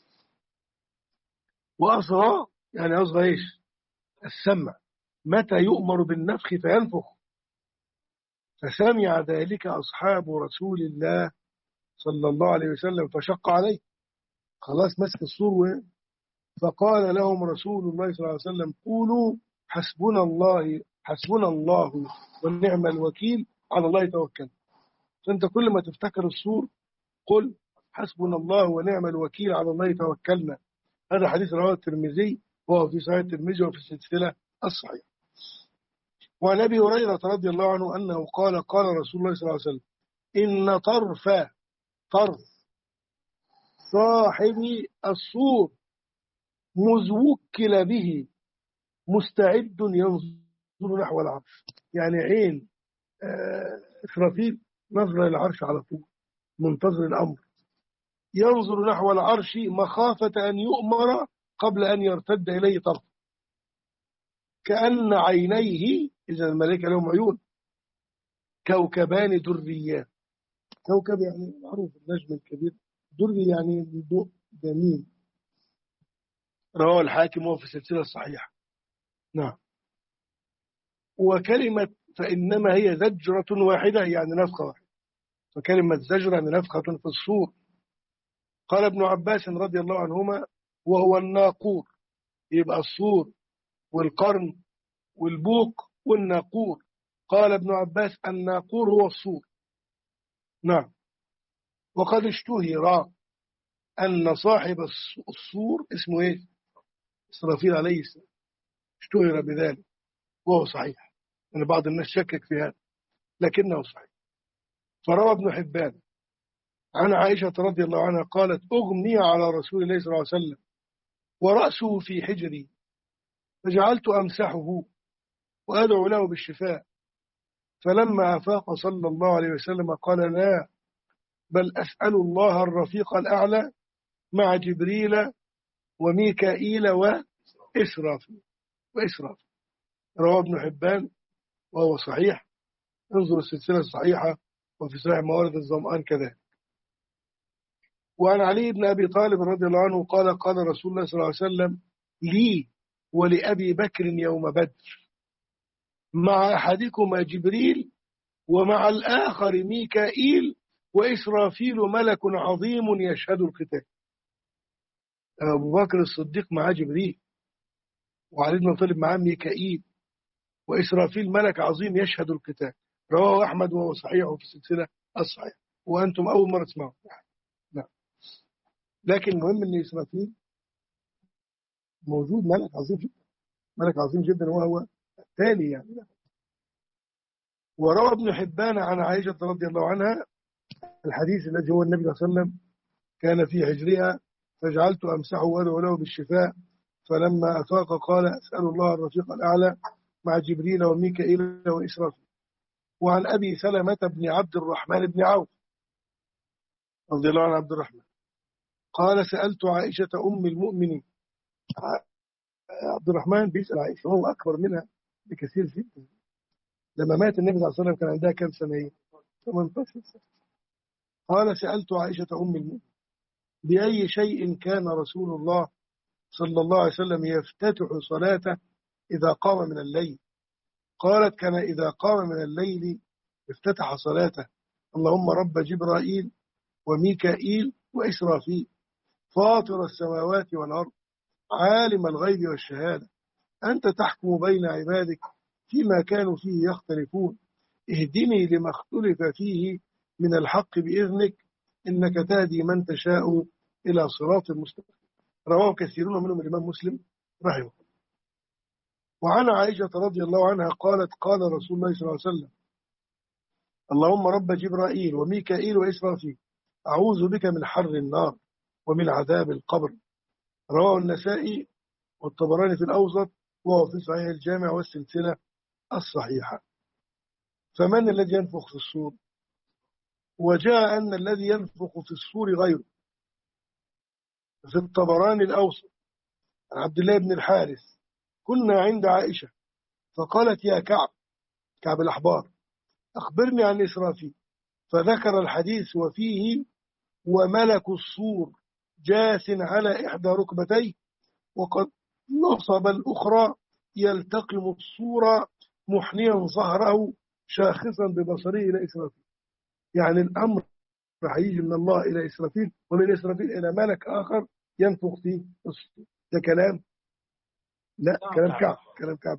وأصغى يعني أصغى إيش؟ السمع، متى يؤمر بالنفخ فينفخ. فسمع ذلك أصحاب رسول الله صلى الله عليه وسلم فشق عليه، خلاص مسك الصور. فقال لهم رسول الله صلى الله عليه وسلم قولوا حسبنا الله حسبنا الله ونعم الوكيل على الله توكل. فأنت كل ما تفتكر الصور قل حسبنا الله ونعم الوكيل على الله توكلنا. هذا حديث رواه الترمذي وهو في صحيح الترمذي وفي السلسلة الصحيحة. وعن أبي هريرة رضي الله عنه أنه قال قال رسول الله صلى الله عليه وسلم إن طرف طرف صاحب الصور مذ وكل به مستعد ينظر نحو العرش. يعني عين إسرافيل نظر العرش على طول، منتظر الأمر، ينظر نحو العرش مخافة أن يؤمر قبل أن يرتد إليه طرف، كأن عينيه إذا الملائكة لهم عيون كوكبان دريان. كوكب يعني معروف النجم الكبير، دري يعني ضوء جميل. رواه الحاكم وهو في السلسلة الصحيحة. نعم. وكلمة فإنما هي زجرة واحدة يعني نفخة واحدة، فكلمة زجرة يعني نفخة في الصور. قال ابن عباس رضي الله عنهما وهو الناقور، يبقى الصور والقرن والبوق والناقور. قال ابن عباس الناقور هو الصور. نعم. وقد اشتهر أن صاحب الصور اسمه إيه؟ إسرافيل عليه السلام، اشتهر بذلك وهو صحيح، يعني بعض الناس شكك في هذا لكنه صحيح. فروى ابن حبان عن عائشة رضي الله عنها قالت أغمي على رسول الله صلى الله عليه وسلم ورأسه في حجري فجعلت أمسحه وأدعو له بالشفاء، فلما أفاق صلى الله عليه وسلم قال لا بل أسأل الله الرفيق الأعلى مع جبريل وميكائيل وإسرافيل وإسرافيل. رواه ابن حبان وهو صحيح، انظر السلسلة الصحيحة وفي صحيح موارد الظمآن كذلك. وعن علي بن أبي طالب رضي الله عنه قال قال رسول الله صلى الله عليه وسلم لي ولأبي بكر يوم بدر مع أحدكما جبريل ومع الآخر ميكائيل وإسرافيل ملك عظيم يشهد القتال. أبو بكر الصديق معاه جبريل، وعلي بن أبي طالب معاه ميكائيل، وإسرافيل ملك عظيم يشهد القتال. رواه أحمد وهو صحيح في السلسلة الصحيحة، وأنتم أول مرة تسمعوا. نعم. لكن المهم أن إسرافيل موجود ملك عظيم جدا، ملك عظيم جدا وهو التالي يعني. وروى ابن حبان عن عائشة رضي الله عنها الحديث الذي هو النبي صلى الله عليه وسلم كان في حجرها فجعلت أمسحه وأدعو له بالشفاء، فلما أفاق قال أسأل الله الرفيق الأعلى مع جبريل وميكائيل وإسرافيل. وعن أبي سلمة بن عبد الرحمن بن عوف رضي الله عن عبد الرحمن قال سألت عائشة أم المؤمنين. عبد الرحمن بيسأل عائشة وهو أكبر منها بكثير جدا. لما مات النبي صلى الله عليه وسلم كان عندها كم سنة؟ ثمانية عشر سنة. قال سألت عائشة أم المؤمنين بأي شيء كان رسول الله صلى الله عليه وسلم يفتتح صلاته إذا قام من الليل؟ قالت كان إذا قام من الليل افتتح صلاته اللهم رب جبرائيل وميكائيل وإسرافيل فاطر السماوات والأرض عالم الغيب والشهادة، أنت تحكم بين عبادك فيما كانوا فيه يختلفون، اهدني لما اختلف فيه من الحق بإذنك، إنك تهدي من تشاء إلى صراط مستقيم. رواه كثيرون منهم الإمام مسلم رحمه الله. وعن عائشة رضي الله عنها قالت قال رسول الله صلى الله عليه وسلم: اللهم رب جبرائيل وميكائيل وإسرافيل، أعوذ بك من حر النار ومن عذاب القبر. رواه النسائي والطبراني في الأوسط، وهو في صحيح الجامع والسلسلة الصحيحة. فمن الذي ينفخ في الصور؟ وجاء أن الذي ينفخ في الصور غيره. في الطبراني الأوسط عن عبد الله بن الحارث: كنا عند عائشة فقالت يا كعب كعب الأحبار أخبرني عن إسرافيل، فذكر الحديث وفيه: وملك الصور جاث على إحدى ركبتيه وقد نصب الأخرى يلتقم الصور محنيا ظهره شاخصا ببصره إلى إسرافيل. يعني الأمر راح يجي من الله إلى إسرافيل، ومن إسرافيل إلى ملك آخر ينفخ فيه الصور. ده كلام؟ لا، كلام كعب كلام كعب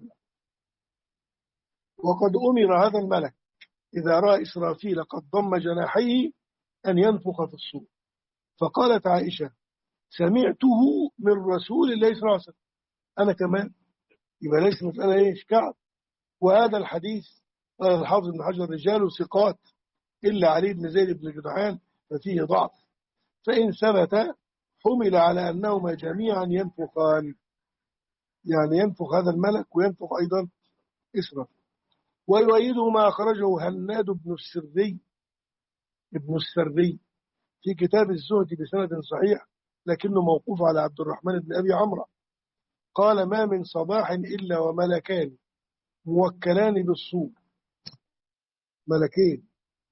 وقد أمر هذا الملك إذا رأى إسرافيل قد ضم جناحيه أن ينفخ في الصور. فقالت عائشة: سمعته من رسول الله صلى الله عليه وسلم. أنا كمان، يبقى ليس مسألة إيش كعب. وهذا الحديث قال الحافظ بن حجر: رجاله ثقات إلا علي بن زيد بن جدعان ففيه ضعف، فإن ثبت حمل على أنهما جميعا ينفخان، يعني ينفخ هذا الملك وينفخ أيضا إسرافيل. ويؤيده ما أخرجه هناد بن السري ابن السري في كتاب الزهد بسند صحيح، لكنه موقوف على عبد الرحمن بن أبي عمرو. قال: ما من صباح إلا وملكان موكلان بالصور، ملكين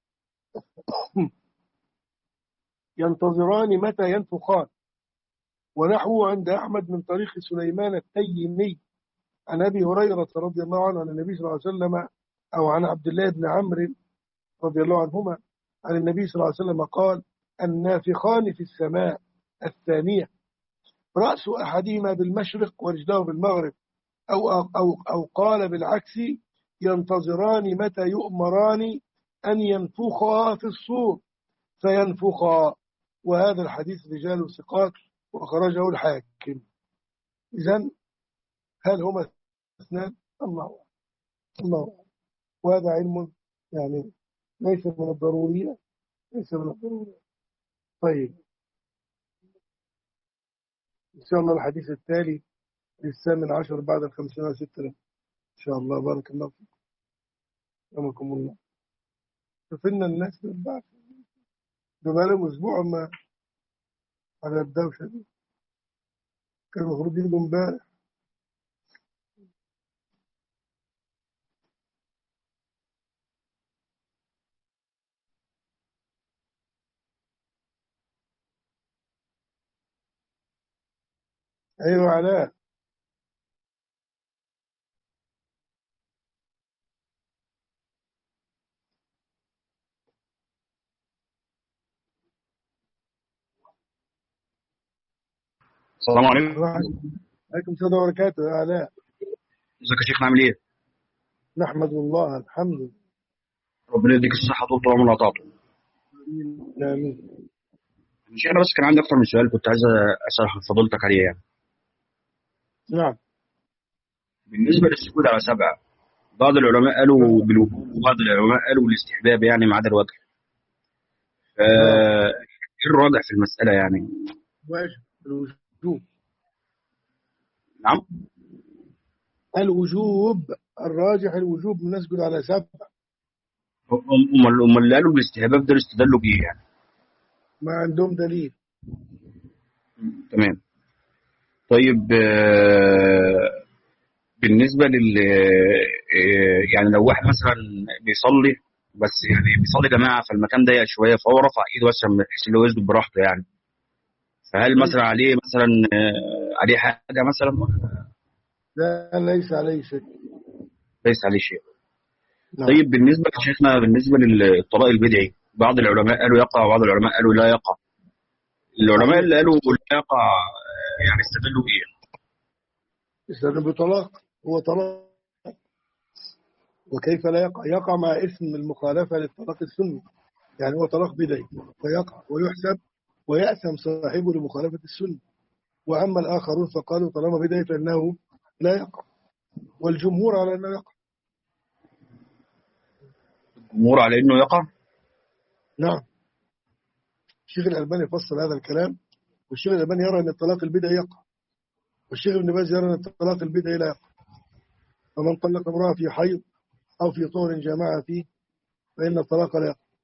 ينتظران متى ينفخان. ونحوه عند أحمد من طريق سليمان التيمي عن أبي هريرة رضي الله عنه عن النبي صلى الله عليه وسلم، أو عن عبد الله بن عمرو رضي الله عنهما عن النبي صلى الله عليه وسلم قال: النافخان في السماء الثانية رأس أحدهما بالمشرق ورجله بالمغرب، أو, أو, أو قال بالعكس: ينتظران متى يؤمران أن ينفخا في الصور فينفخا. وهذا الحديث رجال ثقات وخرجه الحاكم. إذن هل هما اثنان؟ الله الله. وهذا علم يعني ليس من الضرورية، ليس من الضرورية. طيب، إن شاء الله الحديث التالي للثامن عشر بعد الخمسين وستة إن شاء الله. بارك الله فيكم، رحمكم الله. شوفنا الناس من بعد ده بقالهم أسبوع ما على الدوشة دي، كانوا المفروض يجوا امبارح. أيوة علاء. السلام عليكم. عليكم السلام وبركاته يا علاء. ازيك يا شيخ، عامل ايه؟ نحمد الله، الحمد لله. ربنا يديك الصحة طول العمر وعطاته. آمين. مش انا بس كان عندي اكتر من سؤال كنت عايز اسال فضيلتك عليه يعني. نعم. بالنسبة للسجود على سبعة، بعض العلماء قالوا بالوجوب وبعض العلماء قالوا بالاستحباب يعني ما عدا الوتر. ايه الراجح في المسألة يعني؟ واجب الوجوب. نعم. الوجوب الراجح الوجوب، نسجد على سبع. هم هم اللي قالوا بالاستحباب ده استدلوا بيه يعني؟ ما عندهم دليل. تمام. طيب، بالنسبة لل يعني لو واحد مثلا بيصلي بس يعني بيصلي جماعة فالمكان ضيق شوية، فهو رفع ايده بس بحيث ان هو يسجد براحته يعني، فهل مثلا عليه مثلا عليه حاجة مثلا؟ لا، ليس عليه شيء. ليس عليه شيء. نعم. طيب، بالنسبة لشيخنا بالنسبة للطلاق البدعي، بعض العلماء قالوا يقع وبعض العلماء قالوا لا يقع. العلماء اللي قالوا لا يقع يعني استدلوا بإيه؟ يستدل بطلاق، هو طلاق. وكيف لا يقع؟ يقع مع اسم المخالفة للطلاق السني، يعني هو طلاق بدعي فيقع ويحسب ويأثم صاحبه لمخالفة السنة. وأما الآخرون فقالوا طالما بدعي فإنه لا يقع، والجمهور على أنه يقع. الجمهور على انه يقع. نعم، الشيخ الألباني فصل هذا الكلام، والشيخ الألباني يرى أن الطلاق البدعي يقع، والشيخ ابن باز يرى أن الطلاق البدعي لا يقع. فمن طلق امرأة في حيض أو في طهر جماعة فيه فإن الطلاق لا يقع.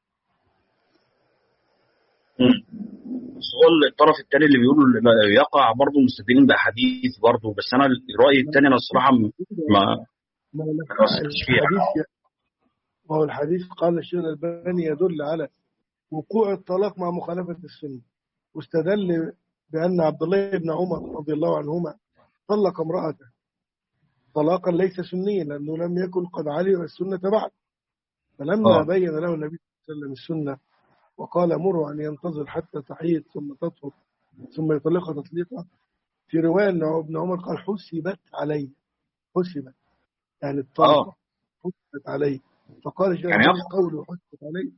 بس هو الطرف الثاني اللي بيقولوا يقع برضه مستدلين بأحاديث برضه، بس أنا الرأي الثاني أنا الصراحة ما ما هو ما وثقتش فيه. الحديث ما هو الحديث قال الشيخ الألباني يدل على وقوع الطلاق مع مخالفة السنة، واستدل بأن عبد الله بن عمر رضي الله عنهما طلق امرأته طلاقا ليس سنيا لأنه لم يكن قد علم السنة بعد، فلما اه بين له النبي صلى الله عليه وسلم السنة وقال مروا أن ينتظر حتى تحيض ثم تطهر ثم يطلقها تطليقا. في رواية أن ابن عمر قال حسبت علي، حسبت يعني اه الطلقة حسبت علي. فقال الشيخ يعني الألباني يقع. قوله حسبت علي،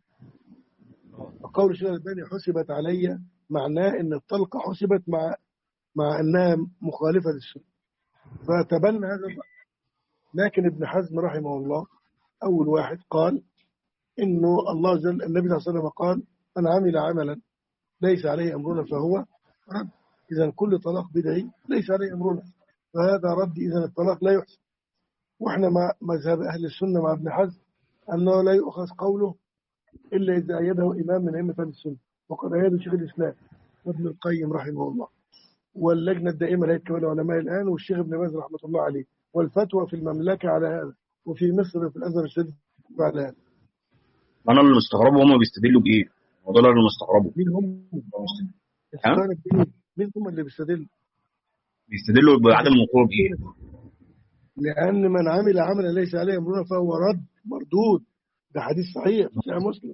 فقول الشيخ الألباني حسبت علي معناه أن الطلقة حسبت مع مع أنها مخالفة للسنة، فتبنى هذا الرأي. لكن ابن حزم رحمه الله أول واحد قال إنه الله جل النبي صلى الله عليه وسلم قال من عمل عملا ليس عليه أمرنا فهو رد. إذا كل طلاق بدعي ليس عليه أمرنا فهذا رد، إذا الطلاق لا يحسن. وإحنا مع مذهب أهل السنة مع ابن حزم أنه لا يؤخذ قوله إلا إذا أيده إمام من أئمة أهل السنة، وقد أيده شيخ الإسلام وابن القيم رحمه الله، واللجنة الدائمة لهيئة كبار العلماء الآن، والشيخ ابن باز رحمة الله عليه، والفتوى في المملكة على هذا، وفي مصر في الأزهر الشريف على هذا. أنا اللي مستغربه هم بيستدلوا بإيه؟ الموضوع اللي مستغربه. مين هم؟ ها؟ مين هم اللي بيستدلوا؟ بيستدلوا بعدم الوقوع بإيه؟ لأن من عمل عملا ليس عليه أمرنا فهو رد مردود، ده حديث صحيح في صحيح مسلم.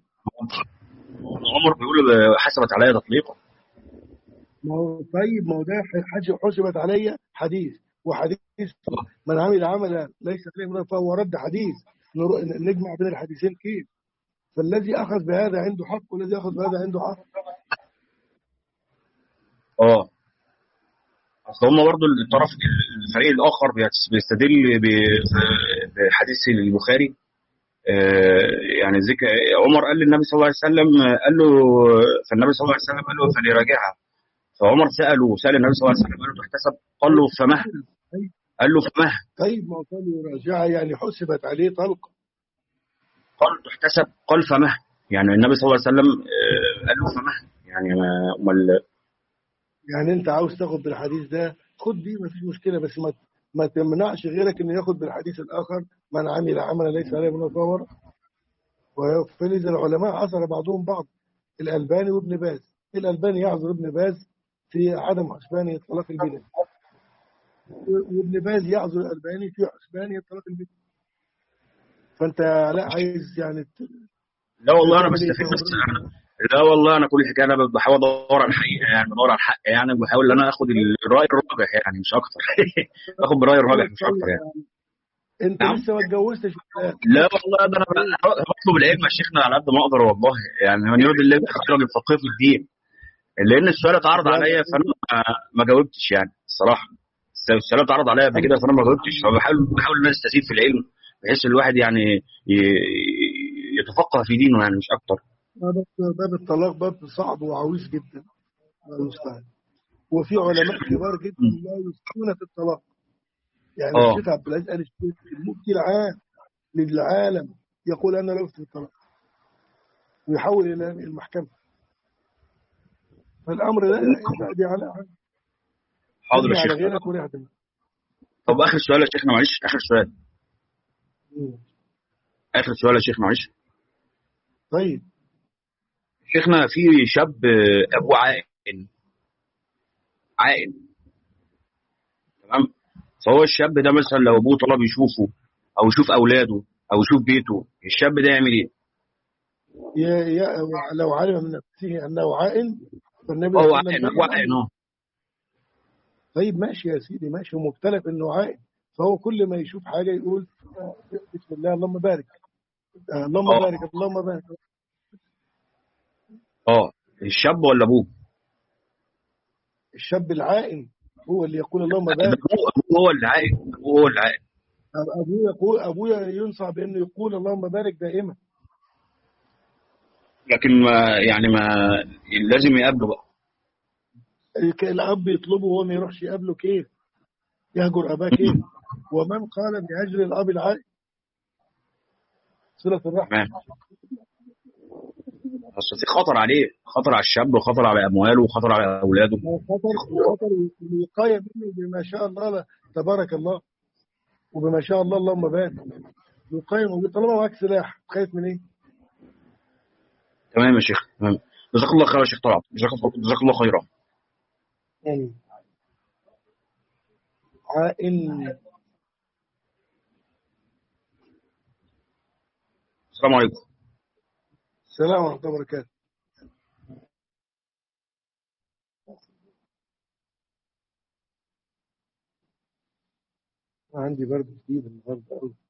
عمر بيقول حسبت عليا تطليقا. ما هو طيب، ما هو ده حاجة حسبت عليا حديث، وحديث من عمل عملا ليس عليه أمرنا فهو رد حديث. نجمع بين الحديثين كيف؟ فالذي أخذ بهذا عنده حق والذي أخذ بهذا عنده حق. اه اصل هم برضه الطرف الفريق الاخر بيستدل بحديث البخاري. يعني ذكر عمر قال للنبي صلى الله عليه وسلم، قال له فالنبي صلى الله عليه وسلم قال له فليراجعها، فعمر ساله سال النبي صلى الله عليه وسلم قال له تحتسب، قال له فمه، قال له فمه. طيب ما قال يراجعها يعني حسبت عليه طلقه، قال تحتسب قال فمه، يعني النبي صلى الله عليه وسلم قال له فمه، يعني امال يعني انت عاوز تاخد بالحديث ده خد بيه ما فيش مشكله، بس ما ما تمنعش غيرك انه ياخد بالحديث الاخر من عمل عملا ليس عليه من فور. وفلذا العلماء عذر بعضهم بعض، الالباني وابن باز. الالباني يعذر ابن باز في عدم حسبان الطلاق البدعي، وابن باز يعذر الالباني في حسبان الطلاق البدعي. فانت لا عايز يعني ت... لا والله انا بستفيد، بس انا لا والله انا كل حكايه انا بحاول ادور على الحقيقه، يعني بدور على الحق، يعني بحاول ان انا اخد الراي الراجح يعني مش اكتر باخد براي الراجح مش اكتر يعني. انت نعم. لسه ما اتجوزتش؟ لا والله ده انا بطلب العلم يا شيخنا على قد ما اقدر والله، يعني من يريد الله خيرا يفقهه في الدين، لان السؤال اتعرض عليا فانا ما جاوبتش يعني الصراحه. السؤال اتعرض عليا قبل كده فانا ما جاوبتش، فبحاول بحاول ان انا استزيد في العلم بحيث الواحد يعني يتفقه في دينه يعني مش اكتر. باب الطلاق باب صعب وعويص جدا على المستعان، وفي علماء كبار جدا لا يفتون في الطلاق. يعني أوه. الشيخ عبد العزيز قال المفتي العام للعالم يقول انا لا افتي في الطلاق ويحول الى المحكمه، فالامر لا يعدي على حاضر يا شيخ. غيرك ولا يعدي. طب اخر سؤال يا شيخنا معلش، اخر سؤال مم. اخر سؤال يا شيخ معلش. طيب شيخنا في شاب ابوه عاقل عاقل تمام، فهو الشاب ده مثلا لو ابوه طلب يشوفه او يشوف اولاده او يشوف بيته، الشاب ده يعمل ايه؟ يا يا لو علم من نفسه انه عاقل فالنبي هو عاقل هو عاقل اه طيب ماشي يا سيدي، ماشي، ومبتلى بانه عائد، فهو كل ما يشوف حاجه يقول آه، بسم الله اللهم بارك، آه، اللهم اه بارك اللهم بارك. اه الشاب ولا ابوه؟ الشاب العائن هو اللي يقول اللهم ده بارك. ابوه، ابوه هو اللي عائد، ابوه هو اللي عائد. ابوه يقول، ابويا ينصح بانه يقول اللهم بارك دائما. لكن ما يعني ما لازم يقابله بقى. الك- الاب يطلبه وهو ما يروحش يقابله، كيف يهجر اباه؟ كيف؟ ومن قال بهجر الاب العائن صله الرحم. تمام. بس في خطر عليه، خطر على الشاب وخطر على امواله وخطر على اولاده. ما هو خطر، الخطر الوقايه منه بما شاء الله، لا تبارك الله، وبما شاء الله اللهم بارك. الوقايه موجود، طالما معاك سلاح خايف من ايه؟ تمام يا شيخ، تمام. جزاك الله خير يا شيخ طلعت، جزاك جزاك الله خيرا. يعني عائن. السلام عليكم. السلام ورحمه الله وبركاته. عندي برد شديد النهارده.